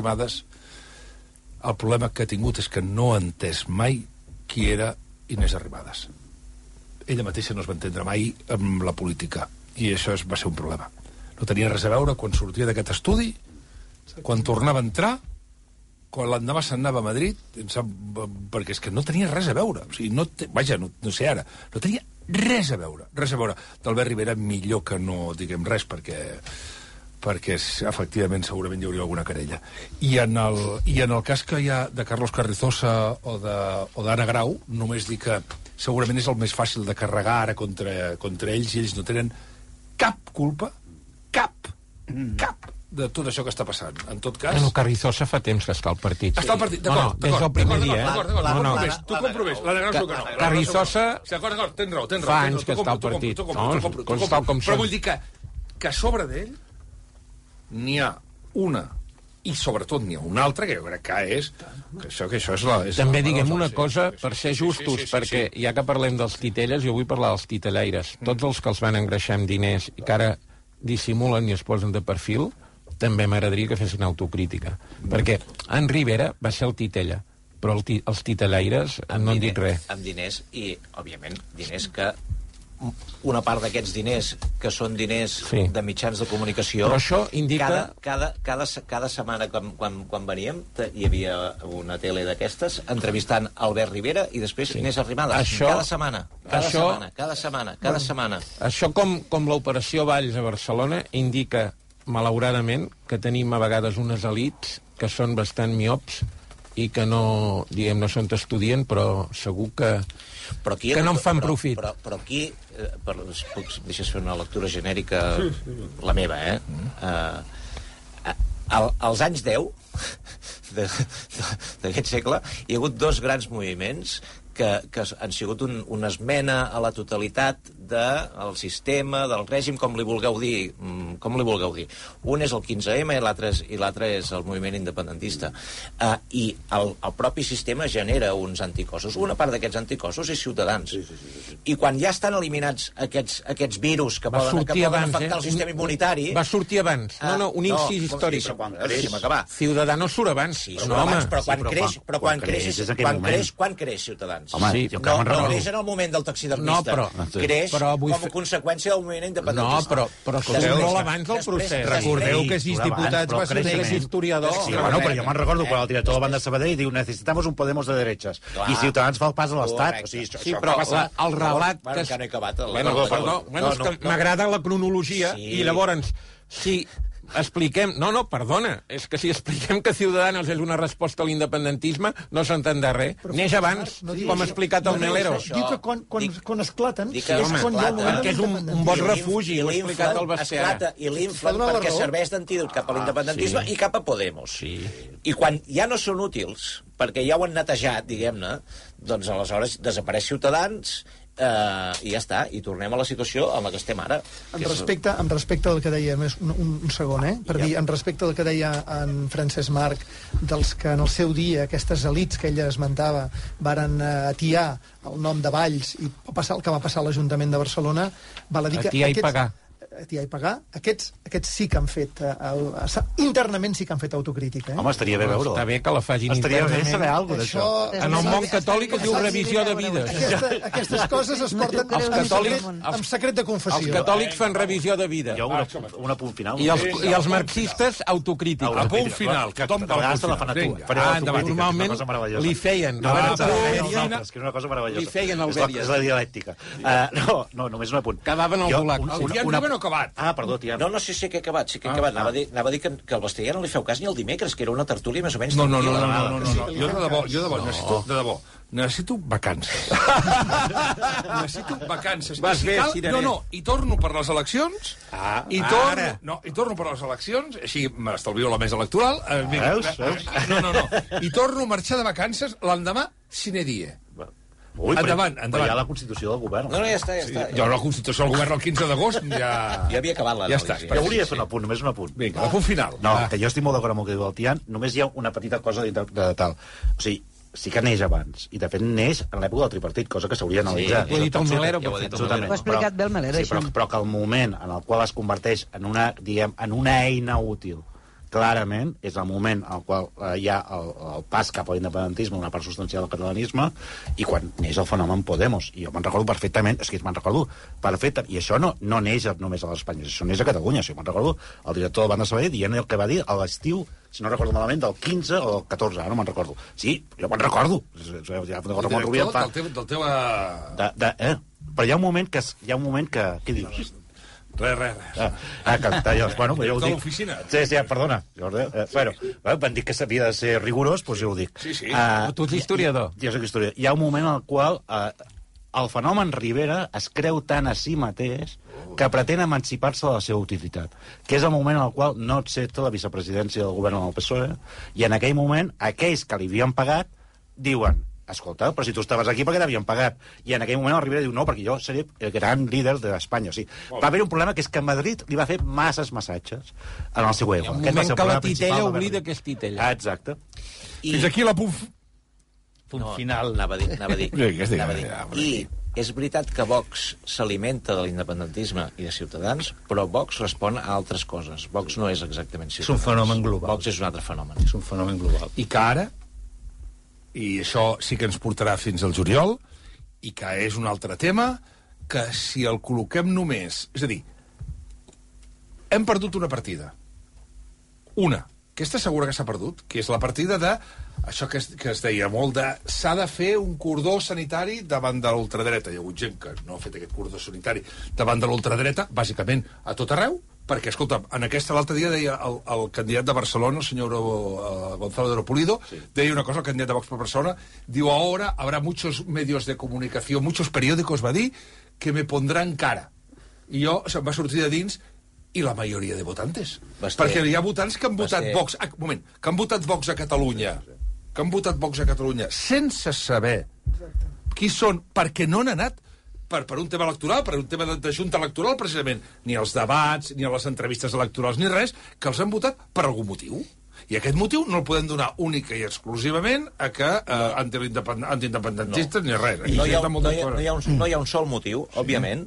el problema que ha tingut és que no ha entès mai qui era Inés Arrimadas. Ella mateixa no es va entendre mai amb la política, i això va ser un problema. No tenia res a veure quan sortia d'aquest estudi, quan tornava a entrar, quan l'endemà se'n anava a Madrid, perquè és que no tenia res a veure. O sigui, no sé ara, no tenia res a veure. D'Albert Rivera millor que no diguem res, perquè efectivament segurament hi hauria alguna querella. I en el cas que hi ha de Carlos Carrizosa o d'Anna Grau, només dir que segurament és el més fàcil de carregar ara contra ells, i ells no tenen cap culpa, cap de tot això que està passant. En tot cas... Bueno, Carrizosa fa temps que està al partit. Està al partit, d'acord. Des del primer dia, Tu compro-ves, la de Grau que no. Carrizosa... D'acord, tens raó. Fa anys que està al partit. Però vull dir que a sobre d'ell n'hi ha una, i sobretot n'hi ha una altra, que jo crec que és... Que això és la... També diguem una cosa, per ser justos, perquè ja que parlem dels titelles, jo vull parlar dels titellaires. Tots els que els van engreixar amb diners i que ara dissimulen i es posen de perfil, també m'agradaria que fessin autocrítica. Perquè en Rivera va ser el titella, però els titellaires no han dit res. Amb diners, i, òbviament, diners que... Una part d'aquests diners, que són diners de mitjans de comunicació... Però això indica... Cada setmana, quan veníem, hi havia una tele d'aquestes entrevistant Albert Rivera i després Inés Arrimadas. Cada setmana. Això, com l'operació Valls a Barcelona, indica, malauradament, que tenim a vegades unes elits que són bastant miops i que no s'estudien, però segur que no en fan profit. Però aquí, deixes fer una lectura genèrica, la meva, als anys 10 d'aquest segle hi ha hagut dos grans moviments que han sigut una esmena a la totalitat del sistema, del règim, com li vulgueu dir. Un és el 15M i l'altre és el moviment independentista. I el propi sistema genera uns anticossos. Una part d'aquests anticossos és Ciutadans. I quan ja estan eliminats aquests virus que poden afectar el sistema immunitari... Va sortir abans. Un incís històric. Ciudadanos surt abans. Però quan creix Ciutadans? No creix en el moment del taxidermista. Creix com a conseqüència del moviment independentista. Però surt molt abans del procés. Recordeu que 6 diputats va ser historiador. Bueno, però jo me'n recordo quan el director de la banda Sabadell diu necesitamos un Podemos de derechas. I Ciutadans fa el pas a l'Estat. Sí, però el relat... Que no he acabat. M'agrada la cronologia i llavors, si expliquem... No, perdona, és que si expliquem que Ciudadanos és una resposta a l'independentisme, no s'entendrà res. Neix abans, com ha explicat el Melero. Diu que quan esclaten... Que és un bon refugi, ho ha explicat el Bastea. I l'inflen perquè serveix d'antídot cap a l'independentisme i cap a Podemos. I quan ja no són útils, perquè ja ho han netejat, diguem-ne, doncs aleshores desapareix Ciutadans i ja està, i tornem a la situació en la que estem ara. En respecte del que deia, un segon, per dir, en respecte del que deia en Francesc Marc, dels que en el seu dia aquestes elites que ella esmentava varen atiar el nom de Valls i el que va passar a l'Ajuntament de Barcelona, val a dir que atiar i pagar. Aquests sí que han fet internament sí que han fet autocrítica. Home, estaria bé veure-ho. Està bé que la facin Estaria internament. bé saber alguna cosa d'això. En el món catòlic es diu revisió de vides. Aquestes coses es porten amb secret de confessió. Els catòlics fan revisió de vida. Hi ha un apunt final. I els marxistes autocrítica. A punt final. Que tothom la fan a tu. Normalment li feien. És una cosa meravellosa. Li feien el Bèria. És la dialèctica. No, només un apunt. Quedaven al gulag. Acabat. Perdó, Tiana. No, sí que he acabat. Anava a dir que al Bastia no li feu cas ni el dimecres, que era una tertúlia més o menys... No. Jo de debò, necessito vacances. Necessito vacances. Vas bé, Sirene. I torno per les eleccions. I torno per les eleccions, així m'estalvio la mesa electoral. Veus? No. I torno a marxar de vacances l'endemà sine die. Endavant. Però hi ha la Constitució del Govern. No, ja està. Hi ha la Constitució del Govern el 15 d'agost, ja... Ja havia acabat l'anàlisi. Ja està. Però volia fer un apunt, només un apunt. Vinga, el punt final. No, que jo estic molt d'acord amb el que diu el Tian, només hi ha una petita cosa de tal. O sigui, sí que neix abans, i de fet neix en l'època del tripartit, cosa que s'hauria d'analitzar. Ho ha dit el Melero. Ho ha explicat bé el Melero, això. Però que el moment en el qual es converteix en una eina útil, clarament, és el moment en el qual hi ha el pas cap a l'independentisme, una part substancial del catalanisme, i quan neix el fenomen Podemos. I jo me'n recordo perfectament, i això no neix només a l'Espanya, això neix a Catalunya. Si me'n recordo, el director de Banda Sabadell dient el que va dir a l'estiu, si no recordo malament, del 15 o del 14, ara no me'n recordo. Sí, jo me'n recordo. Però hi ha un moment que... Què dius? Res. Bueno, jo ho dic. L'oficina. Sí, perdona. Van dir que s'havia de ser rigorós, doncs jo ho dic. Sí. Tu ets historiador. Jo soc historiador. Hi ha un moment en el qual el fenomen Rivera es creu tant a si mateix que pretén emancipar-se de la seva utilitat, que és el moment en el qual no accepta la vicepresidència del govern del PSOE, i en aquell moment aquells que li havien pagat diuen: escolta, però si tu estaves aquí perquè t'havien pagat. I en aquell moment el Rivera diu: no, perquè jo seré el gran líder d'Espanya. O sigui, va haver un problema, que és que Madrid li va fer masses massatges en el seu ego. Un moment que la titella oblida que és titella. Exacte. Fins aquí la punt final. Anava a dir. I és veritat que Vox s'alimenta de l'independentisme i de Ciutadans, però Vox respon a altres coses. Vox no és exactament Ciutadans. És un fenomen global. Vox és un altre fenomen. És un fenomen global. I que ara, i això sí que ens portarà fins al juliol, i que és un altre tema, que si el col·loquem només... És a dir, hem perdut una partida. Una. Aquesta segura que s'ha perdut, que és la partida de... Això que es deia molt de... S'ha de fer un cordó sanitari davant de l'ultradreta. Hi ha hagut gent que no ha fet aquest cordó sanitari davant de l'ultradreta, bàsicament a tot arreu, perquè, escolta, l'altre dia deia el candidat de Barcelona, el senyor Gonzalo de Ropulido, deia una cosa, el candidat de Vox per Barcelona, diu: ahora habrá muchos medios de comunicación, muchos periódicos, va dir, que me pondran cara. I jo se'm va sortir de dins, i la majoria de votantes. Perquè hi ha votants que han votat Vox... que han votat Vox a Catalunya, sense saber qui són, perquè no han anat, per un tema electoral, per un tema de junta electoral, precisament. Ni els debats, ni les entrevistes electorals, ni res, que els han votat per algun motiu. I aquest motiu no el podem donar única i exclusivament a que antiindependentistes ni res. No hi ha un sol motiu, òbviament.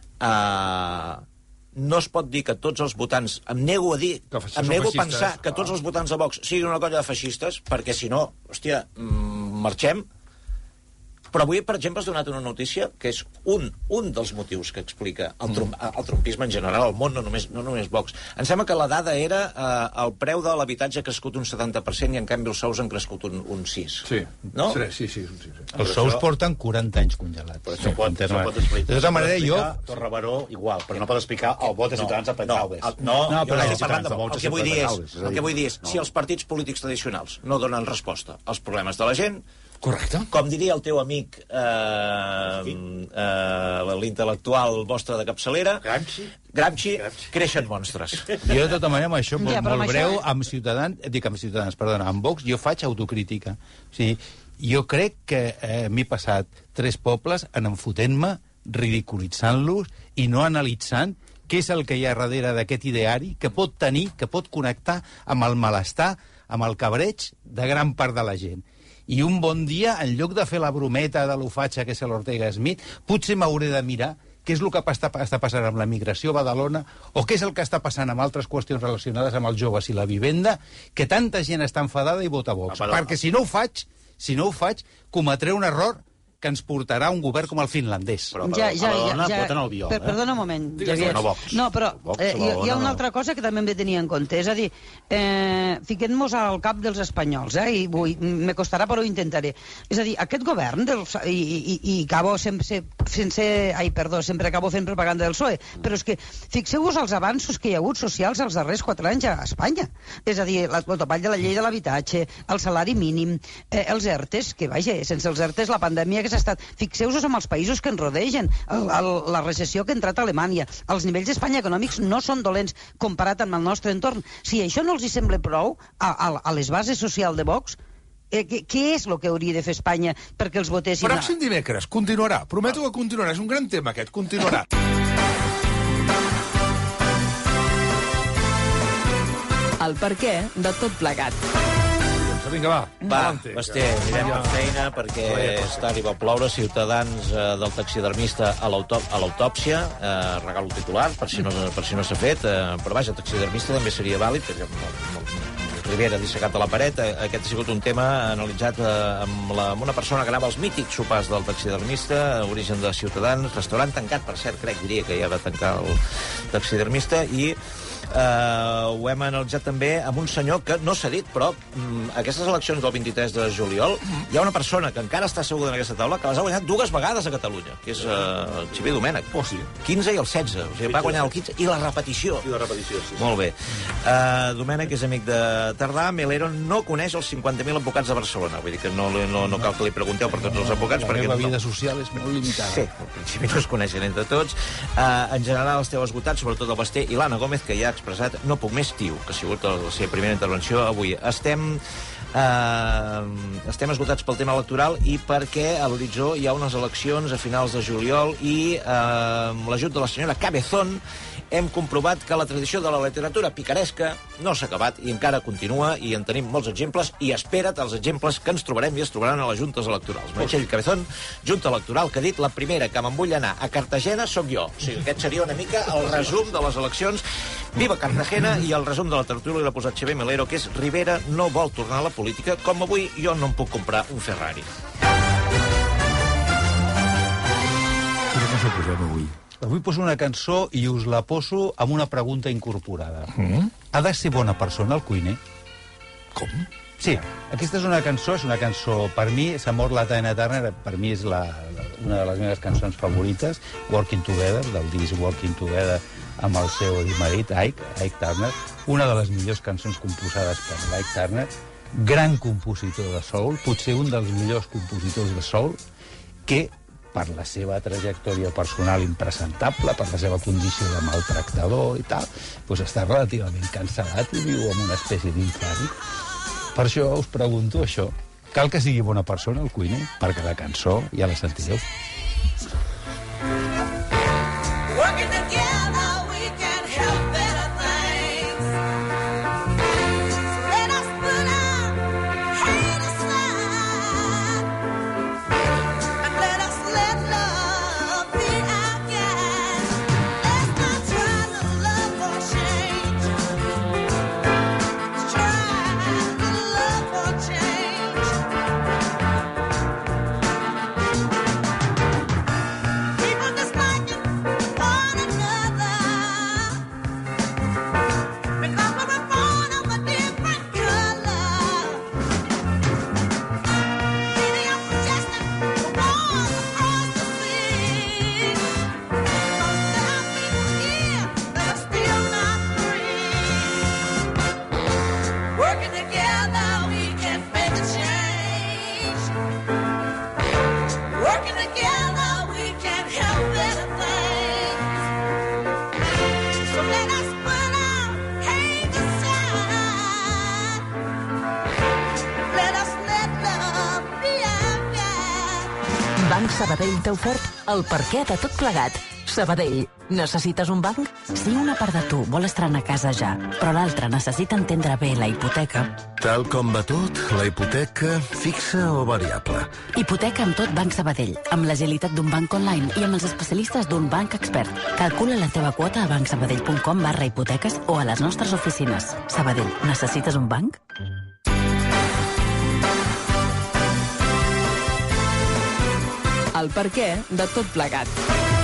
No es pot dir que tots els votants... Em nego a pensar que tots els votants de Vox siguin una colla de feixistes, perquè si no, hòstia, marxem. Però avui, per exemple, has donat una notícia que és un dels motius que explica el trumpisme en general, el món, no només Vox. Em sembla que la dada era el preu de l'habitatge ha crescut un 70% i, en canvi, els sous han crescut un 6%. Sí, no? Sí. Els sous porten 40 anys congelats. Això pot explicar. De tota manera, jo... Torra Baró, igual, però no pot explicar el vot de Ciutadans a Pedralbes. No, però estic parlant de Vox. El que vull dir és, si els partits polítics tradicionals no donen resposta als problemes de la gent, correcte. Com diria el teu amic, l'intel·lectual vostre de capçalera, Gramsci, creixen monstres. Jo, de tota manera, amb això, molt breu, amb Ciutadans, amb Vox, jo faig autocrítica. O sigui, jo crec que m'he passat 3 pobles en enfotent-me, ridiculitzant-los i no analitzant què és el que hi ha darrere d'aquest ideari que pot tenir, que pot connectar amb el malestar, amb el cabreig de gran part de la gent. I un bon dia, en lloc de fer la brometa de l'ufatge que és l'Ortega Smith, potser m'hauré de mirar què és el que està passant amb la migració a Badalona o què és el que està passant amb altres qüestions relacionades amb els joves i la vivenda, que tanta gent està enfadada i vota Vox. Perquè si no ho faig, cometré un error que ens portarà un govern com el finlandès. Però Badalona voten el Biol, Perdona un moment, Javier. No, però hi ha una altra cosa que també hem de tenir en compte. És a dir, fiquem-nos al cap dels espanyols, i me costarà, però ho intentaré. És a dir, aquest govern, i acabo sempre acabo fent propaganda del PSOE, però és que fixeu-vos els avanços que hi ha hagut socials els darrers 4 anys a Espanya. És a dir, el topall de la llei de l'habitatge, el salari mínim, els ERTEs, que, vaja, sense els ERTEs la pandèmia que s'ha estat... Fixeu-vos en els països que ens rodegen, la recessió que ha entrat a Alemanya. Els nivells d'Espanya econòmics no són dolents comparat amb el nostre entorn. Si això no els hi sembla prou a les bases socials de Vox, què és el que hauria de fer Espanya perquè els votessin? Pròxim dimecres, continuarà. Prometo que continuarà. És un gran tema, aquest. Continuarà. El perquè de tot plegat. Vinga, va, Basté, anirem per feina perquè està arriba a ploure. Ciutadans del taxidermista a l'autòpsia, regalo titular, per si no s'ha fet, però vaja, el taxidermista també seria vàlid, perquè Rivera dissecat a la paret. Aquest ha sigut un tema analitzat amb una persona que anava als mítics sopars del taxidermista, origen de Ciutadans, restaurant tancat, per cert, diria que ja va tancar el taxidermista, i ho hem analitzat també amb un senyor que no s'ha dit, però aquestes eleccions del 23 de juliol hi ha una persona que encara està asseguda en aquesta taula que les ha guanyat 2 vegades a Catalunya, que és Xavier Domènech. 15 i el 16. O sigui, va guanyar el 15 i la repetició. Sí. Molt bé. Domènech és amic de Tardà. Melero no coneix els 50.000 advocats de Barcelona. Vull dir que no cal que li pregunteu per tots els advocats. La meva vida social és molt limitada. Sí, al principi no es coneixen entre tots. En general esteu esgotats, sobretot el Basté i l'Anna Gómez, que ja ha expressat no puc més, tio, que ha sigut la seva primera intervenció avui. Estem esgotats pel tema electoral i perquè a l'horitzó hi ha unes eleccions a finals de juliol i amb l'ajut de la senyora Cabezón hem comprovat que la tradició de la literatura picaresca no s'ha acabat i encara continua, i en tenim molts exemples, i espera't els exemples que ens trobarem i es trobaran a les juntes electorals. Meritxell Cabezón, junta electoral, que ha dit la primera que me'n vull anar a Cartagena sóc jo. O sigui, aquest seria una mica el resum de les eleccions. Viva Cartagena, i el resum de la tertúlia l'ha posat Xavier Melero, que és Rivera no vol tornar a la política, com avui jo no em puc comprar un Ferrari. Quina cançó posem avui? Avui poso una cançó i us la poso amb una pregunta incorporada. Ha de ser bona persona el cuiner? Com? Sí, aquesta és una cançó, per mi, s'amor la Tina Turner, per mi és una de les meves cançons favorites, Working Together, del disc Working Together, amb el seu marit, Ike Turner, una de les millors cançons composades per Ike Turner, gran compositor de soul, potser un dels millors compositors de soul, que per la seva trajectòria personal impresentable, per la seva condició de maltractador i tal, doncs està relativament cancel·lat i viu en una espècie d'infern. Per això us pregunto això. Cal que sigui bona persona el cuiner? Perquè la cançó ja la sentireu. Working together, we can help better things. So let us put our hate aside. Let us let love be our guide. Banc Sabadell t'ha ofert el perquè de tot plegat. Sabadell, necessites un banc? Si una part de tu vol estrenar casa ja, però l'altra necessita entendre bé la hipoteca... Tal com va tot, la hipoteca fixa o variable? Hipoteca amb tot Banc Sabadell, amb l'agilitat d'un banc online i amb els especialistes d'un banc expert. Calcula la teva quota a bancsabadell.com/hipoteques o a les nostres oficines. Sabadell, necessites un banc? El perquè de tot plegat.